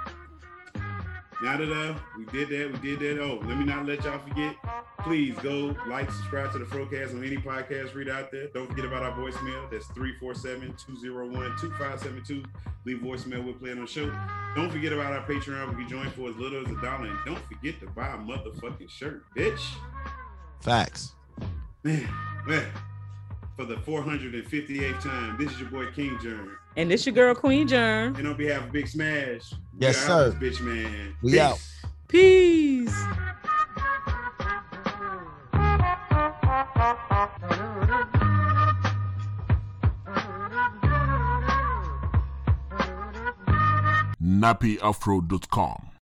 Now that uh, we did that, we did that. Oh, let me not let y'all forget. Please go like, subscribe to the Frocast on any podcast read out there. Don't forget about our voicemail. That's three four seven, two zero one, two five seven two. Leave voicemail. We'll play it on the show. Don't forget about our Patreon. We can join for as little as a dollar. And don't forget to buy a motherfucking shirt, bitch. Facts. Man, man. For the four hundred fifty-eighth time, this is your boy King Germ. And this your girl Queen Germ. And on behalf of Big Smash, yes, sir. Bitch, man. We Peace. out. Peace. nappy afro dot com.